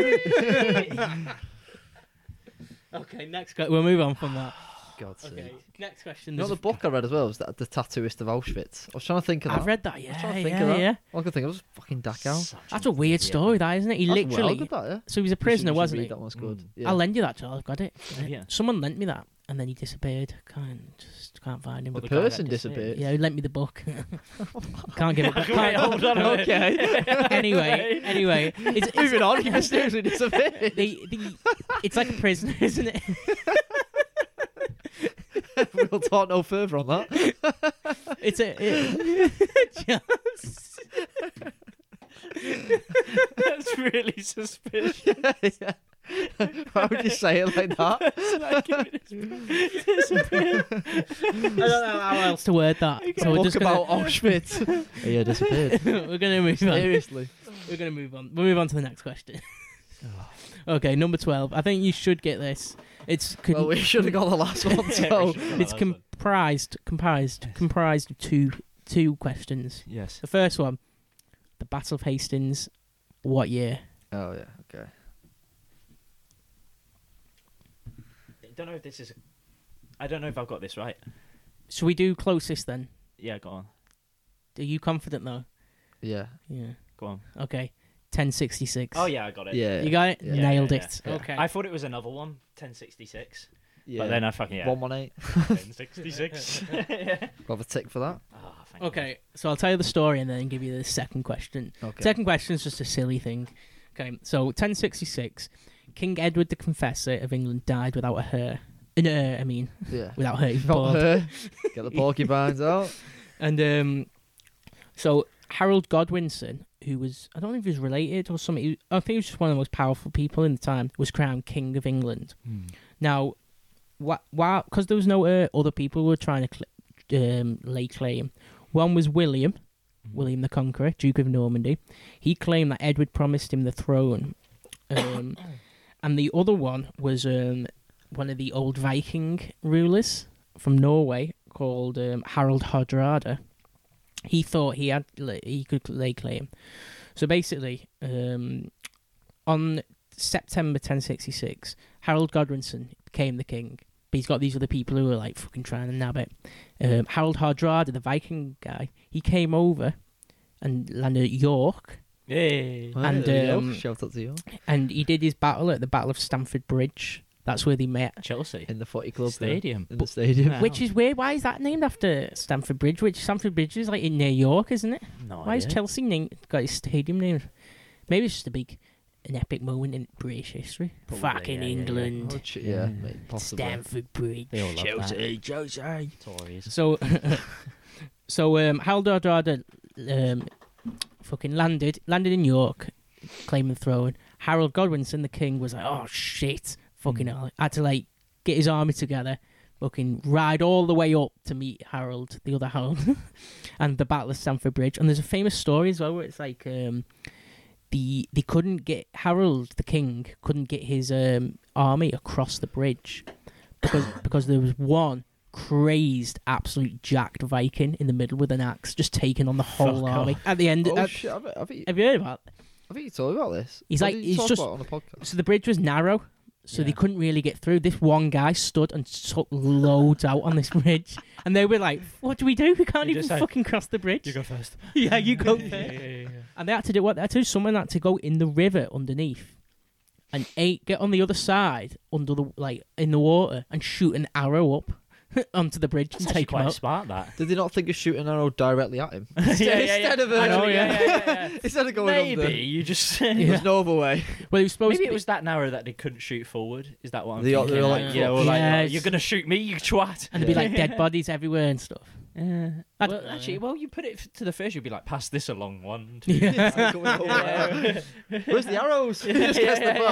B: Okay, next. Go- we'll move on from that.
C: God's sake.
B: Okay, next question.
C: You know
B: There's
C: the book I read as well was that the tattooist of Auschwitz. I was trying to think of
B: I've
C: that.
B: read that.
C: I was
B: Yeah,
C: trying to think
B: yeah,
C: of that.
B: yeah.
C: All I could think of was fucking Dachau.
D: Such
B: That's a weird
D: idiot,
B: story,
D: man.
B: that isn't it? He
C: That's-
B: literally.
C: well, I did that, yeah.
B: So he was a
C: You should-
B: prisoner,
C: you should
B: wasn't
C: read
B: he?
C: That one's good.
D: Mm.
C: Yeah.
B: I'll lend you that, Charles. I've got it.
D: Yeah.
B: Someone lent me that, and then he disappeared. Can't just can't find him.
C: the
D: the guy that
C: person
D: disappeared.
C: disappeared.
B: Yeah, he lent me the book. Can't give it back.
D: Wait, hold on. a minute.
C: Okay.
B: Anyway, anyway, it's, it's,
C: Moving on, he mysteriously disappeared.
B: the, the, it's like a prisoner, isn't it?
C: We'll talk no further on that.
B: It's a. It, Charles.
D: That's really suspicious.
C: Yeah. Why would you say it like that?
B: I don't know how else to word that. So we're
C: Book
B: just gonna,
C: about Auschwitz. yeah, disappeared.
B: we're gonna move on.
C: Seriously.
B: We're gonna move on. We'll move on to the next question. Okay, number twelve. I think you should get this. It's con-
C: Well, we should have got the last one.
D: Yeah,
C: So
D: we should've got
B: it's
D: that one.
B: comprised comprised comprised of two two questions.
D: Yes.
B: The first one, the Battle of Hastings, what year?
C: Oh yeah. Okay.
D: I don't know if this is. I don't know if I've got this right.
B: Should we do closest then?
D: Yeah, go on.
B: Are you confident though?
C: Yeah.
B: Yeah.
D: Go on.
B: Okay. ten sixty-six.
D: Oh yeah, I got it.
C: Yeah.
B: You got it?
C: Yeah.
B: Nailed
D: Yeah,
B: it.
C: yeah.
B: Okay.
D: I thought it was another one. ten sixty-six.
C: Yeah.
D: But then I fucking yeah.
C: one one eight.
D: ten sixty-six. yeah.
C: Have a tick for that.
D: Oh, thank
B: Okay, so I'll tell you the story and then give you the second question.
C: Okay.
B: Second question is just a silly thing. Okay, so ten sixty-six, King Edward the Confessor of England died without a hair. Uh, no, I mean,
C: Yeah.
B: without hair. He was
C: Not
B: bald.
C: her. Get the porcupines out.
B: And um, so Harold Godwinson, who was, I don't know if he was related or something, he, I think he was just one of the most powerful people in the time, was crowned King of England.
D: Hmm.
B: Now, wh- why? Because there was no uh, other people who were trying to cl- um, lay claim. One was William, William the Conqueror, Duke of Normandy. He claimed that Edward promised him the throne. Um, and the other one was um, one of the old Viking rulers from Norway called um, Harald Hardrada. He thought he had he could lay claim. So basically, um, on September ten sixty-six, Harold Godwinson became the king. But he's got these other people who are like fucking trying to nab it. Um, Harold Hardrada, the Viking guy, he came over and landed at York,
D: Yay.
B: And,
C: There you go.
B: um,
C: Shout out to you.
B: and he did his battle at the Battle of Stamford Bridge. That's where they met.
D: Chelsea.
C: In the footy club.
D: Stadium.
C: In the stadium.
D: Wow.
B: Which is weird. Why is that named after Stamford Bridge? Which Stamford Bridge is like in New York, isn't it?
D: No
B: Why is
D: idea.
B: Chelsea named, got his stadium name? Maybe it's just a big, an epic moment in British history.
D: Probably,
B: Fucking
D: yeah, yeah, yeah.
B: England.
C: Oh, ch- yeah,
D: Yeah.
C: mate, possibly.
B: Stamford Bridge.
D: They all love
B: Chelsea,
D: that.
B: Chelsea.
D: Tories.
B: So, so um, Harold Hardrada um, fucking landed, landed in York, claiming the throne. Harold Godwinson, the king, was like, "Oh shit, fucking
D: Mm.
B: hell!" Had to like get his army together, fucking ride all the way up to meet Harold, the other Harold, and the Battle of Stamford Bridge. And there's a famous story as well where it's like um, the they couldn't get Harold, the king, couldn't get his um, army across the bridge because because there was one crazed, absolute jacked Viking in the middle with an axe, just taking on the whole
D: Fuck
B: army.
D: off.
B: At the end,
C: Oh,
B: at-
C: shit. I bet, I bet, you,
B: have you heard about it?
C: I bet you told me about this.
B: He's
C: What
B: like-
C: did you
B: he's
C: talk
B: just-
C: about on the podcast.
B: So the bridge was narrow, so they
D: Yeah.
B: couldn't really get through. This one guy stood and took loads out on this bridge, and they were like, "What do we do? We can't
D: You
B: even
D: just say,
B: fucking cross the bridge."
D: You go first.
B: yeah, you go
D: yeah,
B: first.
D: yeah, yeah, yeah.
B: And they had to do what? They had to do someone had to go in the river underneath, and eight get on the other side under the like in the water and shoot an arrow up onto the bridge
D: That's
B: and
D: actually
B: take him
D: quite
B: out.
D: smart, that.
C: Did they not think of shooting an arrow directly at him?
D: yeah, yeah, yeah.
C: Instead of
D: I know,
C: uh,
D: yeah, yeah, yeah, yeah.
C: Instead of going
D: Maybe
C: under.
D: you just.
B: Yeah.
C: There's no other way.
B: Well, he was supposed
D: Maybe
B: to.
D: it was that narrow that they couldn't shoot forward. Is that what I'm
C: They all-
D: thinking?
C: they all
D: like,
C: like
D: yeah,
C: crook.
D: or like,
B: Yeah,
D: oh,
B: it's-
D: you're gonna shoot me, you twat.
B: and there'd be like dead bodies everywhere and stuff.
D: Yeah.
B: I
D: Well,
B: don't know.
D: actually, well, you put it f- to the fish, you'd be like, pass this along one.
B: Yeah.
C: Going over.
D: Yeah.
C: Where's the arrows? He just gets the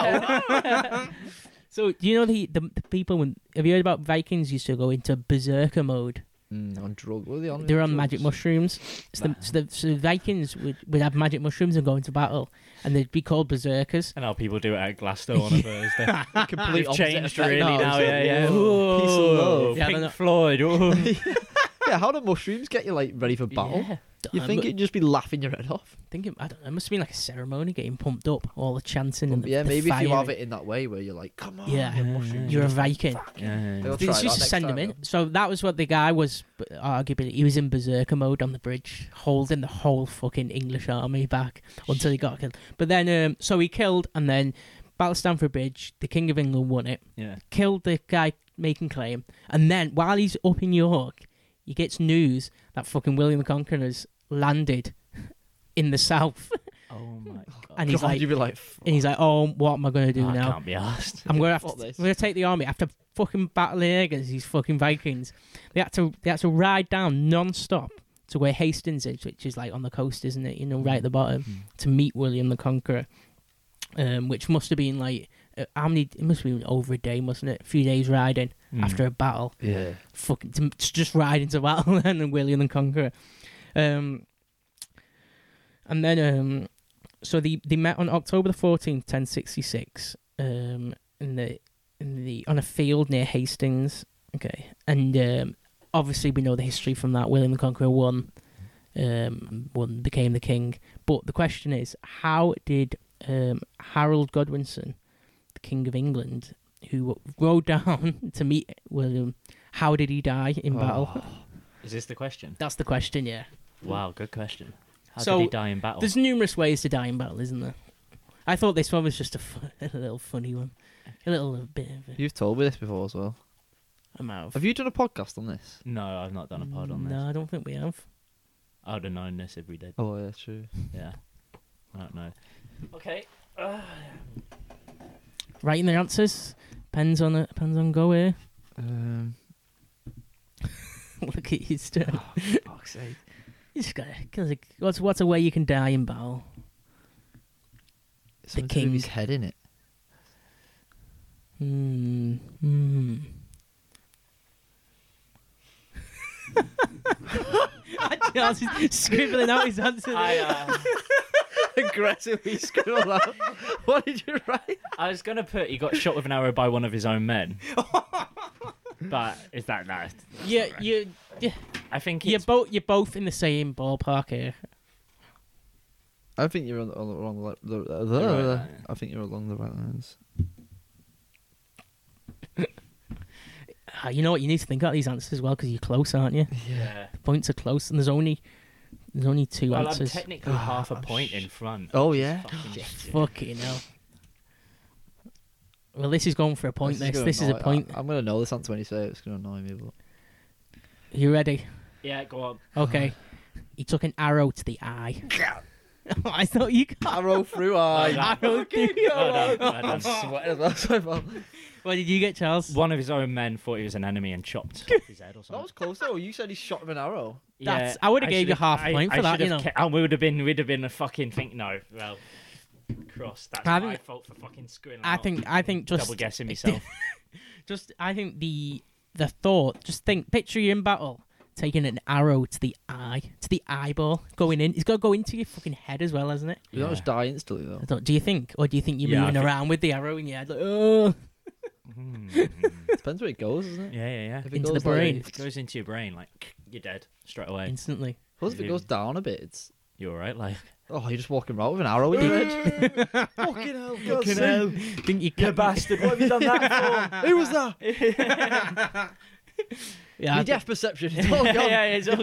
C: bow.
B: So do you know the, the the people when have you heard about Vikings used to go into berserker mode?
C: Mm, on drug. What are they on?
B: They're on
C: drugs?
B: magic mushrooms. So the, so the, so the Vikings would, would have magic mushrooms and go into battle, and they'd be called berserkers.
D: And how people do it at Glasgow on a Thursday.
C: Complete
D: They've
C: opposite
D: changed
C: effect
D: really
C: now,
D: now,
C: isn't
D: yeah,
C: it?
D: yeah.
C: Whoa. Peace and love.
B: Yeah, I
D: Pink
B: don't know.
D: Floyd. ooh.
C: Yeah, how do mushrooms get you like ready for battle?
D: Yeah.
C: You think it'd just be laughing your head off?
B: Thinking, I don't know. It must have been like a ceremony getting pumped up, all the chanting and the,
C: yeah,
B: the
C: maybe if you
B: fire.
C: have it in that way where you're like, come on,
B: Yeah.
C: get mushrooms.
B: You're a Viking.
D: Yeah.
C: They'll
B: They
C: try
B: used
C: that
B: to
C: next
B: send
C: time,
B: him in.
C: though.
B: So that was what the guy was, but arguably, he was in berserker mode on the bridge, holding the whole fucking English army back until he got killed. But then, um, so he killed, and then Battle of Stamford Bridge, the King of England won it,
D: Yeah.
B: killed the guy making claim, and then while he's up in York, he gets news that fucking William the Conqueror's landed in the south,
D: Oh my god.
B: and he's
C: Come on,
B: like,
C: you'd be like,
B: and he's like, oh, what am I going to do
D: I
B: now?
D: can't be asked.
B: I'm gonna have
C: Fuck
B: to.
C: this.
B: We're gonna take the army after fucking battling against these fucking Vikings. They had to. They had to ride down non-stop to where Hastings is, which is like on the coast, isn't it? You know, right at the bottom,
D: Mm.
B: to meet William the Conqueror. Um, which must have been like uh, how many? It must have been over a day, mustn't it? A few days riding
D: Mm.
B: after a battle.
C: yeah.
B: Fucking to, to just ride into battle and William the Conqueror. Um, and then um, so they they met on October the fourteenth, ten sixty six. Um, in the in the on a field near Hastings. Okay, and um, obviously we know the history from that. William the Conqueror won. Um, won became the king. But the question is, how did um, Harold Godwinson, the King of England, who rode down to meet William, how did he die in battle?
C: Oh.
D: Is this the question?
B: That's the question, yeah.
D: Wow, good question. How
B: So,
D: did he die in battle?
B: There's numerous ways to die in battle, isn't there? I thought this one was just a, fun, a little funny one. A little bit of a...
C: You've told me this before as well.
B: I might have.
C: Have you done a podcast on this?
D: No, I've not done a pod on this.
B: No, I don't think we have.
D: I would have known this if we did.
C: Oh, yeah, true.
D: Yeah. I don't know. Okay. Uh,
B: Writing the answers. Pens on it. Pens on go here.
C: Um,
B: Look at you still.
C: oh, for fuck's sake.
B: You just gotta. Cause like, what's what's a way you can die in battle?
C: Something to do with his
B: king.
C: head in it.
B: Hmm. Hmm. Charles is scribbling out his answers.
D: I, uh,
C: Aggressively scribble out. What did you write?
D: I was gonna put he got shot with an arrow by one of his own men. But is that that?
B: Yeah, you. Yeah,
D: I think
B: you're
D: it's
B: both. You're both in the same ballpark here.
C: I think you're on, on the wrong. li- The, the,
D: The right line.
C: I think you're along the right lines.
B: Ah, you know what? You need to think about these answers as well because you're close, aren't you?
D: yeah.
B: The points are close, and there's only there's only two
D: Well, I'm
B: answers.
D: technically half a point in front.
C: Oh,
D: which is
C: yeah?
D: fucking shit.
B: Fucking hell. Well, this is going for a point. This
C: gonna
B: this is a
C: annoy-
B: point.
C: I, I'm gonna know this answer when you say it. It's gonna annoy me, but
B: You ready?
D: Yeah, go on.
B: Okay. He took an arrow to the eye. I thought you got
C: arrow through eye.
D: Well
B: arrow to
D: Well done, well done.
C: I'm sweating as well. So well.
B: What did you get, Charles?
D: One of his own men thought he was an enemy and chopped off his head or
C: That
D: something.
C: was close though. You said he shot with an arrow.
B: That's- I would've gave you
D: should've-
B: half a
D: I-
B: point for
D: I
B: that, you
D: should've
B: know.
D: ke- And we would have been, we'd have been a fucking think. No, well, cross. That's
B: I
D: my
B: think-
D: fault for fucking screwing.
B: I
D: out.
B: think I think just
D: double guessing myself.
B: just I think the the thought. Just think. Picture you in battle, taking an arrow to the eye, to the eyeball, going in. It's got to go into your fucking head as well, hasn't it?
C: You don't
D: Yeah.
C: just die instantly though.
B: I don't, do you think, or do you think you're
D: Yeah, I
B: moving
D: think-
B: around with the arrow in your head? Like, oh,
D: Hmm.
C: Depends where it goes, doesn't it?
D: Yeah, yeah, yeah.
C: If it
B: Into the
C: goes like-
B: brain.
D: If it goes into your brain, like you're dead straight away.
B: instantly.
C: Plus, if it goes down a bit, it's
D: You're alright, like
C: oh, you're just walking around with an arrow in your head. Fucking hell!
B: Fucking hell. Think you can,
D: bastard! What have you done that
C: Who was that?
B: Yeah,
C: Your
B: I think-
C: death perception. It's all gone.
D: yeah, it's all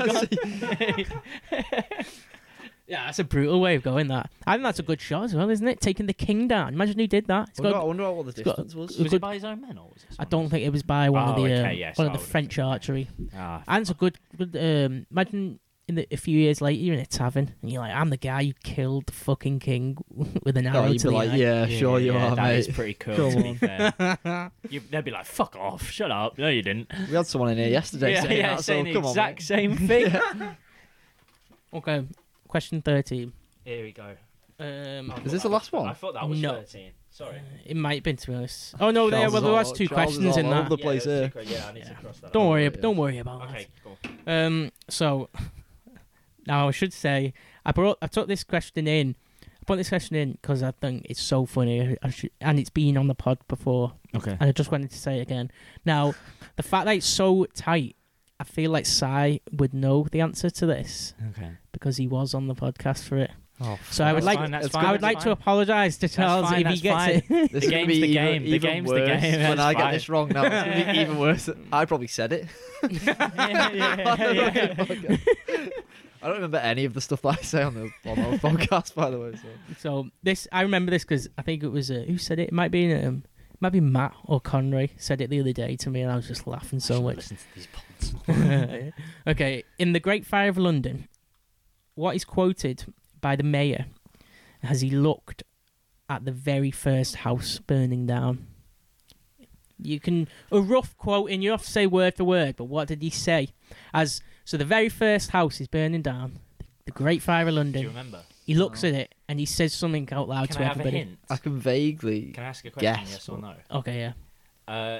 D: gone.
B: yeah, that's a brutal way of going. That I think that's a good shot as well, isn't it? Taking the king down. Imagine who did that. It's
C: I wonder,
B: got-
C: I wonder what the
B: got-
C: distance was.
B: it
D: Was
B: could-
D: it by his own men or was it?
B: I don't think it was by one of
D: Oh,
B: the
D: okay,
B: um,
D: yes,
B: one
D: I
B: of the
D: would've
B: French
D: thought-
B: archery.
D: Ah,
B: And it's a good, good. Um, imagine in the, a few years later, you're in a tavern and you're like, "I'm the guy who killed the fucking king with an
C: Oh,
B: arrow
C: you'd
B: to
C: be
B: the
C: like,
B: eye."
C: yeah, sure you
D: yeah,
C: are,
D: That
C: mate.
D: is pretty cool.
C: Come
D: to be
C: on.
D: fair, you, they'd be like, "Fuck off! Shut up! No, you didn't."
C: We had someone in here yesterday
D: yeah,
C: saying
D: yeah,
C: that,
D: saying
C: so
D: the
C: come on,
D: exact
C: mate.
D: same thing.
B: Okay, question thirteen.
D: Here we go.
B: Um,
C: Is this the last one?
D: I thought that was
B: No.
D: thirteen. Sorry.
B: it might have been to be honest. Oh no, there.
C: Charles
B: Well,
C: is
B: there
C: all-
B: was two
C: Charles is
B: questions
C: all
B: in
C: over
B: that.
C: the place
D: yeah,
C: here.
D: secret. Yeah, I need to
B: Yeah.
D: cross that.
B: Don't
D: off.
B: worry.
C: yeah.
B: Don't worry about
D: Okay, cool.
B: that. Um. So now I should say I brought. I took this question in. I put this question in because I think it's so funny. I should, and it's been on the pod before.
D: Okay.
B: And I just wanted to say it again. Now, the fact that it's so tight, I feel like Sai would know the answer to this
D: Okay.
B: because he was on the podcast for it.
C: Oh,
B: So I would
D: That's
B: like,
D: fine, that's
C: it's
D: fine,
B: I would
D: that's
B: like to
D: fine.
B: apologise to Charles
D: fine,
B: if he
D: that's
B: gets
D: fine.
B: it.
C: This
D: The
C: is gonna
D: game's
C: be
D: the
C: even,
D: game. The
C: even
D: game's the
C: worse
D: game.
C: when
D: That's
C: I get
D: fine.
C: this wrong now. It's gonna be even worse. I probably said it.
D: yeah, yeah, yeah, yeah.
C: I don't remember any of the stuff that I say on the on the podcast, by the way. So.
B: So this, I remember this because I think it was uh, who said it. It might be um, it might be Matt or Conray said it the other day to me, and I was just laughing so much.
D: Listen to these pods.
B: Okay, in the Great Fire of London, what is quoted by the mayor as he looked at the very first house burning down? You can a rough quote, and you have to say word for word. But what did he say? As so, the very first house is burning down, the Great Fire of
D: Do
B: London.
D: you remember?
B: He looks at it and he says something out loud
D: Can
B: to
D: I have
B: everybody.
D: a hint?
C: I can vaguely.
D: Can I ask a question?
C: Guess,
D: Yes or no?
B: Okay, yeah,
D: Uh,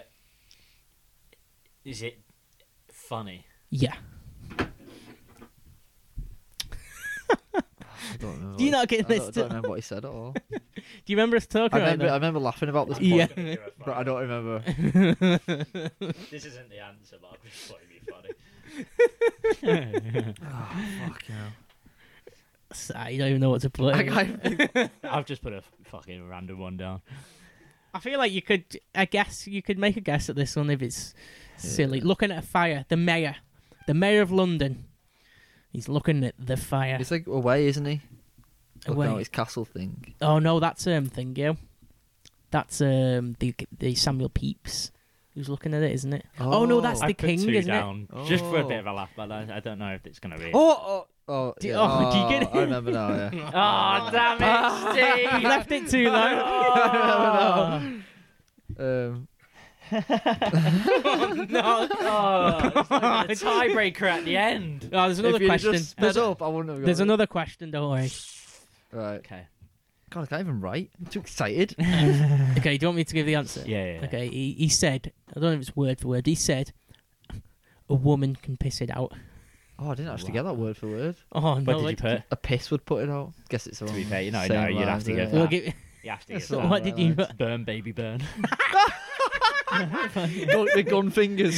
D: is it funny?
B: yeah.
C: I don't know.
B: Do you not get
C: I
B: this?
C: don't, I don't remember what he said at all.
B: Do you remember us talking
C: I
B: about
C: remember, I
B: that?
C: remember laughing about this.
B: Yeah.
C: Point, but I don't remember.
D: This isn't the answer, but I just thought it'd be funny.
C: Oh, fuck yeah.
B: Sigh, you don't even know what to put.
C: I, I,
D: I've just put a fucking random one down.
B: I feel like you could, I guess, you could make a guess at this one if it's silly. Looking at a fire, the mayor, the mayor of London, he's looking at the fire.
C: he's like away, isn't he? Looking
B: Away.
C: at his castle thing.
B: Oh no, that's um thing, yeah. That's um the the Samuel Pepys. who's looking at it, isn't it? Oh, no, that's
D: I
B: the
D: put
B: king,
D: two
B: isn't
D: down just for a
C: Oh.
D: bit of a laugh, but I, I don't know if it's gonna be.
C: Oh, oh, oh,
B: Do-
C: yeah.
B: oh, do you get it?
C: I remember now. Yeah.
D: Oh, damn it,
B: it?
D: Steve!
B: You left it too low.
C: Um,
B: no.
D: Oh, it's a tiebreaker at the end.
B: Oh, there's another
C: if you'd
B: question.
C: just sped
B: There's,
C: up, I wouldn't have got
B: there's
C: it.
B: another question. Don't worry.
C: Right.
D: Okay.
C: God, I can't even write. I'm too excited.
B: Okay, do you want me to give the answer?
D: Yeah, yeah, yeah.
B: Okay, he, he said, I don't know if it's word for word, he said, a woman can piss it out.
C: Oh, I didn't actually
D: Wow.
C: get that word for word.
B: Oh,
D: What
B: no.
D: did you
B: like-
D: put?
C: A piss would put it out. Guess it's
D: To
C: wrong.
D: be fair, you know,
C: Same
D: no, you'd have
C: lines,
D: to
C: yeah.
D: give
B: We'll
D: that.
B: give,
D: You have to
C: That's
D: give
C: all
D: that.
B: what did you
C: right.
B: put?
D: Burn, baby, burn.
C: Gun, the gun fingers.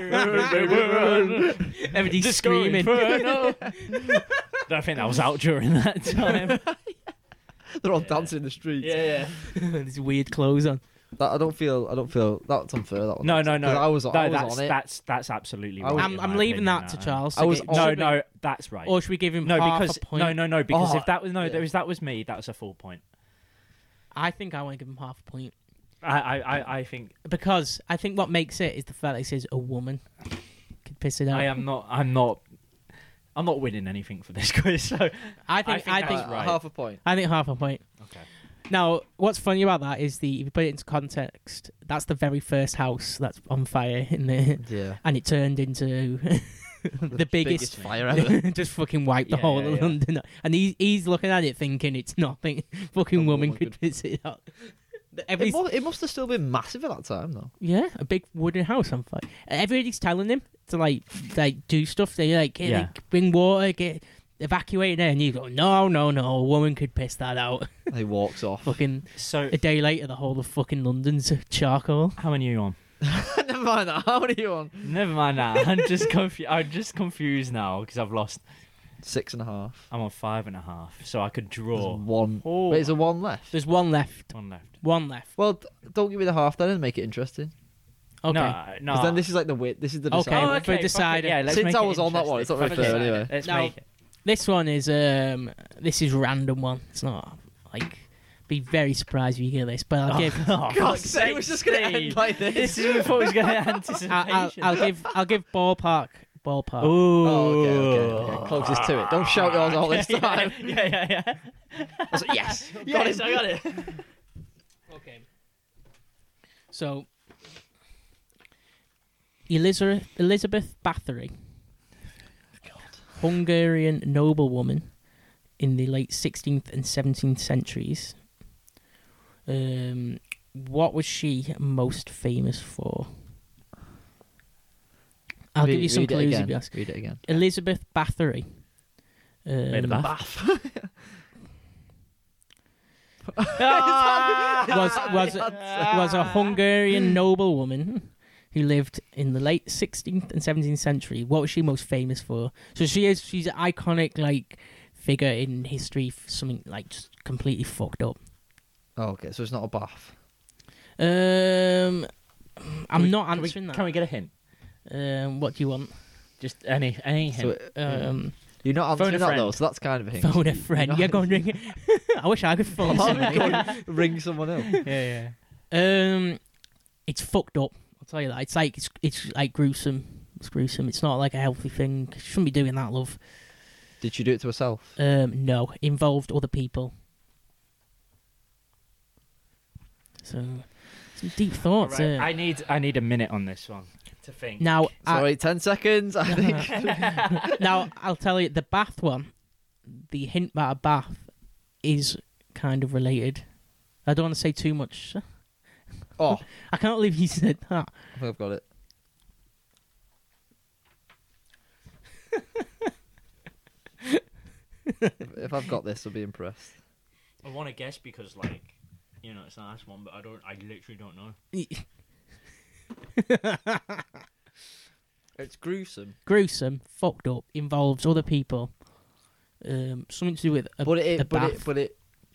B: Everybody's
D: Disco
B: screaming.
D: Inferno. Don't think that was out during that time.
C: They're all dancing in the streets.
D: yeah.
B: These weird clothes on.
C: That, I don't feel. I don't feel that's unfair. That one.
D: No, no, no.
C: 'Cause I was.
D: no,
C: I was
D: that's,
C: on it.
D: that's that's absolutely
C: I
D: right.
C: was-
B: I'm,
D: in
B: I'm
D: my
B: leaving
D: opinion,
B: that to
D: now.
B: Charles.
C: I
B: to
C: was
B: get-
C: on-
D: No,
B: should we-
D: no, that's right.
B: Or should we give him
D: no,
B: half
D: because
B: a point?
D: no, no, no. Because
C: Oh,
D: if that was no,
C: yeah.
D: if that was me, that was a full point.
B: I think I want to give him half a point.
D: I, I, I, I think
B: Because I think what makes it is the fact that it says a woman could piss it out.
D: I am not. I'm not. I'm not winning anything for this quiz. So
B: I think
D: I
B: I
D: think
B: think,
D: that's
C: Uh,
D: right.
C: half a point.
B: I think half a point.
D: okay.
B: Now, what's funny about that is the if you put it into context, that's the very first house that's on fire in the,
C: Yeah.
B: and it turned into the, biggest,
C: fire ever.
B: just fucking wiped the
D: Yeah,
B: whole
D: yeah,
B: of
D: yeah.
B: London. And he, he's looking at it thinking it's nothing. Fucking
C: A
B: woman
C: woman
B: could
C: could-
B: piss it out. Every,
C: It must, it must have still been massive at that time, though.
B: yeah, a big wooden house on fire. Everybody's telling him to like like do stuff. They like, get,
D: Yeah.
B: like bring water, get evacuate there, and you go, no, no, no, a woman could piss that out.
C: He walks off.
B: Fucking
D: So
B: a day later, the whole of fucking London's charcoal.
D: how many are you on?
C: Never mind that. How many are you on?
D: Never mind that. I'm just confused. I'm just confused now because I've lost.
C: Six and a half.
D: I'm on five and a half, so I could
C: There's
D: draw
C: one.
D: Oh.
C: Wait, is there one left?
B: There's one left.
D: one left.
B: One left.
C: Well, d- don't give me the half then and make it interesting.
B: Okay.
D: No, no.
C: Because then this is like the wit. This is the
B: Okay.
C: decider.
B: Oh,
D: okay,
B: for
D: fuck it,
B: decider.
D: Yeah, let's
C: Since
D: make
C: I
D: it
C: was on that one, it's not
D: interesting.
C: very
D: Fuck
C: fair
D: it.
C: anyway.
D: Let's
B: Now-
D: make it.
B: This one is um. This is random one. It's not like. Be very surprised if you get this, but I'll give.
D: Oh,
C: God's
D: fuck's
C: sake,
D: sake,
C: it was just going to
D: Steve.
C: end like this.
D: This is before he's going to
B: I'll,
D: anticipation.
B: I'll, I'll give. I'll give ballpark. Ballpark.
D: Ooh.
C: Oh, okay, okay, okay. Closest to it. Don't shout yours all this time.
D: Yeah, yeah, yeah.
C: I was like, yes.
D: Yes, I got it.
B: Okay. So, Elizabeth Elizabeth Bathory, Hungarian noblewoman in the late sixteenth and seventeenth centuries. Um, what was she most famous for? I'll
C: Read-
B: give you some
C: read it
B: clues
C: again.
B: if you ask.
C: Read it again.
B: Elizabeth Bathory. Um,
D: Made a bath.
B: was was was a Hungarian noblewoman who lived in the late sixteenth and seventeenth century. What was she most famous for? So she is she's an iconic like figure in history for something like just completely fucked up.
C: Oh, okay, so it's not a bath.
B: Um, I'm
D: we-
B: not
D: Can we,
B: answering
D: can we
B: that.
D: get a hint?
B: Um, what do you want?
D: Just any any
C: So
D: hint.
C: it,
B: Um,
C: you're not
D: Phone a
C: answering that
D: friend.
C: though, so that's kind of a hint.
B: phone a friend.
C: You're
B: You're
C: not-
B: going ring. I wish I could phone
C: Oh,
B: somebody.
C: go on, ring someone else.
D: yeah, yeah.
B: Um, it's fucked up. I'll tell you that. It's like it's it's like gruesome. It's gruesome. It's not like a healthy thing. You shouldn't be doing that, love.
C: Did she do it to herself?
B: Um, no, involved other people. So, some deep thoughts.
D: Right,
B: uh,
D: I need I need a minute on this one to think.
B: now, I,
C: Sorry, ten seconds. I think.
B: now I'll tell you the bath one. The hint about a bath is kind of related. I don't want to say too much.
C: Oh,
B: I can't believe you said that.
C: I think I've got it. if, if I've got this, I'll be impressed.
D: I want to guess because like you know it's a nice one, but I don't. I literally don't know.
C: It's gruesome,
B: Gruesome, fucked up, involves other people. Um, something to do with a,
C: but it,
B: a
C: but
B: bath.
C: it, but it,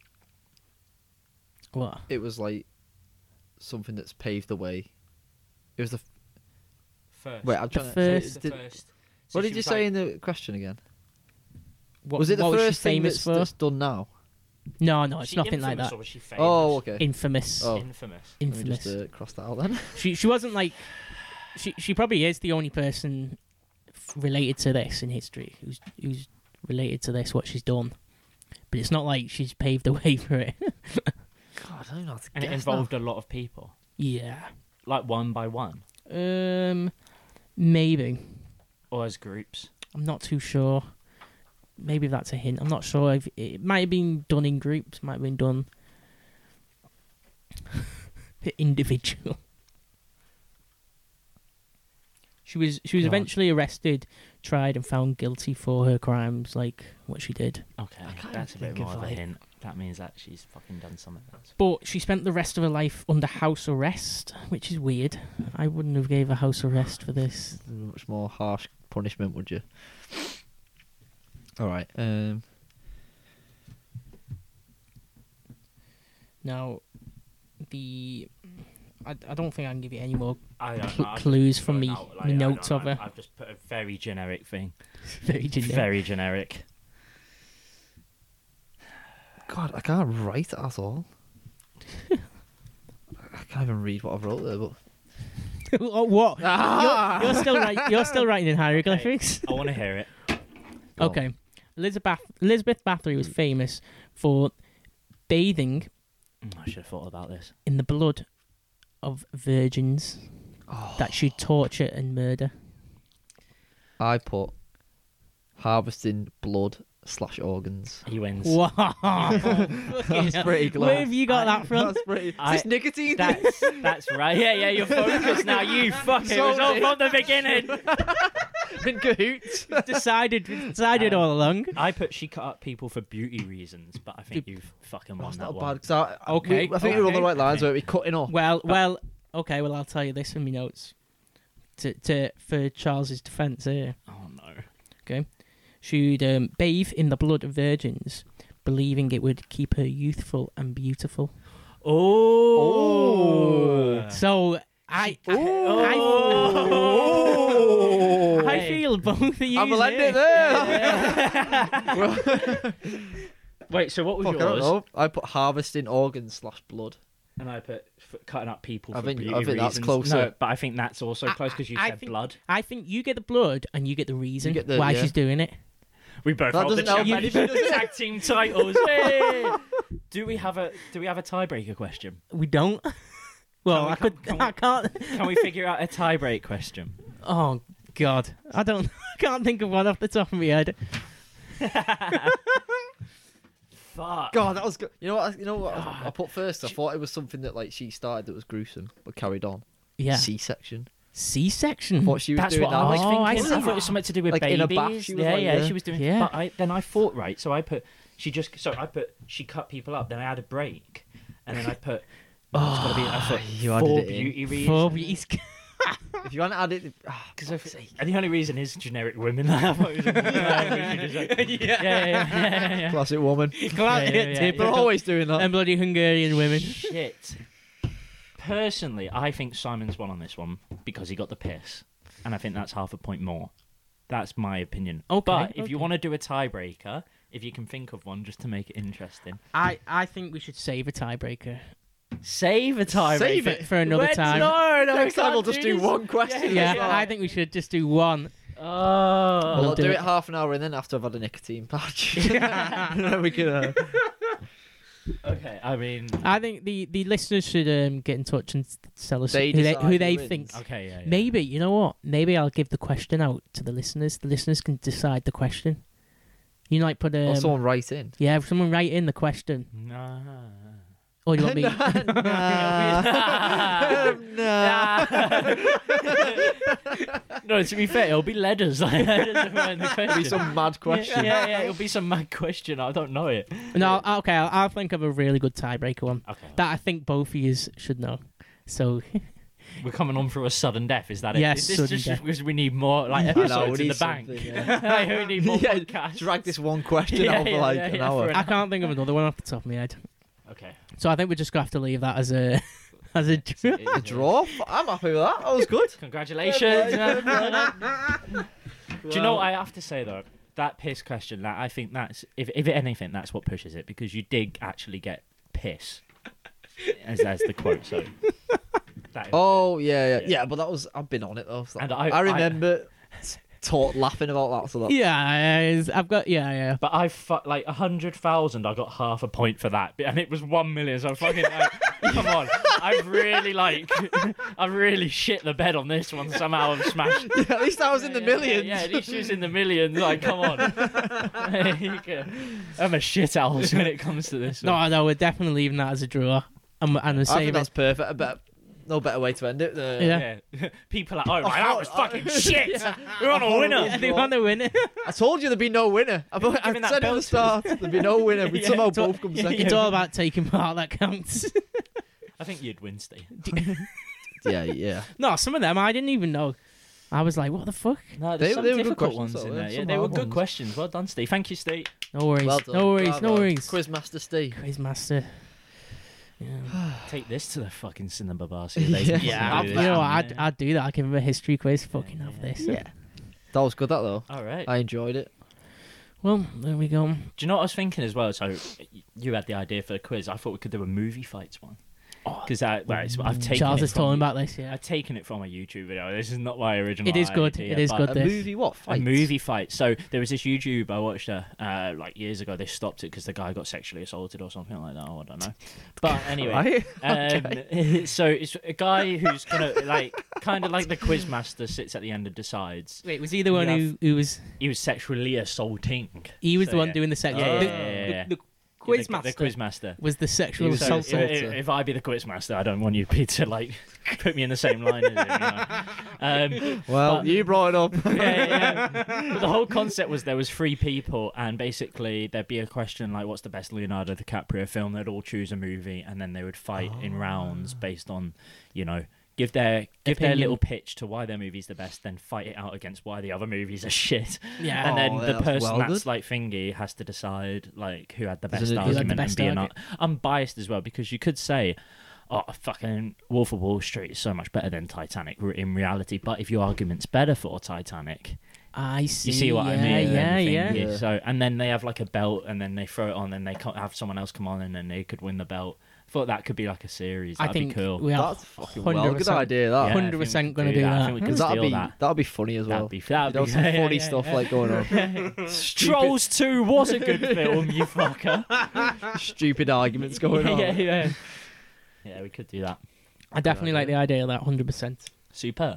B: What?
C: it was like something that's paved the way. It was the. F-
D: First.
C: Wait, I'm
B: The
C: trying to.
B: first-
C: so
D: the
C: did-
D: first. So
C: what
D: she
C: did you
D: was
C: say
D: like-
C: in the question again?
B: What
C: was it the
B: what
C: first
B: was she
C: thing
B: famous
C: that's,
B: for?
C: that's done now?
B: No, no,
D: Was
B: it's
D: she
B: nothing like
D: infamous
B: that.
D: Or was she famous?
C: Oh, okay.
B: Infamous.
C: Oh.
D: Infamous.
C: Let me
B: Infamous.
C: just uh, cross that out then.
B: She she wasn't like she she probably is the only person f- related to this in history who's who's related to this what she's done, but it's not like she's paved the way for it.
C: God, I don't know how to
D: And it
C: guess
D: involved a lot of people,
B: Yeah.
D: like one by one,
B: Um. Maybe.
D: or as groups.
B: I'm not too sure. Maybe that's a hint. I'm not sure. If it might have been done in groups. Might have been done individual. She was she was
C: God.
B: eventually arrested, tried, and found guilty for her crimes, like what she did.
D: Okay,
C: I can't
D: that's a bit
C: think
D: more
C: of,
D: of a
C: like-
D: hint. That means that she's fucking done something else.
B: But she spent the rest of her life under house arrest, which is weird. I wouldn't have gave her house arrest for this.
C: Much more harsh punishment, would you? All right. Um.
B: Now, the I, I don't think I can give you any more
D: I don't
B: Cl-
D: know. I've
B: clues
D: just
B: from
D: put
B: me-
D: out,
B: me
D: I
B: notes
D: don't
B: of
D: know,
B: her.
D: I've just put a very generic thing.
B: very generic.
D: Very generic.
C: God, I can't write at all. I can't even read what I've wrote there, but
B: oh, what?
C: Ah!
B: You're, you're still write, You're still writing in hieroglyphics.
D: I want to hear it.
C: Go on.
B: Okay. Elizabeth Elizabeth Bathory was famous for bathing
D: Mm, I should have thought about this.
B: in the blood of virgins
C: Oh,
B: that she'd torture and murder.
C: I put harvesting blood slash organs.
D: He wins.
B: Wow.
C: That's pretty close.
B: Where have you got that from?
C: That's pretty.
D: I-
C: Is this nicotine?
D: That's that's right. Yeah, yeah. You're focused now. You fuck. It was all from the beginning.
C: in cahoots.
B: decided decided
D: Um,
B: all along.
D: I put she cut up people for beauty reasons, but I think you've fucking won
C: That's
D: that
C: not
D: one.
C: bad. 'Cause I, I-
B: Okay,
C: we- I think we're on the
B: okay,
C: right lines.
D: okay.
C: Where we're cutting off.
B: Well, well, okay. Well, I'll tell you this from my notes. To to for Charles's defence here,
D: Oh no.
B: she'd um, bathe in the blood of virgins, believing it would keep her youthful and beautiful.
D: Oh.
B: So I, I,
D: Oh.
B: I, I
D: Hey.
B: feel both of you.
C: I'm gonna end it there.
D: Wait. So what was
C: Fuck, I don't
D: yours?
C: know. I put harvesting organs slash blood.
D: And I put f- cutting up people
C: I
D: for
C: think-
D: beauty
C: I think that's
D: reasons.
C: closer.
D: No, but I think that's also
B: I-
D: close because you
B: I
D: said
B: think-
D: blood.
B: I think you get the blood and you get the reason
C: get the-
B: why
C: yeah.
B: she's doing it.
D: We both
C: That
D: hold the
C: doesn't help
D: champion
C: anything, does it?
D: tag team titles. Hey! Do we have a Do we have a tiebreaker question?
B: We don't. Well,
D: we-
B: I could.
D: can we-
B: I can't.
D: Can we figure out a tiebreak question?
B: Oh God, I don't. I can't think of one off the top of my head.
D: Fuck.
C: God, that was good. You know what? I- You know what? I, I put first. I thought it was something that like she started that was gruesome, but carried on.
B: Yeah,
C: C-section.
B: C-section.
C: What she was
D: That's
C: doing
D: what
C: now.
D: I was
B: Oh,
D: thinking.
B: I
D: I,
B: see.
D: thought it was something to do with
C: Like, in
D: babies.
C: a bath, she was
D: yeah,
C: like,
D: yeah,
C: yeah.
D: she was doing.
B: Yeah.
D: But I, then I thought right, so I put she just so I put she cut people up. Then I had a break, and then I put oh, it's gotta be. I thought
C: you added
D: for
C: it in.
D: beauty reasons.
B: Four weeks.
C: If you want to add it, ah,
D: Because
C: God's sake.
D: and the only reason is generic women. I thought it was yeah, yeah, yeah, yeah, yeah, yeah.
C: classic woman.
B: Glad
D: Yeah, yeah, yeah,
C: They're
D: yeah.
C: always doing that.
B: And bloody Hungarian women.
D: Shit. Personally, I think Simon's won on this one because he got the piss, and I think that's half a point more. That's my opinion.
B: Okay,
D: But if you
B: okay.
D: want to do a tiebreaker, if you can think of one, just to make it interesting,
B: I, I think we should save a tiebreaker
D: save a tiebreaker
C: Save it.
B: for another
D: When-
B: time.
D: No, no,
C: Next
D: we
C: time we'll
D: can't
C: just do
D: this.
C: one question.
B: Yeah,
C: It's
B: I think we should just do one.
D: Oh.
C: Well,
B: We'll
C: I'll
B: do
C: do
B: it.
C: it half an hour and then after I've had a nicotine patch. And then we can. Uh...
D: Okay, I mean,
B: I think the, the listeners should um, get in touch and s- tell us
C: They
B: who they,
C: decide
B: who
C: who
B: they
C: wins.
B: think.
D: okay, yeah, yeah.
B: Maybe, you know what? Maybe I'll give the question out to the listeners. The listeners can decide the question. You might put
C: or
B: um,
C: someone write in.
B: yeah, someone write in the question.
D: No.
B: Or you want me?
C: nah. nah.
D: No, to be fair, it'll be letters. Like, that doesn't mind the
C: It'll
D: question.
C: be some mad question.
D: Yeah, yeah, it'll be some mad question. I don't know it.
B: No, I'll- okay. I'll, I'll think of a really good tiebreaker one
D: Okay.
B: that I think both of you should know. So
D: We're coming on through a sudden death, is that it?
B: Yes,
D: Is this
B: sudden
D: just
B: death.
D: because we need more like
C: I know,
D: episodes
C: we
D: in
C: need
D: the bank?
C: something, yeah.
D: we need more
C: Yeah,
D: podcasts.
C: drag this one question
D: Yeah,
C: out for
D: yeah,
C: like
D: yeah,
C: an
D: yeah,
C: hour.
D: for
B: I can't think of another one off the top of my head.
D: Okay.
B: So I think we're just gonna have to leave that as a as a.
C: A draw? I'm happy with that. That was good.
D: Congratulations. Do you know what I have to say though? that piss question, that I think that's if if anything, that's what pushes it because you did actually get piss, as as the quote. So. That is
C: Oh yeah, yeah,
D: Yeah.
C: yeah. But that was I've been on it though. So
D: And
C: I,
D: I-
C: I remember talk laughing about that. So that
B: Yeah, it's- I've got yeah, yeah.
D: But I fu- like a hundred thousand. I got half a point for that, and it was one million. So I'm fucking like, come on. I've really like, I've really shit the bed on this one. Somehow I've smashed.
C: yeah, at least I was in the
D: Yeah,
C: millions.
D: Yeah, yeah, at least she was in the millions. Like, come on. I'm a shit house when it comes to this.
B: No, no, we're definitely leaving that as a draw. I'm, and I'm
C: I think
B: saving.
C: that's perfect. I bet no better way to end it. Uh,
B: Yeah.
D: Yeah. People are like, oh, right,
C: I
D: that was
C: thought-
D: fucking shit.
C: Yeah.
D: We're on a winner.
B: Yeah, they want to win it.
C: I told you there'd be no winner. I've, I've
D: giving that
C: said at
D: belt
C: the
D: to-
C: start there'd be no winner. We'd
D: Yeah,
C: somehow
B: it's all-
C: both come
D: yeah,
C: second.
B: It's all about taking part that counts.
D: I think you'd win, Steve.
C: Yeah, yeah.
B: No, some of them I didn't even know. I was like, what the fuck?
D: No,
C: They-
D: there's some
C: they were good
D: difficult
C: questions,
D: ones
C: though,
D: in
C: yeah,
D: there. Yeah,
C: some
D: they were
C: hard
D: good
C: ones.
D: questions. Well done, Steve. Thank you, Steve.
B: No worries.
C: Well done.
B: no worries.
C: Bravo.
B: No worries.
C: Quizmaster Steve.
B: Quizmaster. Yeah.
D: Take this to the fucking cinema bar.
C: Yeah.
B: Yeah, I'd, you know, what, I'd, I'd do that. I'd give him a history quiz. Fucking
D: Yeah,
B: have
D: yeah,
B: this.
C: Yeah. That was good, that though.
D: All right.
C: I enjoyed it.
B: Well, there we go.
D: Do you know what I was thinking as well? So y- you had the idea for the quiz. I thought we could do a movie fights one. Because well, it's- I've taken
B: Charles
D: it
B: is
D: from,
B: talking about this. Yeah.
D: I've taken it from a YouTube video. This is not my original.
B: It is good.
D: idea,
B: It is
D: but
B: good.
C: A
B: This.
C: movie what?
D: A
C: Fights?
D: movie fight. So there was this YouTube I watched uh, uh, like years ago. They stopped it because the guy got sexually assaulted or something like that. Oh, I don't know. But anyway,
C: Right?
D: um, so it's a guy who's gonna like kind of like the quizmaster sits at the end and decides.
B: Wait, was he the one
D: You
B: who,
D: have-
B: who was?
D: He was sexually assaulting.
B: He was
D: So,
B: the one
D: yeah.
B: doing the sex.
D: Yeah,
B: the,
D: yeah, yeah, yeah.
B: the, the
D: The,
B: quizmaster
D: the quizmaster.
B: was the sexual
C: He was
D: So
B: assault.
C: so-
D: if, if I be the quizmaster, I don't want you to like put me in the same line as him. You know? um,
C: Well,
D: But-
C: you brought it up.
D: yeah, yeah. But the whole concept was there was three people, and basically there'd be a question like, "What's the best Leonardo DiCaprio film?" They'd all choose a movie, and then they would fight in rounds based on, you know, give their give their
B: Opinion.
D: little pitch to why their movie's the best, then fight it out against why the other movies are shit.
B: Yeah.
D: And then
C: Oh,
D: the
C: that's
D: person
C: well
D: that's
C: good.
D: like thingy has to decide like who had the
C: Is
D: best
C: it- who had the
D: argument
B: best
D: and be an
B: argu-
D: ar- I'm biased as well because you could say, "Oh, fucking Wolf of Wall Street is so much better than Titanic r- in reality." But if your argument's better for Titanic,
B: I see.
D: you see what
B: yeah,
D: I mean?
B: Yeah,
D: and
B: yeah.
D: thingy.
C: Yeah.
D: So and then they have like a belt, and then they throw it on, and they can't have someone else come on, and then they could win the belt. Thought that could be like a series.
B: I
D: That'd
B: think
D: be cool.
B: we are
C: That's fucking well. Good
B: 100%.
C: idea,
D: Yeah,
C: that.
D: I think we
B: hundred percent
D: could
B: gonna do
D: I
B: that.
D: think we could
C: Because that'd
D: steal
C: be
D: that.
C: that'd be funny as well.
D: That'd be that'd
C: You know,
D: be
C: some
D: yeah,
C: funny
D: yeah,
C: stuff
D: yeah.
C: like going on. Stupid,
D: Trolls two was a good film, you fucker.
C: stupid arguments going on.
D: yeah, yeah. Yeah, we could do that.
B: I definitely like the idea of that. Hundred percent.
D: Super.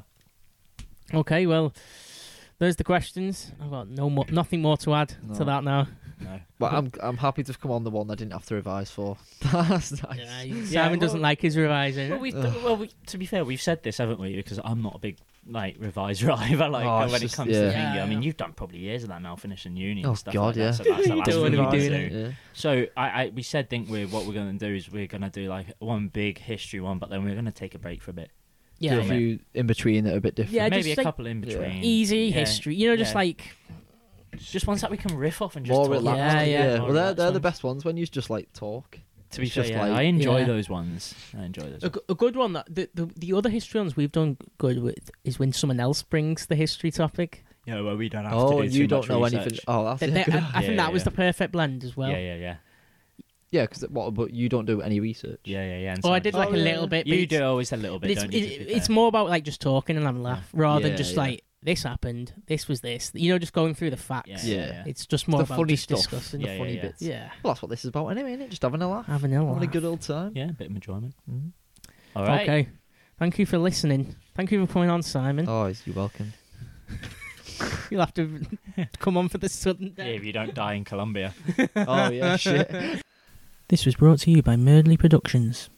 B: Okay, well, there's the questions. I've got no more, nothing more to add
C: No.
B: to that now.
D: No.
C: But I'm I'm happy to come on the one I didn't have to revise for. That's nice.
B: Yeah,
D: Yeah,
B: Simon doesn't
D: well-
B: like his revising.
D: Well, we,
C: Ugh.
D: well we, to be fair, we've said this, haven't we? Because I'm not a big like reviser either. Like
C: Oh,
D: when
C: it's
D: it
C: just-
D: comes
C: yeah.
D: to thingy.
B: Yeah.
D: I mean, you've done probably years of that now, finishing uni
C: Oh,
D: and stuff
C: God,
D: like
C: yeah.
D: that. So that's the
B: You
D: last
B: don't
D: thing
B: wanna be
D: we
B: doing
D: do.
B: it.
C: Yeah.
D: So I, I, we said, think we what we're going to do is we're going to do like one big history one, but then we're going to take a break for a bit.
B: Yeah,
C: Do a
B: yeah.
C: few in between that are a bit different.
B: Yeah,
D: Maybe
B: just
D: a
B: like
D: couple in
C: Yeah.
D: between.
B: easy
D: Yeah.
B: history. You know, just
D: Yeah.
B: like
D: Just ones that we can riff off and just
C: More
D: talk
C: relaxed.
B: Yeah,
D: about.
B: yeah.
C: Well, they're
D: relaxed
C: they're the
D: ones.
C: best ones when you just like talk.
D: To be
C: It's
D: fair,
C: just
D: yeah,
C: like-
D: I enjoy
B: Yeah.
D: those ones. I enjoy those.
B: a,
D: ones.
B: g- a good one. That the, the the other history ones we've done good with is when someone else brings the history topic.
D: Yeah, well, we don't have
C: Oh,
D: to do
C: and
D: too
C: you don't
D: much
C: know
D: research.
C: anything. Oh, that's
B: They-
C: a
B: they-
C: good.
B: I, I
D: Yeah,
B: think that
D: yeah,
B: was
D: yeah.
B: the perfect blend as well.
D: Yeah, yeah, yeah,
C: Yeah, because what? But you don't do any research.
D: yeah, yeah, yeah. and
B: Oh, I
D: so-
B: did like
C: Oh,
B: a
C: yeah.
B: little bit. But
D: You
B: it's-
D: do always a little
B: But
D: bit,
B: it's
D: don't you?
B: it,
D: to be
B: it's
D: fair?
B: more about like just talking and having a laugh rather
C: Yeah,
B: than just
C: yeah.
B: like this happened, this was this. You know, just going through the facts.
D: Yeah,
C: Yeah.
D: yeah, yeah.
B: It's just more
C: the
B: about
C: funny
B: just
C: stuff.
B: discussing.
C: The
D: Yeah,
C: funny
D: yeah.
C: bits.
B: Yeah,
C: Well, that's what this is about anyway, isn't it? Just having a laugh.
B: having a
C: Having
B: laugh.
C: a good old time.
D: Yeah, a bit of enjoyment.
C: Mhm.
D: All right.
B: Okay, thank you for listening. Thank you for coming on, Simon.
C: Oh, you're welcome.
B: You'll have to come on for the sudden
D: Yeah,
B: death.
D: if you don't die in Colombia.
C: Oh yeah, shit.
B: This was brought to you by Murdley Productions.